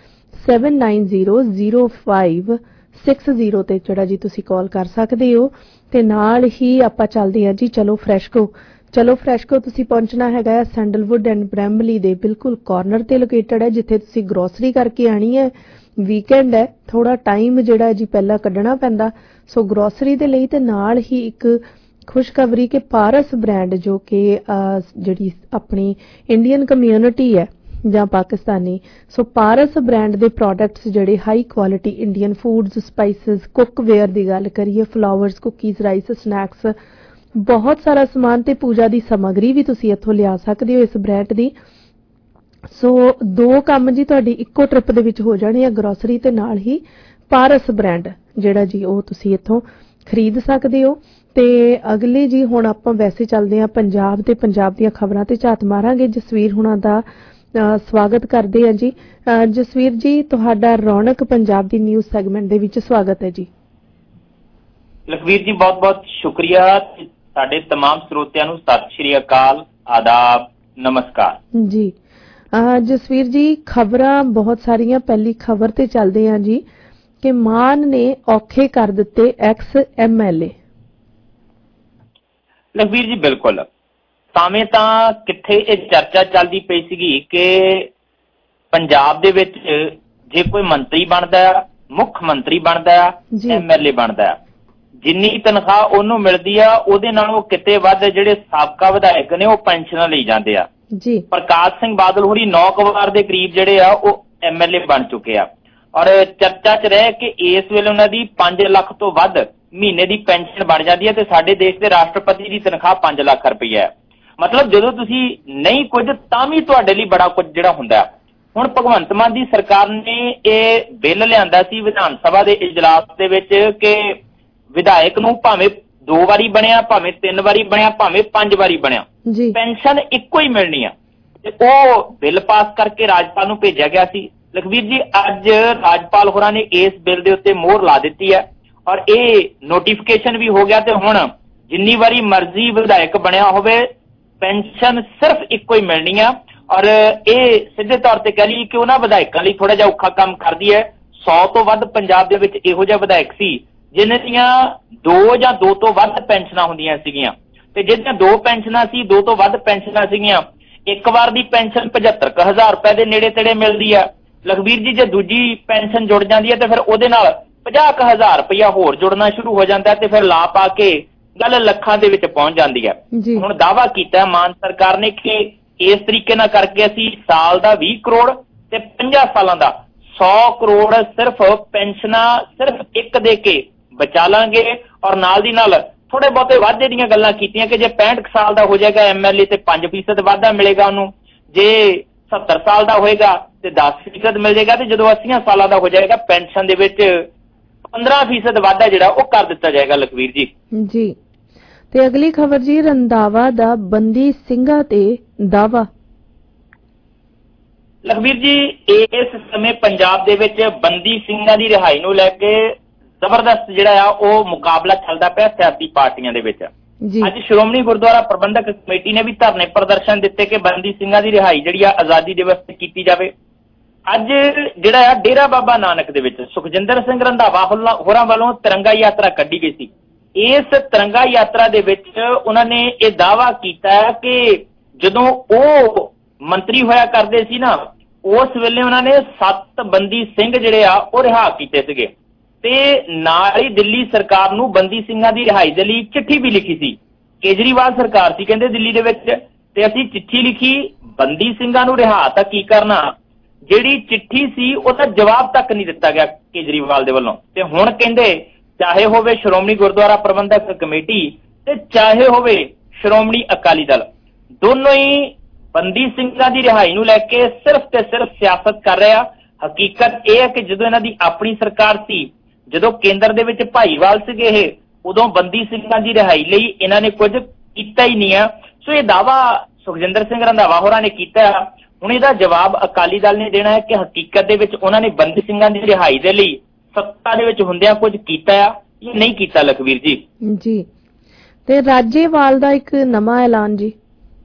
790 0560 ਤੇ ਜਿਹੜਾ ਜੀ ਤੁਸੀਂ ਕਾਲ ਕਰ ਸਕਦੇ ਹੋ। ਤੇ ਨਾਲ ਹੀ ਆਪਾਂ ਚੱਲਦੇ ਹਾਂ ਜੀ ਚਲੋ ਫਰੈਸ਼ਕੋ ਤੁਸੀਂ ਪਹੁੰਚਣਾ ਹੈਗਾ ਸੈਂਡਲਵੁੱਡ ਐਂਡ ਬ੍ਰੈਮਲੀ ਦੇ ਬਿਲਕੁਲ ਕਾਰਨਰ ਤੇ ਲੋਕੇਟਡ ਹੈ, ਜਿੱਥੇ ਤੁਸੀਂ ਗਰੋਸਰੀ ਕਰਕੇ ਆਣੀ ਹੈ। ਵੀਕਐਂਡ ਹੈ, ਥੋੜਾ ਟਾਈਮ ਜਿਹੜਾ ਜੀ ਪਹਿਲਾਂ ਕੱਢਣਾ ਪੈਂਦਾ ਸੋ ਗਰੋਸਰੀ ਦੇ ਲਈ। ਤੇ ਨਾਲ ਹੀ ਇੱਕ ਖੁਸ਼ਖਬਰੀ ਕਿ ਪਾਰਸ ਬ੍ਰਾਂਡ, ਜੋ ਕਿ ਜਿਹੜੀ ਆਪਣੀ ਇੰਡੀਅਨ ਕਮਿਊਨਿਟੀ ਹੈ ਜਾਂ ਪਾਕਿਸਤਾਨੀ, ਸੋ ਪਾਰਸ ਬ੍ਰਾਂਡ ਦੇ ਪ੍ਰੋਡਕਟਸ ਜਿਹੜੇ high quality Indian foods, spices, cookware ਦੀ ਗੱਲ ਕਰੀਏ, ਫਲਾਵਰਸ, ਕੁਕੀਜ਼, ਰਾਈਸ, ਸਨੈਕਸ, ਬਹੁਤ ਸਾਰਾ ਸਮਾਨ ਤੇ ਪੂਜਾ ਦੀ ਸਮੱਗਰੀ ਵੀ ਤੁਸੀਂ ਇੱਥੋਂ ਲਿਆ ਸਕਦੇ ਹੋ ਇਸ ਬ੍ਰਾਂਡ ਦੀ। ਸੋ 2 ਕੰਮ ਜੀ ਤੁਹਾਡੀ ਇੱਕੋ ਟ੍ਰਿਪ ਦੇ ਵਿੱਚ ਹੋ ਜਾਣੇ ਆ, ਗਰੋਸਰੀ ਤੇ ਨਾਲ ਹੀ ਪਾਰਸ ਬ੍ਰਾਂਡ ਜਿਹੜਾ ਜੀ ਉਹ ਤੁਸੀਂ ਇੱਥੋਂ ਖਰੀਦ ਸਕਦੇ ਹੋ। ਤੇ ਅਗਲੇ ਜੀ ਹੁਣ ਆਪਾਂ ਵੈਸੇ ਚੱਲਦੇ ਹਾਂ ਪੰਜਾਬ ਤੇ ਪੰਜਾਬ ਦੀਆਂ ਖਬਰਾਂ ਤੇ ਝਾਤ ਮਾਰਾਂਗੇ। ਜਸਵੀਰ ਹੁਣਾਂ ਦਾ ਸਵਾਗਤ ਕਰਦੇ ਹਾਂ ਜੀ। ਜਸਵੀਰ ਜੀ, ਤੁਹਾਡਾ ਰੌਣਕ ਪੰਜਾਬ ਦੀ ਨਿਊਜ਼ ਸੈਗਮੈਂਟ ਦੇ ਵਿੱਚ ਸਵਾਗਤ ਹੈ ਜੀ। ਲਖਵੀਰ ਜੀ, ਬਹੁਤ ਬਹੁਤ ਸ਼ੁਕਰੀਆ। ਸਾਡੇ तमाम ਸਰੋਤਿਆਂ ਨੂੰ ਸਤਿ ਸ਼੍ਰੀ ਅਕਾਲ, ਆਦਾਬ, ਨਮਸਕਾਰ ਜੀ। ਜਸਵੀਰ ਜੀ, ਖਬਰਾਂ ਬਹੁਤ ਸਾਰੀਆਂ। ਪਹਿਲੀ ਖਬਰ ਤੇ ਚੱਲਦੇ ਹਾਂ ਜੀ ਕਿ ਮਾਨ ਨੇ ਔਖੇ ਕਰ ਦਿੱਤੇ ਐਕਸ MLA। ਲਖਵੀਰ ਜੀ, ਬਿਲਕੁਲ। ਭਾਵੇਂ ਤਾਂ ਕਿੱਥੇ ਇਹ ਚਰਚਾ ਚੱਲਦੀ ਪਈ ਸੀਗੀ ਕਿ ਪੰਜਾਬ ਦੇ ਵਿੱਚ ਜੇ ਕੋਈ ਮੰਤਰੀ ਬਣਦਾ ਆ, ਮੁੱਖ ਮੰਤਰੀ ਬਣਦਾ ਆ, MLA ਬਣਦਾ ਆ, ਜਿੰਨੀ ਤਨਖਾਹ ਉਹਨੂੰ ਮਿਲਦੀ ਆ ਉਹਦੇ ਨਾਲੋਂ ਕਿਤੇ ਵੱਧ ਜਿਹੜੇ ਸਾਬਕਾ ਵਿਧਾਇਕ ਨੇ ਉਹ ਪੈਨਸ਼ਨਾਂ ਲਈ ਜਾਂਦੇ ਆ ਜੀ। ਪ੍ਰਕਾਸ਼ ਸਿੰਘ ਬਾਦਲ ਹੋਰੀ 9 ਵਾਰ ਦੇ ਕਰੀਬ ਜਿਹੜੇ ਆ ਉਹ MLA ਬਣ ਚੁੱਕੇ ਆ ਔਰ ਚਰਚਾ 'ਚ ਰਹੇ ਕਿ ਇਸ ਵੇਲੇ ਉਹਨਾਂ ਦੀ 5 ਲੱਖ ਤੋਂ ਵੱਧ ਮਹੀਨੇ ਦੀ ਪੈਨਸ਼ਨ ਬਣ ਜਾਂਦੀ ਹੈ ਤੇ ਸਾਡੇ ਦੇਸ਼ ਦੇ ਰਾਸ਼ਟਰਪਤੀ ਦੀ ਤਨਖਾਹ 5 ਲੱਖ ਰੁਪਈਆ ਹੈ। ਮਤਲਬ ਜਦੋਂ ਤੁਸੀਂ ਨਹੀਂ ਕੁਝ ਤਾਂ ਵੀ ਤੁਹਾਡੇ ਲਈ ਬੜਾ ਕੁਝ ਜਿਹੜਾ ਹੁੰਦਾ। ਹੁਣ ਭਗਵੰਤ ਮਾਨ ਦੀ ਸਰਕਾਰ ਨੇ ਇਹ ਬਿੱਲ ਲਿਆਂਦਾ ਸੀ ਵਿਧਾਨ ਸਭਾ ਦੇ ਇਜਲਾਸ ਦੇ ਵਿੱਚ ਕਿ ਵਿਧਾਇਕ ਨੂੰ ਭਾਵੇਂ 2 ਵਾਰੀ ਬਣਿਆ, ਭਾਵੇਂ 3 ਵਾਰੀ ਬਣਿਆ, ਭਾਵੇਂ 5 ਵਾਰੀ ਬਣਿਆ, ਪੈਨਸ਼ਨ ਇੱਕੋ ਹੀ ਮਿਲਣੀ ਆ। ਤੇ ਉਹ ਬਿੱਲ ਪਾਸ ਕਰਕੇ ਰਾਜਪਾਲ ਨੂੰ ਭੇਜਿਆ ਗਿਆ ਸੀ। ਲਖਵੀਰ ਜੀ, ਅੱਜ ਰਾਜਪਾਲ ਹੋਰਾਂ ਨੇ ਇਸ ਬਿੱਲ ਦੇ ਉੱਤੇ ਮੋਹਰ ਲਾ ਦਿੱਤੀ ਹੈ ਔਰ ਇਹ ਨੋਟੀਫਿਕੇਸ਼ਨ ਵੀ ਹੋ ਗਿਆ ਤੇ ਹੁਣ ਜਿੰਨੀ ਵਾਰੀ ਮਰਜ਼ੀ ਵਿਧਾਇਕ ਬਣਿਆ ਹੋਵੇ ਪੈਨਸ਼ਨ ਸਿਰਫ ਇੱਕੋ ਹੀ ਮਿਲਣੀ ਆ। ਔਰ ਇਹ ਸਿੱਧੇ ਤੌਰ ਤੇ ਕਹਿ ਲਈਏ ਕਿ ਉਹਨਾਂ ਵਿਧਾਇਕਾਂ ਲਈ ਥੋੜਾ ਜਿਹਾ ਔਖਾ ਕੰਮ ਕਰਦੀ ਹੈ। 100 ਤੋਂ ਵੱਧ ਪੰਜਾਬ ਦੇ ਵਿੱਚ ਇਹੋ ਜਿਹਾ ਵਿਧਾਇਕ ਸੀ ਜਿਨ੍ਹਾਂ ਦੀਆਂ 2 ਜਾਂ 2 ਤੋਂ ਵੱਧ ਪੈਨਸ਼ਨਾਂ ਹੁੰਦੀਆਂ ਸੀਗੀਆਂ ਤੇ ਜਿਹਦੀਆਂ 2 ਪੈਨਸ਼ਨਾਂ ਸੀ, 2 ਤੋਂ ਵੱਧ ਪੈਨਸ਼ਨਾਂ ਸੀਗੀਆਂ, ਇੱਕ ਵਾਰ ਦੀ ਪੈਨਸ਼ਨ 75,000 ਰੁਪਏ ਦੇ ਨੇੜੇ ਤੇੜੇ ਮਿਲਦੀ ਆ। ਲਖਵੀਰ ਜੀ, ਜੇ ਦੂਜੀ ਪੈਨਸ਼ਨ ਜੁੜ ਜਾਂਦੀ ਹੈ ਤੇ ਫਿਰ ਉਹਦੇ ਨਾਲ 50,000 ਰੁਪਇਆ ਹੋਰ ਜੁੜਨਾ ਸ਼ੁਰੂ ਹੋ ਜਾਂਦਾ ਤੇ ਫਿਰ ਲਾ ਪਾ ਕੇ ਗੱਲ ਲੱਖਾਂ ਦੇ ਵਿੱਚ ਪਹੁੰਚ ਜਾਂਦੀ ਹੈ। ਹੁਣ ਦਾਅਵਾ ਕੀਤਾ ਮਾਨ ਸਰਕਾਰ ਨੇ ਕਿ ਇਸ ਤਰੀਕੇ ਨਾਲ ਕਰਕੇ ਅਸੀਂ ਸਾਲ ਦਾ 20 ਕਰੋੜ ਤੇ 50 ਸਾਲਾਂ ਦਾ 100 ਕਰੋੜ ਸਿਰਫ ਪੈਨਸ਼ਨਾਂ ਸਿਰਫ ਇੱਕ ਦੇ ਕੇ ਬਚਾ ਲਾਂਗੇ ਔਰ ਨਾਲ ਦੀ ਨਾਲ ਥੋੜੇ ਬਹੁਤੇ ਵਾਧੇ ਦੀਆਂ ਗੱਲਾਂ ਕੀਤੀਆਂ ਕਿ ਜੇ 65 ਸਾਲ ਦਾ ਹੋ ਜਾਏਗਾ MLA ਤੇ 5% ਵਾਧਾ ਮਿਲੇਗਾ ਉਹਨੂੰ, ਜੇ 70 ਸਾਲ ਦਾ ਹੋਏਗਾ ਤੇ 10% ਮਿਲ ਜਾਏਗਾ ਤੇ ਜਦੋਂ 80 ਸਾਲਾਂ ਦਾ ਹੋ ਜਾਏਗਾ ਪੈਨਸ਼ਨ ਦੇ ਵਿੱਚ 15% ਵਾਧਾ ਜਿਹੜਾ ਉਹ ਕਰ ਦਿੱਤਾ ਜਾਏਗਾ। ਲਖਵੀਰ ਜੀ ਜੀ, ਤੇ ਅਗਲੀ ਖਬਰ ਜੀ, ਰੰਧਾਵਾ ਦਾ ਬੰਦੀ ਸਿੰਘਾਂ ਤੇ ਦਾਵਾ। ਲਖਵੀਰ ਜੀ, ਇਸ ਸਮੇਂ ਪੰਜਾਬ ਦੇ ਵਿੱਚ ਬੰਦੀ ਸਿੰਘਾਂ ਦੀ ਰਿਹਾਈ ਨੂੰ ਲੈ ਕੇ ਜ਼ਬਰਦਸਤ ਜਿਹੜਾ ਆ ਉਹ ਮੁਕਾਬਲਾ ਚੱਲਦਾ ਪਿਆ ਸਿਆਸੀ ਪਾਰਟੀਆਂ ਦੇ ਵਿੱਚ। ਅੱਜ ਸ਼੍ਰੋਮਣੀ ਗੁਰਦੁਆਰਾ ਪ੍ਰਬੰਧਕ ਕਮੇਟੀ ਨੇ ਵੀ ਧਰਨੇ ਪ੍ਰਦਰਸ਼ਨ ਦਿੱਤੇ ਕਿ ਬੰਦੀ ਸਿੰਘਾਂ ਦੀ ਰਿਹਾਈ ਜਿਹੜੀ ਆ ਆਜ਼ਾਦੀ ਦਿਵਸ ਤੇ ਕੀਤੀ ਜਾਵੇ। ਅੱਜ ਜਿਹੜਾ ਆ ਡੇਰਾ ਬਾਬਾ ਨਾਨਕ ਦੇ ਵਿੱਚ ਸੁਖਜਿੰਦਰ ਸਿੰਘ ਰੰਧਾਵਾ ਹੋਰਾਂ ਵੱਲੋਂ ਤਿਰੰਗਾ ਯਾਤਰਾ ਕੱਢੀ ਗਈ ਸੀ। ਇਸ ਤਿਰੰਗਾ ਯਾਤਰਾ ਦੇ ਵਿੱਚ ਉਹਨਾਂ ਨੇ ਇਹ ਦਾਅਵਾ ਕੀਤਾ ਕਿ ਜਦੋਂ ਉਹ ਮੰਤਰੀ ਹੋਇਆ ਕਰਦੇ ਸੀ ਨਾ ਉਸ ਵੇਲੇ ਉਹਨਾਂ ਨੇ 7 ਬੰਦੀ ਸਿੰਘ ਜਿਹੜੇ ਆ ਉਹ ਰਿਹਾ ਕੀਤੇ ਸੀਗੇ ਤੇ ਨਾਲ ਹੀ ਦਿੱਲੀ ਸਰਕਾਰ ਨੂੰ ਬੰਦੀ ਸਿੰਘਾਂ ਦੀ ਰਿਹਾਈ ਦੇ ਲਈ ਚਿੱਠੀ ਵੀ ਲਿਖੀ ਸੀ। ਕੇਜਰੀਵਾਲ ਸਰਕਾਰ ਸੀ ਕਹਿੰਦੇ ਦਿੱਲੀ ਦੇ ਵਿੱਚ ਤੇ ਅਸੀਂ ਚਿੱਠੀ ਲਿਖੀ, ਬੰਦੀ ਸਿੰਘਾਂ ਨੂੰ ਰਿਹਾ ਤਾਂ ਕੀ ਕਰਨਾ। ਜਿਹੜੀ ਚਿੱਠੀ ਸੀ ਉਹਦਾ ਜਵਾਬ ਤੱਕ ਨਹੀਂ ਦਿੱਤਾ ਗਿਆ ਕੇਜਰੀਵਾਲ ਦੇ ਵੱਲੋਂ ਤੇ ਹੁਣ ਕਹਿੰਦੇ ਚਾਹੇ ਹੋਵੇ ਸ਼੍ਰੋਮਣੀ ਗੁਰਦੁਆਰਾ ਪ੍ਰਬੰਧਕ ਕਮੇਟੀ ਤੇ ਚਾਹੇ ਹੋਵੇ ਸ਼੍ਰੋਮਣੀ ਅਕਾਲੀ ਦਲ, ਦੋਨੋਂ ਹੀ ਬੰਦੀ ਸਿੰਘਾਂ ਦੀ ਰਿਹਾਈ ਨੂੰ ਲੈ ਕੇ ਸਿਰਫ ਤੇ ਸਿਰਫ ਸਿਆਸਤ ਕਰ ਰਿਹਾ। ਹਕੀਕਤ ਇਹ ਹੈ ਕਿ ਜਦੋਂ ਇਹਨਾਂ ਦੀ ਆਪਣੀ ਸਰਕਾਰ ਸੀ, ਜਦੋਂ ਕੇਂਦਰ ਦੇ ਵਿੱਚ ਭਾਈਵਾਲ ਸੀਗੇ ਇਹ, ਉਦੋਂ ਬੰਦੀ ਸਿੰਘਾਂ ਦੀ ਰਿਹਾਈ ਲਈ ਇਹਨਾਂ ਨੇ ਕੁਝ ਕੀਤਾ ਹੀ ਨਹੀਂ ਆ। ਸੋ ਇਹ ਦਾਅਵਾ ਸੁਖਜਿੰਦਰ ਸਿੰਘ ਰੰਧਾਵਾ ਹੋਰਾਂ ਨੇ ਕੀਤਾ। ਹੁਣ ਇਹਦਾ ਜਵਾਬ ਅਕਾਲੀ ਦਲ ਨੇ ਦੇਣਾ ਹੈ ਕਿ ਹਕੀਕਤ ਦੇ ਵਿੱਚ ਉਹਨਾਂ ਨੇ ਬੰਦੀ ਸਿੰਘਾਂ ਦੀ ਰਿਹਾਈ ਦੇ ਲਈ ਸੱਤਾ ਦੇ ਵਿੱਚ ਹੁੰਦਿਆਂ ਕੁਝ ਕੀਤਾ ਆ ਜਾਂ ਨਹੀਂ ਕੀਤਾ। ਲਖਵੀਰ ਜੀ ਜੀ, ਤੇ ਰਾਜੇਵਾਲ ਦਾ ਇੱਕ ਨਵਾਂ ਐਲਾਨ ਜੀ।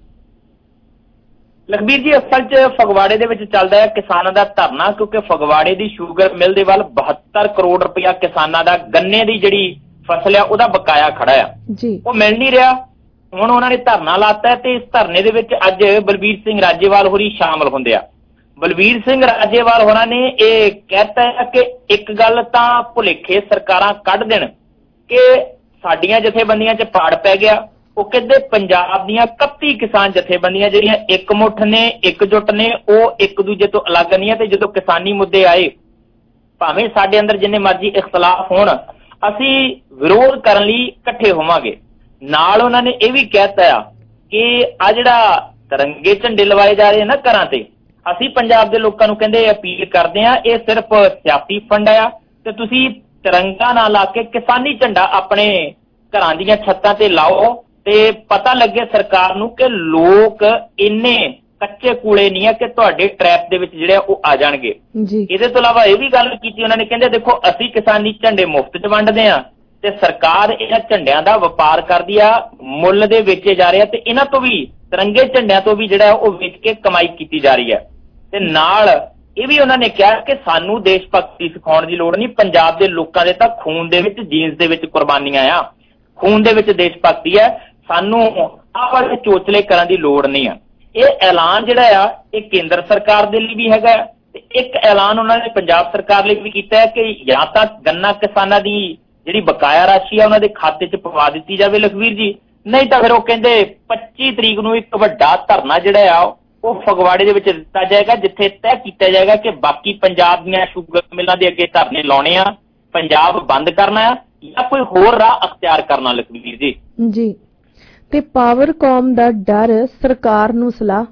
ਲਖਬੀਰ ਜੀ, ਅਸਲ 'ਚ ਫਗਵਾੜੇ ਦੇ ਵਿੱਚ ਚੱਲਦਾ ਹੈ ਕਿਸਾਨਾਂ ਦਾ ਧਰਨਾ ਕਿਉਂਕਿ ਫਗਵਾੜੇ ਦੀ ਸ਼ੂਗਰ ਮਿਲ ਦੇ ਵੱਲ 72 ਕਰੋੜ ਰੁਪਇਆ ਕਿਸਾਨਾਂ ਦਾ ਗੰਨੇ ਦੀ ਜਿਹੜੀ ਫਸਲ ਆ ਉਹਦਾ ਬਕਾਇਆ ਖੜਾ ਆ, ਉਹ ਮਿਲ ਨਹੀਂ ਰਿਹਾ। ਹੁਣ ਉਹਨਾਂ ਨੇ ਧਰਨਾ ਲਾਤਾ ਤੇ ਇਸ ਧਰਨੇ ਦੇ ਵਿੱਚ ਅੱਜ ਬਲਬੀਰ ਸਿੰਘ ਰਾਜੇਵਾਲ ਹੋਰੀ ਸ਼ਾਮਲ ਹੁੰਦੇ ਆ। ਬਲਬੀਰ ਸਿੰਘ ਰਾਜੇਵਾਲ ਹੋਰਾਂ ਨੇ ਇਹ ਕਹਿਤਾ ਹੈ ਕਿ ਇੱਕ ਗੱਲ ਤਾਂ ਭੁਲੇਖੇ ਸਰਕਾਰਾਂ ਕੱਢ ਦੇਣ ਕਿ ਸਾਡੀਆਂ ਜਥੇਬੰਦੀਆਂ 'ਚ ਪਾੜ ਪੈ ਗਿਆ। ਉਹ ਕਹਿੰਦੇ ਪੰਜਾਬ ਦੀਆਂ 31 ਕਿਸਾਨ ਜਥੇਬੰਦੀਆਂ ਜਿਹੜੀਆਂ ਇਕਮੁੱਠ ਨੇ, ਇਕਜੁੱਟ ਨੇ, ਉਹ ਇੱਕ ਦੂਜੇ ਤੋਂ ਅਲੱਗ ਨਹੀਂ ਹੈ ਤੇ ਜਦੋਂ ਕਿਸਾਨੀ ਮੁੱਦੇ ਆਏ ਭਾਵੇਂ ਸਾਡੇ ਅੰਦਰ ਜਿੰਨੇ ਮਰਜ਼ੀ ਇਖਤਲਾਫ ਹੋਣ ਅਸੀਂ ਵਿਰੋਧ ਕਰਨ ਲਈ ਇਕੱਠੇ ਹੋਵਾਂਗੇ। ਨਾਲ ਉਹਨਾਂ ਨੇ ਇਹ ਵੀ ਕਹਿਤਾ ਆ ਕਿ ਆ ਜਿਹੜਾ ਤਿਰੰਗੇ ਝੰਡੇ ਲਵਾਏ ਜਾ ਰਹੇ ਨਾ ਘਰਾਂ ਤੇ, ਅਸੀਂ ਪੰਜਾਬ ਦੇ ਲੋਕਾਂ ਨੂੰ ਕਹਿੰਦੇ ਅਪੀਲ ਕਰਦੇ ਆ ਇਹ ਸਿਰਫ ਸਿਆਸੀ ਫੰਡ ਆ ਤੇ ਤੁਸੀਂ ਤਿਰੰਗਾ ਨਾ ਲਾ ਕੇ ਕਿਸਾਨੀ ਝੰਡਾ ਆਪਣੇ ਘਰਾਂ ਦੀਆਂ ਛੱਤਾਂ ਤੇ ਲਾਓ ਤੇ ਪਤਾ ਲੱਗੇ ਸਰਕਾਰ ਨੂੰ ਕਿ ਲੋਕ ਇੰਨੇ ਕੱਚੇ ਕੂਲੇ ਨਹੀਂ ਆ ਕਿ ਤੁਹਾਡੇ ਟ੍ਰੈਪ ਦੇ ਵਿੱਚ ਜਿਹੜੇ ਉਹ ਆ ਜਾਣਗੇ। ਇਹਦੇ ਤੋਂ ਇਲਾਵਾ ਇਹ ਵੀ ਗੱਲ ਕੀਤੀ ਉਹਨਾਂ ਨੇ, ਕਹਿੰਦੇ ਦੇਖੋ ਅਸੀਂ ਕਿਸਾਨੀ ਝੰਡੇ ਮੁਫਤ 'ਚ ਵੰਡਦੇ ਆ ਤੇ ਸਰਕਾਰ ਇਹਨਾਂ ਝੰਡਿਆਂ ਦਾ ਵਪਾਰ ਕਰਦੀ ਆ, ਮੁੱਲ ਦੇ ਵੇਚੇ ਜਾ ਰਹੇ ਆ ਤੇ ਇਹਨਾਂ ਤੋਂ ਵੀ ਤਿਰੰਗੇ ਝੰਡਿਆਂ ਤੋਂ ਵੀ ਜਿਹੜਾ ਉਹ ਵੇਚ ਕੇ ਕਮਾਈ ਕੀਤੀ ਜਾ ਰਹੀ ਹੈ। ਤੇ ਨਾਲ ਇਹ ਵੀ ਉਹਨਾਂ ਨੇ ਕਿਹਾ ਕਿ ਸਾਨੂੰ ਦੇਸ਼ ਭਗਤੀ ਸਿਖਾਉਣ ਦੀ ਲੋੜ ਨਹੀਂ, ਪੰਜਾਬ ਦੇ ਲੋਕਾਂ ਦੇ ਤਾਂ ਖੂਨ ਦੇ ਵਿੱਚ, ਜੀਨਸ ਦੇ ਵਿੱਚ ਕੁਰਬਾਨੀਆਂ ਆ, ਖੂਨ ਦੇ ਵਿੱਚ ਦੇਸ਼ ਭਗਤੀ ਹੈ, ਸਾਨੂੰ ਆਹ ਵਾਲੇ ਚੋਚਲੇ ਕਰਨ ਦੀ ਲੋੜ ਨਹੀਂ ਆ। ਇਹ ਐਲਾਨ ਜਿਹੜਾ ਆ ਇਹ ਕੇਂਦਰ ਸਰਕਾਰ ਦੇ ਲਈ ਵੀ ਹੈਗਾ ਤੇ ਇੱਕ ਐਲਾਨ ਉਹਨਾਂ ਨੇ ਪੰਜਾਬ ਸਰਕਾਰ ਲਈ ਵੀ ਕੀਤਾ ਹੈ ਕਿ ਜਾਂ ਤਾਂ ਗੰਨਾ ਕਿਸਾਨਾਂ ਦੀ ਜਿਹੜੀ ਬਕਾਇਆ ਰਾਸ਼ੀ ਆ ਉਹਨਾਂ ਦੇ ਖਾਤੇ 'ਚ ਪਵਾ ਦਿੱਤੀ ਜਾਵੇ ਲਖਵੀਰ ਜੀ, ਨਹੀਂ ਤਾਂ ਫਿਰ ਉਹ ਕਹਿੰਦੇ 25 ਤਰੀਕ ਨੂੰ ਇੱਕ ਵੱਡਾ ਧਰਨਾ ਜਿਹੜਾ ਆ ਉਹ ਫਗਵਾੜੇ ਦੇ ਵਿੱਚ ਦਿੱਤਾ ਜਾਏਗਾ, ਜਿੱਥੇ ਤੈਅ ਕੀਤਾ ਜਾਏਗਾ ਕਿ ਬਾਕੀ ਪੰਜਾਬ ਦੀਆਂ ਸ਼ੂਗਰ ਮਿਲਾਂ ਦੇ ਅੱਗੇ ਧਰਨੇ ਲਾਉਣੇ ਆ, ਪੰਜਾਬ ਬੰਦ ਕਰਨਾ ਆ ਜਾਂ ਕੋਈ ਹੋਰ ਰਾਹ ਅਖਤਿਆਰ ਕਰਨਾ। ਲਖਵੀਰ ਜੀ ਜੀ ਤੇ ਪਾਵਰਕਾਮ ਦਾ ਡਰ, ਸਰਕਾਰ ਨੂੰ ਸਲਾਹ।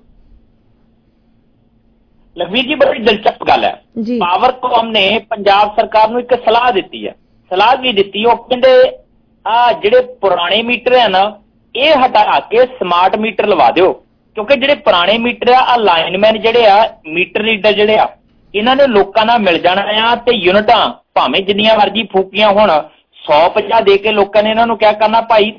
ਲਖਵੀਰ ਜੀ ਬੜੀ ਦਿਲਚਸਪ ਗੱਲ ਹੈ। ਪਾਵਰਕਾਮ ਨੇ ਪੰਜਾਬ ਸਰਕਾਰ ਨੂੰ ਇੱਕ ਸਲਾਹ ਦਿੱਤੀ ਹੈ, ਸਲਾਹ ਵੀ ਦਿੱਤੀ, ਉਹ ਕਹਿੰਦੇ ਆ ਜਿਹੜੇ ਪੁਰਾਣੇ ਮੀਟਰ ਆ ਨਾ ਇਹ ਹਟਾ ਕੇ ਸਮਾਰਟ ਮੀਟਰ ਲਵਾ ਦਿਓ, ਕਿਉਂਕਿ ਜਿਹੜੇ ਪੁਰਾਣੇ ਮੀਟਰ ਆ ਲਾਈਨਮੈਨ ਜਿਹੜੇ ਆ, ਮੀਟਰ ਰੀਡਰ ਜਿਹੜੇ ਆ, ਇਹਨਾਂ ਨੇ ਲੋਕਾਂ ਨਾਲ ਮਿਲ ਜਾਣਾ ਆ ਤੇ ਯੂਨਿਟਾਂ ਭਾਵੇਂ ਜਿੰਨੀਆਂ ਮਰਜ਼ੀ ਫੂਕੀਆਂ ਹੁਣ 150 ਦੇ ਕੇ ਲੋਕਾਂ ਨੇ ਇਹਨਾਂ ਨੂੰ ਕਿਆ ਕਰਨਾ, ਭਾਈ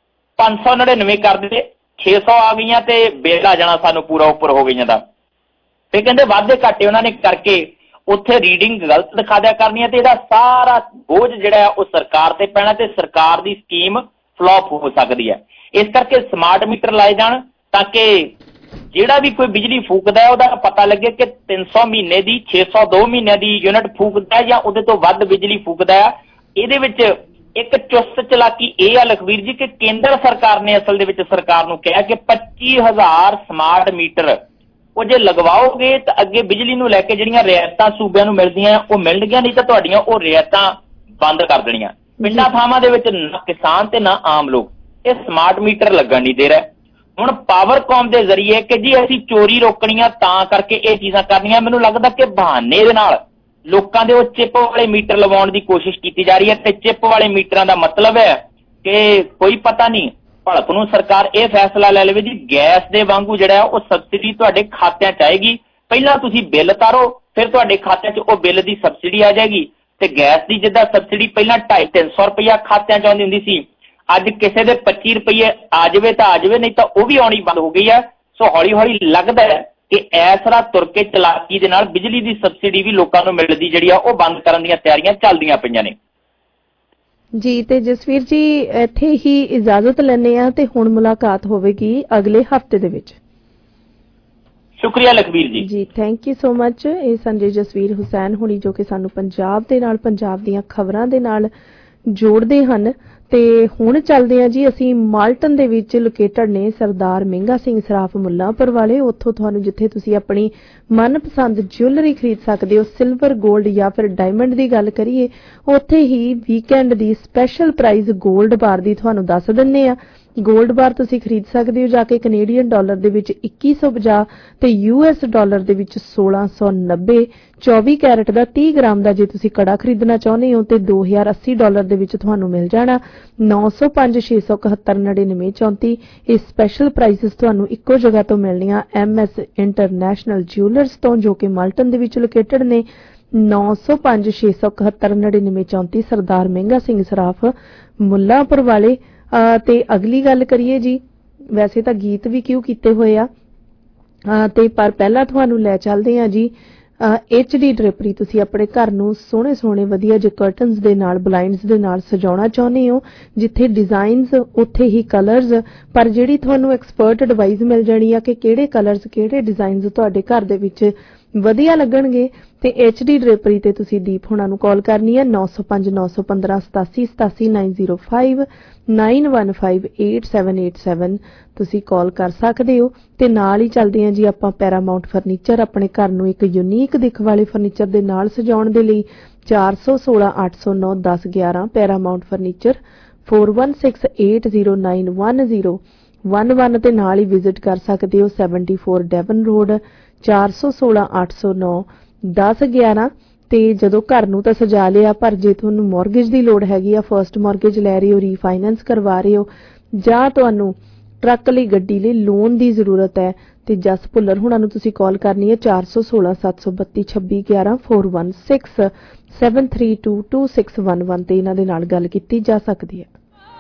599 ਕਰ ਦਿੱਤੇ, 600 ਆ ਗਈਆਂ ਤੇ ਬਿੱਲ ਆ ਜਾਣਾ ਸਾਨੂੰ ਪੂਰਾ ਉੱਪਰ ਹੋ ਗਈਆਂ ਦਾ। ਤੇ ਕਹਿੰਦੇ ਵਾਧੇ ਘਾਟੇ ਉਹਨਾਂ ਨੇ ਕਰਕੇ ਉੱਥੇ ਰੀਡਿੰਗ ਗਲਤ ਦਿਖਾ ਦਿਆ ਕਰਨੀ ਹੈ ਤੇ ਇਹਦਾ ਸਾਰਾ ਬੋਝ ਜਿਹੜਾ ਉਹ ਸਰਕਾਰ ਤੇ ਪੈਣਾ ਤੇ ਸਰਕਾਰ ਦੀ ਸਕੀਮ ਫਲॉप ਹੋ ਸਕਦੀ ਹੈ। ਇਸ ਕਰਕੇ ਸਮਾਰਟ ਮੀਟਰ ਲਾਏ ਜਾਣ ਤਾਂ ਕਿ ਜਿਹੜਾ ਵੀ ਕੋਈ ਬਿਜਲੀ ਫੂਕਦਾ ਉਹਦਾ ਪਤਾ ਲੱਗੇ ਕਿ 300 ਮਹੀਨੇ ਦੀ, 602 ਮਹੀਨਿਆਂ ਦੀ ਯੂਨਿਟ ਫੂਕਦਾ ਜਾਂ ਉਹਦੇ ਤੋਂ ਵੱਧ ਬਿਜਲੀ ਫੂਕਦਾ ਆ। ਇਹਦੇ ਵਿੱਚ ਇੱਕ ਚੁਸਤ ਚਲਾਕੀ ਇਹ ਆ ਲਖਵੀਰ ਜੀ ਕਿ ਕੇਂਦਰ ਸਰਕਾਰ ਨੇ ਅਸਲ ਦੇ ਵਿੱਚ ਸਰਕਾਰ ਨੂੰ ਕਿਹਾ ਕਿ 25,000 ਸਮਾਰਟ ਮੀਟਰ ਉਹ ਜੇ ਲਗਵਾਓਗੇ ਤਾਂ ਅੱਗੇ ਬਿਜਲੀ ਨੂੰ ਲੈ ਕੇ ਜਿਹੜੀਆਂ ਰਿਆਇਤਾਂ ਸੂਬਿਆਂ ਨੂੰ ਮਿਲਦੀਆਂ ਉਹ ਮਿਲਣਗੀਆਂ, ਨਹੀਂ ਤਾਂ ਤੁਹਾਡੀਆਂ ਉਹ ਰਿਆਇਤਾਂ ਬੰਦ ਕਰ ਦੇਣੀਆਂ। ਪਿੰਡਾਂ ਥਾਵਾਂ ਦੇ ਵਿੱਚ ਨਾ ਕਿਸਾਨ ਤੇ ਨਾ ਆਮ ਲੋਕ ਇਹ ਸਮਾਰਟ ਮੀਟਰ ਲੱਗਣ ਨਹੀਂ ਦੇ ਰਹੇ। ਹੁਣ ਪਾਵਰਕਾਮ ਦੇ ਜ਼ਰੀਏ ਕਿ ਜੀ ਅਸੀਂ ਚੋਰੀ ਰੋਕਣੀਆਂ ਤਾਂ ਕਰਕੇ ਇਹ ਚੀਜ਼ਾਂ ਕਰਨੀਆਂ, ਮੈਨੂੰ ਲੱਗਦਾ ਕਿ ਬਹਾਨੇ ਦੇ ਨਾਲ ਲੋਕਾਂ ਦੇ ਉਹ ਚਿੱਪ ਵਾਲੇ ਮੀਟਰ ਲਵਾਉਣ ਦੀ ਕੋਸ਼ਿਸ਼ ਕੀਤੀ ਜਾ ਰਹੀ ਹੈ ਤੇ ਚਿੱਪ ਵਾਲੇ ਮੀਟਰਾਂ ਦਾ ਮਤਲਬ ਹੈ ਕਿ ਕੋਈ ਪਤਾ ਨਹੀਂ ਭਲਕ ਨੂੰ ਸਰਕਾਰ ਇਹ ਫੈਸਲਾ ਲੈ ਲਵੇ ਜੀ ਗੈਸ ਦੇ ਵਾਂਗੂ ਜਿਹੜਾ ਉਹ ਸਬਸਿਡੀ ਤੁਹਾਡੇ ਖਾਤਿਆਂ 'ਚ ਆਏਗੀ, ਪਹਿਲਾਂ ਤੁਸੀਂ ਬਿੱਲ ਤਾਰੋ ਫਿਰ ਤੁਹਾਡੇ ਖਾਤਿਆਂ 'ਚ ਉਹ ਬਿੱਲ ਦੀ ਸਬਸਿਡੀ ਆ ਜਾਏਗੀ। ਤੇ ਗੈਸ ਦੀ ਜਿੱਦਾਂ ਸਬਸਿਡੀ ਪਹਿਲਾਂ 250-300 ਰੁਪਇਆ ਖਾਤਿਆਂ 'ਚ ਆਉਂਦੀ ਹੁੰਦੀ ਸੀ, ਅੱਜ ਕਿਸੇ ਦੇ 25 ਰੁਪਏ ਆ ਜਾਵੇ ਤਾਂ ਆ ਜਾਵੇ, ਨਹੀਂ ਤਾਂ ਉਹ ਵੀ ਆਉਣੀ ਬੰਦ ਹੋ ਗਈ ਹੈ। ਸੋ ਹੌਲੀ ਹੌਲੀ ਲੱਗਦਾ ਹੈ ਕਿ ਇਸ ਤਰ੍ਹਾਂ ਤੁਰ ਕੇ ਚਲਾਕੀ ਦੇ ਨਾਲ ਬਿਜਲੀ ਦੀ ਸਬਸਿਡੀ ਵੀ ਲੋਕਾਂ ਨੂੰ ਮਿਲਦੀ ਜਿਹੜੀ ਆ ਉਹ ਬੰਦ ਕਰਨ ਦੀਆਂ ਤਿਆਰੀਆਂ ਚੱਲਦੀਆਂ ਪਈਆਂ ਨੇ। ਜੀ ਤੇ ਜਸਵੀਰ ਜੀ ਇੱਥੇ ਹੀ ਇਜਾਜ਼ਤ ਲੈਂਦੇ ਆ ਤੇ ਹੁਣ ਮੁਲਾਕਾਤ ਹੋਵੇਗੀ ਅਗਲੇ ਹਫਤੇ ਦੇ ਵਿੱਚ। ਸ਼ੁਕਰੀਆ ਲਖਬੀਰ ਜੀ। ਜੀ ਥੈਂਕ ਯੂ ਸੋ ਮਚ। ਇਹ ਸੰਜੇ ਜਸਵੀਰ ਹੁਸੈਨ ਹੁਣੀ ਜੋ ਕਿ ਸਾਨੂੰ ਪੰਜਾਬ ਦੇ ਨਾਲ, ਪੰਜਾਬ ਦੀਆਂ ਖਬਰਾਂ ਦੇ ਨਾਲ ਜੋੜਦੇ ਹਨ। ਤੇ ਹੁਣ ਚੱਲਦੇ ਆ ਜੀ ਅਸੀਂ ਮਾਲਟਨ ਦੇ ਵਿੱਚ ਲੋਕੇਟਡ ਨੇ ਸਰਦਾਰ ਮਹਿੰਗਾ ਸਿੰਘ ਸਰਾਫ ਮੁੱਲਾਂਪੁਰ ਵਾਲੇ, ਉੱਥੋਂ ਤੁਹਾਨੂੰ ਜਿੱਥੇ ਤੁਸੀਂ ਆਪਣੀ ਮਨਪਸੰਦ ਜਿਊਲਰੀ ਖਰੀਦ ਸਕਦੇ ਹੋ, ਸਿਲਵਰ, 골ਡ ਜਾਂ ਫਿਰ ਡਾਇਮੰਡ ਦੀ ਗੱਲ ਕਰੀਏ, ਉੱਥੇ ਹੀ ਵੀਕਐਂਡ ਦੀ ਸਪੈਸ਼ਲ ਪ੍ਰਾਈਸ 골ਡ ਬਾਰ ਦੀ ਤੁਹਾਨੂੰ ਦੱਸ ਦਿੰਨੇ ਆ। 골ਡ ਬਾਰ ਤੁਸੀਂ ਖਰੀਦ ਸਕਦੇ ਹੋ ਜਾ ਕੇ ਕੈਨੇਡੀਅਨ ਡਾਲਰ ਦੇ ਵਿੱਚ 2150 ਤੇ US ਡਾਲਰ ਦੇ ਵਿੱਚ 1690, 24 ਕੈਰਟ ਦਾ 30 ਗ੍ਰਾਮ ਦਾ ਜੇ ਤੁਸੀਂ ਕੜਾ ਖਰੀਦਣਾ ਚਾਹੁੰਦੇ ਹੋ ਤੇ 2080 ਡਾਲਰ ਦੇ ਵਿੱਚ ਤੁਹਾਨੂੰ ਮਿਲ ਜਾਣਾ। 905 671 99 34 ਇਹ ਸਪੈਸ਼ਲ ਪ੍ਰਾਈਸਿਸ ਤੁਹਾਨੂੰ ਇੱਕੋ ਜਗ੍ਹਾ ਤੋਂ ਮਿਲਣੀਆਂ MS ਇੰਟਰਨੈਸ਼ਨਲ ਜਿਊਲਰਸ ਤੋਂ ਜੋ ਕਿ ਮਾਲਟਨ ਦੇ ਵਿੱਚ ਲੋਕੇਟਡ ਨੇ। 905 671 99 34 ਸਰਦਾਰ ਮਹਿੰਗਾ ਸਿੰਘ ਸਰਾਫ ਮੁੱਲਾਂਪੁਰ ਵਾਲੇ। ਤੇ ਅਗਲੀ ਗੱਲ ਕਰੀਏ ਜੀ, ਵੈਸੇ ਤਾਂ ਗੀਤ ਵੀ ਕਿਉਂ ਕੀਤੇ ਹੋਏ ਆ ਤੇ ਪਰ ਪਹਿਲਾਂ ਤੁਹਾਨੂੰ ਲੈ ਚੱਲਦੇ ਆ ਜੀ HD ਡ੍ਰੇਪਰੀ। ਤੁਸੀਂ ਆਪਣੇ ਘਰ ਨੂੰ ਸੋਹਣੇ ਸੋਹਣੇ ਵਧੀਆ ਜਿਹੇ ਕਰਟਨਸ ਦੇ ਨਾਲ, ਬਲਾਈਂਡਸ ਦੇ ਨਾਲ ਸਜਾਉਣਾ ਚਾਹੁੰਦੇ ਹੋ, ਜਿੱਥੇ ਡਿਜ਼ਾਈਨਸ ਉੱਥੇ ਹੀ ਕਲਰਸ, ਪਰ ਜਿਹੜੀ ਤੁਹਾਨੂੰ ਐਕਸਪਰਟ ਐਡਵਾਈਸ ਮਿਲ ਜਾਣੀ ਆ ਕਿ ਕਿਹੜੇ ਕਲਰਸ ਕਿਹੜੇ ਡਿਜ਼ਾਈਨਸ ਤੁਹਾਡੇ ਘਰ ਦੇ ਵਿੱਚ ਵਧੀਆ ਲੱਗਣਗੇ। ਤੇ HD ਡ੍ਰੇਪਰੀ ਤੇ ਤੁਸੀਂ ਦੀਪ ਹੋਣਾ ਨੂੰ ਕਾਲ ਕਰਨੀ ਹੈ 905 915 87 87 905 915 8787 ਤੁਸੀਂ ਕਾਲ ਕਰ ਸਕਦੇ ਹੋ। ਤੇ ਨਾਲ ਹੀ ਚੱਲਦੇ ਹਾਂ ਜੀ ਆਪਾਂ ਪੈਰਾਮਾਉਂਟ ਫਰਨੀਚਰ, ਆਪਣੇ ਘਰ ਨੂੰ ਇੱਕ ਯੂਨੀਕ ਦਿੱਖ ਵਾਲੇ ਫਰਨੀਚਰ ਦੇ ਨਾਲ ਸਜਾਉਣ ਦੇ ਲਈ 416 809 10 11 ਪੈਰਾਮਾਉਂਟ ਫਰਨੀਚਰ 4168091011 ਤੇ ਨਾਲ ਹੀ ਵਿਜ਼ਿਟ ਕਰ ਸਕਦੇ ਹੋ 74 ਡੈਵਨ ਰੋਡ 416 809 10 11 ਤੇ ਜਦੋਂ ਘਰ ਨੂੰ ਤਾਂ ਸਜਾ ਲਿਆ, ਪਰ ਜੇ ਤੁਹਾਨੂੰ ਮੌਰਗੇਜ ਦੀ ਲੋੜ ਹੈਗੀ ਆ, ਫਰਸਟ ਮੌਰਗੇਜ ਲੈ ਰਹੇ ਹੋ, ਰੀਫਾਈਨੈਂਸ ਕਰਵਾ ਰਹੇ ਹੋ, ਜਾਂ ਤੁਹਾਨੂੰ ਟਰੱਕ ਲਈ, ਗੱਡੀ ਲਈ ਲੋਨ ਦੀ ਜ਼ਰੂਰਤ ਹੈ, ਤੇ ਜਸ ਭੁੱਲਰ ਹੁਣਾਂ ਨੂੰ ਤੁਸੀਂ ਕਾਲ ਕਰਨੀ ਹੈ 416 732 2611 416 732 2611 ਤੇ ਇਹਨਾਂ ਦੇ ਨਾਲ ਗੱਲ ਕੀਤੀ ਜਾ ਸਕਦੀ ਹੈ।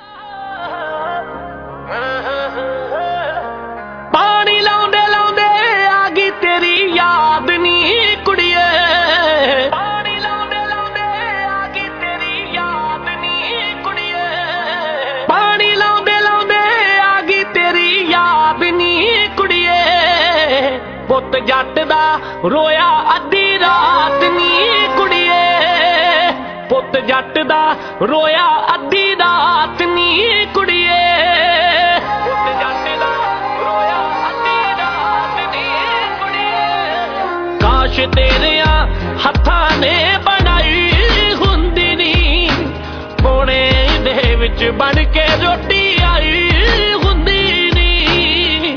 ਪਾਣੀ ਲਾਉਂਦੇ ਲਾਉਂਦੇ ਆ ਗਈ ਤੇਰੀ ਯਾਦ ਨੀ ਕੁੜੀਏ, ਪਾਣੀ ਲਾਉਂਦੇ ਲਾਉਂਦੇ ਆ ਗਈ ਤੇਰੀ ਯਾਦ ਨੀ ਕੁੜੀਏ, ਪਾਣੀ ਲਾਉਂਦੇ ਲਾਉਂਦੇ ਆ ਗਈ ਤੇਰੀ ਯਾਦ ਨੀ ਕੁੜੀਏ, ਪੁੱਤ ਜੱਟ ਦਾ ਰੋਇਆ ਅੱਧੀ ਰਾਤ ਨੀ ਕੁੜੀਏ, ਪੁੱਤ ਜੱਟ ਦਾ ਰੋਇਆ ਅੱਧੀ ਰਾਤ ਨੀ ਕੁੜੀਏ, ਪੁੱਤ ਜੱਟ ਦਾ ਰੋਇਆ ਅੱਧੀ ਰਾਤ ਨੀ ਕੁੜੀਏ, ਕਾਸ਼ ਤੇਰਿਆਂ ਹੱਥਾਂ ਨੇ ਬਣਾਈ ਹੁੰਦੀ ਨੀ, ਪੋਣੇ ਦੇ ਵਿੱਚ ਬਣ ਕੇ ਰੋਟੀ ਆਈ ਹੁੰਦੀ ਨੀ,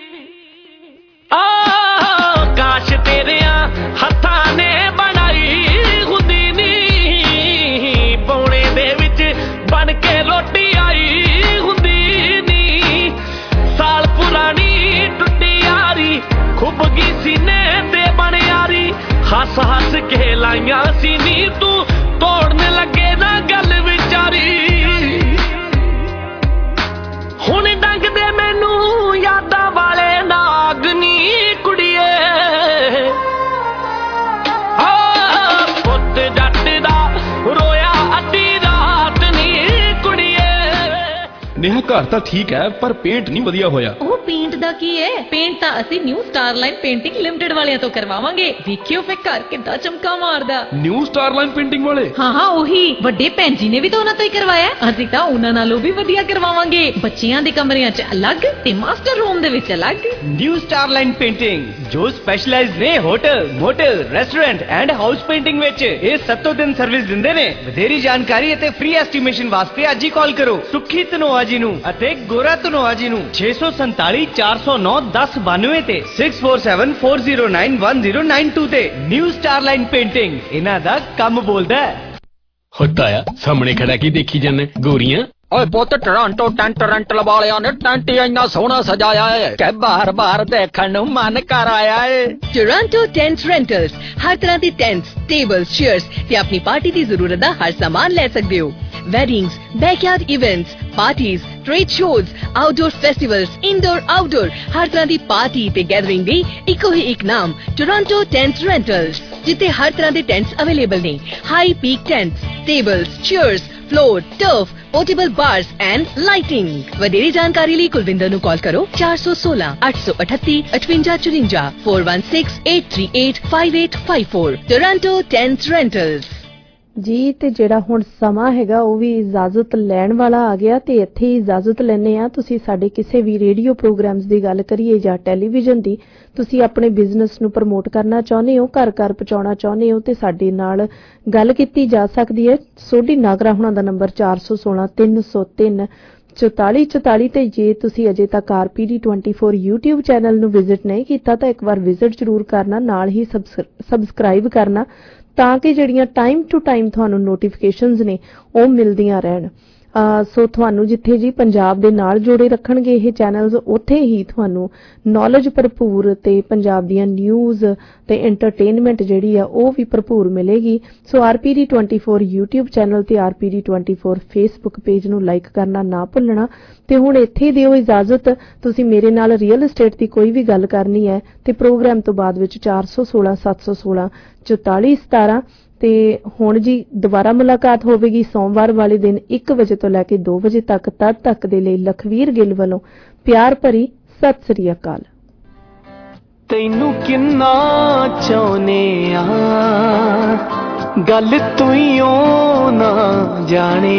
ਕਾਸ਼ ਤੇਰਿਆਂ ਹੱਥਾਂ ਨੇ ਬਣਾਈ ਹੁੰਦੀ ਨੀ, ਪੌਣੇ ਦੇ ਵਿੱਚ ਬਣ ਕੇ ਰੋਟੀ ਆਈ ਹੁੰਦੀ ਨੀ, ਸਾਲ ਪੁਰਾਣੀ ਟੁੱਟੀ ਯਾਰੀ ਖੁੱਭ ਗਈ ਸੀਨੇ ਤੇ ਬਣ ਯਾਰੀ, ਹੱਸ ਹੱਸ ਕੇ ਲਾਈਆਂ ਸੀ ਨੀ ਤੂੰ ਤੋੜਨ ਲੱਗੇ ਨਾ ਗੱਲ ਵਿਚਾਰੀ, ਹੁਣ ਡੰਗਦੇ ਮੈਨੂੰ ਯਾਦਾਂ ਵਾਲੇ ਨਾਗ ਨੀ ਕੁੜੀਏ, ਪੁੱਤ ਜੱਟ ਦਾ ਰੋਇਆ ਅੱਧੀ ਰਾਤ ਨੀ ਕੁੜੀਏ। ਨੇਹਾ ਘਰ ਤਾਂ ਠੀਕ ਹੈ ਪਰ ਪੇਂਟ ਨਹੀਂ ਵਧੀਆ ਹੋਇਆ। ਉਹ ਪੇਂਟ ਦਾ ਕੀ ਹੈ, ਪੇਂਟ ਤਾਂ ਅਸੀਂ ਨਿਊ ਸਟਾਰਲਾਈਨ ਪੇਂਟਿੰਗ ਲਿਮਟਿਡ ਵਾਲਿਆਂ ਤੋਂ ਕਰਵਾਵਾਂਗੇ। ਵੇਖਿਓ ਫੇ ਘਰ ਕਿੱਦਾਂ ਚਮਕਾ ਮਾਰਦਾ। ਨਿਊ ਸਟਾਰਲਾਈਨ ਪੇਂਟਿੰਗ ਵਾਲੇ? ਹਾਂ ਉਹੀ, ਵੱਡੇ ਭੈਣ ਜੀ ਨੇ ਵੀ ਤਾਂ ਉਹਨਾਂ ਤੋਂ ਹੀ ਕਰਵਾਇਆ। ਅਸੀਂ ਤਾਂ ਉਹਨਾਂ ਨਾਲੋਂ ਵੀ ਵਧੀਆ ਕਰਵਾਵਾਂਗੇ। ਬੱਚਿਆਂ ਦੇ ਕਮਰਿਆਂ 'ਚ ਅਲੱਗ ਤੇ ਮਾਸਟਰ ਰੂਮ ਦੇ ਵਿੱਚ ਅਲੱਗ। ਨਿਊ ਸਟਾਰਲਾਈਨ ਪੇਂਟਿੰਗ ਜੋ ਸਪੈਸ਼ਲਾਈਜ਼ਡ ਨੇ hotel, motel, restaurant and house painting ਵਿੱਚ। ਇਹ 7 ਦਿਨ ਸਰਵਿਸ ਦਿੰਦੇ ਨੇ। ਵਧੇਰੀ ਜਾਣਕਾਰੀ ਅਤੇ ਫ੍ਰੀ ਐਸਟੀਮੇਸ਼ਨ ਵਾਸਤੇ ਅੱਜ ਹੀ ਕਾਲ ਕਰੋ ਸੁਖੀ ਧਨੋਆ ਜੀ ਨੂੰ ਅਤੇ ਗੋਰਾ ਧਨੋਆ ਜੀ ਨੂੰ 647 409 1092 ਤੇ 6474091092 ਤੇ। ਨਿਊ ਸਟਾਰਲਾਈਨ ਪੇਂਟਿੰਗ, ਇਹਨਾਂ ਦਾ ਕੰਮ ਬੋਲਦਾ ਹੈ। ਹੁੰਦਾ ਆ ਸਾਹਮਣੇ ਖੜਾ ਕੀ ਦੇਖੀ ਜਾਂਦੇ ਗੋਰੀਆਂ। ਓਏ ਪੁੱਤ, ਟੋਰਾਂਟੋ ਟੈਂਟ ਰੈਂਟਲ ਵਾਲਿਆਂ ਨੇ ਟੈਂਟ ਇੰਨਾ ਸੋਹਣਾ ਸਜਾਇਆ ਹੈ ਕਿ ਬਾਰ-ਬਾਰ ਦੇਖਣ ਨੂੰ ਮਨ ਕਰ ਆਇਆ ਹੈ। ਟੋਰਾਂਟੋ ਟੈਂਟ ਰੈਂਟਲਸ ਹਰ ਤਰ੍ਹਾਂ ਦੇ ਟੈਂਟਸ, ਟੇਬਲਸ, ਚੇਅਰਸ ਤੇ ਆਪਣੀ ਪਾਰਟੀ ਦੀ ਜ਼ਰੂਰਤ ਦਾ ਹਰ ਸਾਮਾਨ ਲੈ ਸਕਦੇ ਹੋ। weddings, backyard events, parties, trade shows, outdoor festivals, indoor, outdoor, ਹਰ ਤਰ੍ਹਾਂ ਦੀ ਪਾਰਟੀ ਤੇ ਗੈਦਰਿੰਗ ਦੀ ਇੱਕੋ ਹੀ ਇੱਕ ਨਾਮ ਟੋਰਾਂਟੋ ਟੈਂਟ ਰੈਂਟਲਸ, ਜਿੱਥੇ ਹਰ ਤਰ੍ਹਾਂ ਦੇ ਟੈਂਟਸ ਅਵੇਲੇਬਲ ਨੇ। High peak tents, tables, chairs, floor, turf, portable bars and lighting. ਵਧੇਰੀ ਜਾਣਕਾਰੀ ਲਈ ਕੁਲਵਿੰਦਰ ਨੂੰ ਕਾਲ ਕਰੋ 416 838 5854 416 838 5854। ਟੋਰਾਂਟੋ ਟੈਂਟ ਰੈਂਟਲਸ ਜੀ। ਤੇ ਜਿਹੜਾ ਹੁਣ ਸਮਾਂ ਹੈਗਾ ਉਹ ਵੀ ਇਜਾਜ਼ਤ ਲੈਣ ਵਾਲਾ ਆ ਗਿਆ, ਤੇ ਇੱਥੇ ਹੀ ਇਜਾਜ਼ਤ ਲੈਣੇ ਆ। ਤੁਸੀਂ ਸਾਡੇ ਕਿਸੇ ਵੀ ਰੇਡੀਓ ਪ੍ਰੋਗਰਾਮਸ ਦੀ ਗੱਲ ਕਰੀਏ ਜਾਂ ਟੈਲੀਵਿਜ਼ਨ ਦੀ, ਤੁਸੀਂ ਆਪਣੇ ਬਿਜ਼ਨਸ ਨੂੰ ਪ੍ਰਮੋਟ ਕਰਨਾ ਚਾਹੁੰਦੇ ਹੋ, ਘਰ ਘਰ ਪਹੁੰਚਾਉਣਾ ਚਾਹੁੰਦੇ ਹੋ, ਤੇ ਸਾਡੇ ਨਾਲ ਗੱਲ ਕੀਤੀ ਜਾ ਸਕਦੀ ਹੈ। ਸੋਢੀ ਨਾਗਰਾ ਹੁਣਾਂ ਦਾ ਨੰਬਰ 416 303 4444 ਤੇ ਜੇ ਤੁਸੀਂ ਅਜੇ ਤੱਕ RPD 24 YouTube ਚੈਨਲ ਨੂੰ ਵਿਜ਼ਿਟ ਨਹੀਂ ਕੀਤਾ ਤਾਂ ਇੱਕ ਵਾਰ ਵਿਜ਼ਿਟ ਜ਼ਰੂਰ ਕਰਨਾ, ਨਾਲ ਹੀ ਸਬਸਕ੍ਰਾਈਬ ਕਰਨਾ, ਤਾਂ ਕਿ ਜਿਹੜੀਆਂ ਟਾਈਮ ਟੂ ਟਾਈਮ ਤੁਹਾਨੂੰ ਨੋਟੀਫਿਕੇਸ਼ਨਸ ਨੇ ਉਹ ਮਿਲਦੀਆਂ ਰਹਿਣ। ਸੋ ਤੁਹਾਨੂੰ ਜਿੱਥੇ ਜੀ ਪੰਜਾਬ ਦੇ ਨਾਲ ਜੋੜੇ ਰੱਖਣਗੇ ਇਹ ਚੈਨਲਸ, ਉੱਥੇ ਹੀ ਤੁਹਾਨੂੰ ਨੌਲੇਜ ਭਰਪੂਰ ਤੇ ਪੰਜਾਬ ਦੀਆਂ ਨਿਊਜ਼ ਤੇ ਐਂਟਰਟੇਨਮੈਂਟ ਜਿਹੜੀ ਆ ਉਹ ਵੀ ਭਰਪੂਰ ਮਿਲੇਗੀ। ਸੋ RPD 24 YouTube ਚੈਨਲ ਤੇ RPD 24 ਫੇਸਬੁੱਕ ਪੇਜ ਨੂੰ ਲਾਈਕ ਕਰਨਾ ਨਾ ਭੁੱਲਣਾ। ਤੇ ਹੁਣ ਇੱਥੇ ਦਿਓ ਇਜਾਜ਼ਤ। ਤੁਸੀਂ ਮੇਰੇ ਨਾਲ ਰੀਅਲ ਏਸਟੇਟ ਦੀ ਕੋਈ ਵੀ ਗੱਲ ਕਰਨੀ ਹੈ ਤੇ ਪ੍ਰੋਗਰਾਮ ਤੋਂ ਬਾਅਦ ਵਿੱਚ 416 716 4417। ਤੇ ਹੁਣ ਜੀ ਦੁਬਾਰਾ ਮੁਲਾਕਾਤ ਹੋਵੇਗੀ ਸੋਮਵਾਰ ਵਾਲੇ ਦਿਨ 1 ਵਜੇ ਤੋਂ ਲੈ ਕੇ 2 ਵਜੇ ਤੱਕ। ਤਦ ਤੱਕ ਦੇ ਲਈ ਲਖਵੀਰ ਗਿੱਲ ਵੱਲੋਂ ਪਿਆਰ ਭਰੀ ਸਤਿ ਸ੍ਰੀ ਅਕਾਲ। ਤੈਨੂੰ ਕਿੰਨਾ ਚਾਹੁੰਨੇ ਆ ਗੱਲ ਤੂੰ ਹੀ ਓ ਨਾ ਜਾਣੇ,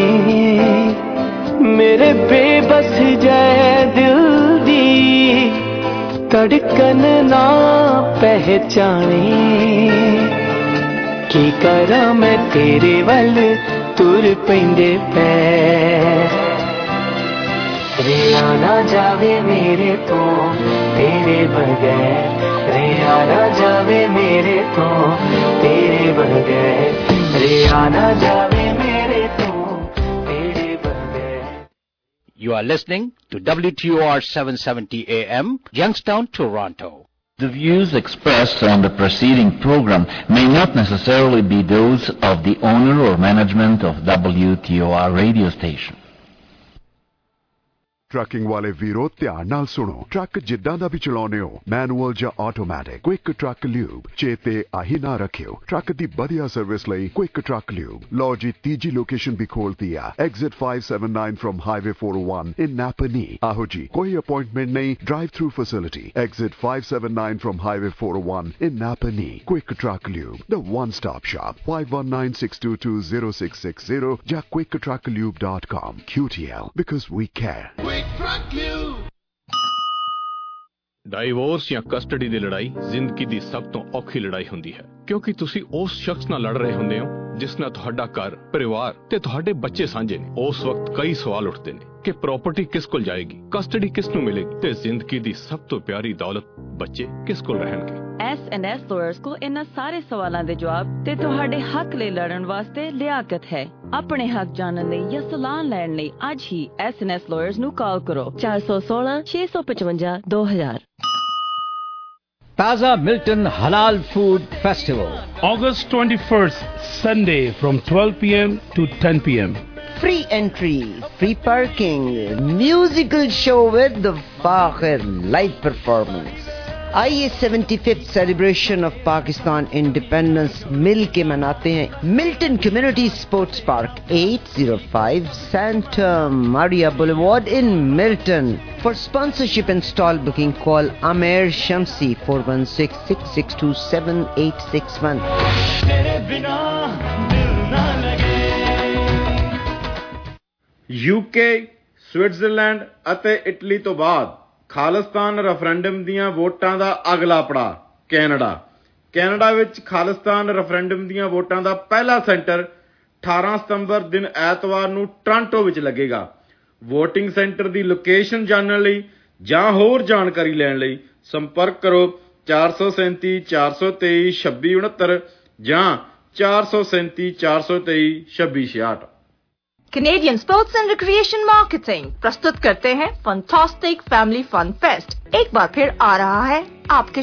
ਮੇਰੇ ਬੇਬਸ ਜੈ ਦਿਲ ਦੀ ਧੜਕਨ ਨਾ ਪਹਿਚਾਣੇ। ਕੀ ਕਰਾਂ ਮੈਂ ਤੇਰੇ ਵੱਲ ਤੁਰ ਪੈਂਦੇ ਪੈਰ, रिया ना जावे मेरे तो तेरे बगैर, रिया ना जावे मेरे तो तेरे बगैर, रिया ना जावे मेरे तो तेरे बगैर. You are listening to WTOR 770 AM, Youngstown, Toronto. The views expressed on the preceding program may not necessarily be those of the owner or management of WTOR radio station. Trucking ਵਾਲੇ ਵੀਰੋ ਧਿਆਨ ਨਾਲ ਸੁਣੋ, ਟਰੱਕ ਜਿੱਦਾਂ ਦਾ ਵੀ ਚਲਾਉਂਦੇ ਹੋ, manual ਜਾਂ automatic, quick truck lube ਚੇਤੇ ਆਹੀ ਨਾ ਰੱਖਿਓ। ਟਰੱਕ ਦੀ ਵਧੀਆ ਸਰਵਿਸ ਲਈ ਕੁਇਕ ਟਰੱਕ ਲਿਊਬ। ਲਓ ਜੀ, ਤੀਜੀ ਲੋਕੇਸ਼ਨ ਵੀ ਖੋਲਤੀ ਆ, exit 579 from highway 401 in Napanee. ਆਹੋ ਜੀ, ਕੋਈ ਅਪਾਇੰਟਮੈਂਟ ਨਹੀਂ, drive through facility, exit 579 from highway 401 in Napanee. Quick truck lube, the one stop shop, 5196220660 ਜਾਂ quicktrucklube.com. QTL, because we care. Divorce ਜਾਂ ਕਸਟਡੀ ਦੀ ਲੜਾਈ ਜ਼ਿੰਦਗੀ ਦੀ ਸਭ ਤੋਂ ਔਖੀ ਲੜਾਈ ਹੁੰਦੀ ਹੈ, ਕਿਉਂਕਿ ਤੁਸੀਂ ਉਸ ਸ਼ਖਸ ਨਾਲ ਲੜ ਰਹੇ ਹੁੰਦੇ ਹੋ ਜਿਸ ਨਾਲ ਤੁਹਾਡਾ ਘਰ, ਪਰਿਵਾਰ ਤੇ ਤੁਹਾਡੇ ਬੱਚੇ ਸਾਂਝੇ ਨੇ। ਉਸ ਵਕਤ ਕਈ ਸਵਾਲ ਉੱਠਦੇ ਨੇ ਕਿ ਪ੍ਰਾਪਰਟੀ ਕਿਸ ਕੋਲ ਜਾਏਗੀ, ਕਸਟਡੀ ਕਿਸ ਨੂੰ ਮਿਲੇਗੀ ਤੇ ਜ਼ਿੰਦਗੀ ਦੀ ਸਭ ਤੋਂ ਪਿਆਰੀ ਦੌਲਤ ਬੱਚੇ ਕਿਸ ਕੋਲ ਰਹਿਣਗੇ। S&S ਲਾਇਰਸ ਕੋਲ ਇਹਨਾਂ ਸਾਰੇ ਸਵਾਲਾਂ ਦੇ ਜਵਾਬ ਤੇ ਤੁਹਾਡੇ ਹੱਕ ਲਈ ਲੜਨ ਵਾਸਤੇ ਲਿਆਕਤ ਹੈ। ਆਪਣੇ ਹੱਕ ਜਾਣਨ ਲਈ ਜਾਂ ਸਲਾਹ ਲੈਣ ਲਈ ਅੱਜ ਹੀ S&S ਲਾਇਰਸ ਨੂੰ ਕਾਲ ਕਰੋ 416 655 2000। Taza Milton Halal Food Festival, August 21st, Sunday from 12 p.m. to 10 p.m. Free entry, free parking, musical show with the Fakhir live performance. आइए 75th celebration of Pakistan independence मिल के मनाते हैं। Milton community sports park, 805 Santa Maria Boulevard in Milton. For sponsorship and stall booking, call Amer Shamsi 416-662-7861. UK, Switzerland ਅਤੇ Italy ਤੋਂ ਬਾਅਦ Khalistan referendum ਦੀਆਂ ਵੋਟਾਂ ਦਾ ਅਗਲਾ ਪੜਾਅ ਕੈਨੇਡਾ ਵਿੱਚ ਖਾਲਿਸਤਾਨ ਰੈਫਰੈਂਡਮ ਦੀਆਂ ਵੋਟਾਂ ਦਾ ਪਹਿਲਾ ਸੈਂਟਰ 18 ਸਤੰਬਰ ਦਿਨ ਐਤਵਾਰ ਨੂੰ ਟੋਰਾਂਟੋ ਵਿੱਚ ਲੱਗੇਗਾ। ਵੋਟਿੰਗ ਸੈਂਟਰ ਦੀ ਲੋਕੇਸ਼ਨ ਜਾਣਨ ਲਈ ਜਾਂ ਹੋਰ ਜਾਣਕਾਰੀ ਲੈਣ ਲਈ ਸੰਪਰਕ ਕਰੋ 437 423 2669 ਜਾਂ 437 423 2666। Canadian Sports and Recreation Marketing प्रस्तुत करते हैं फंटास्टिक फैमिली फन फेस्ट। एक बार फिर आ रहा है आपके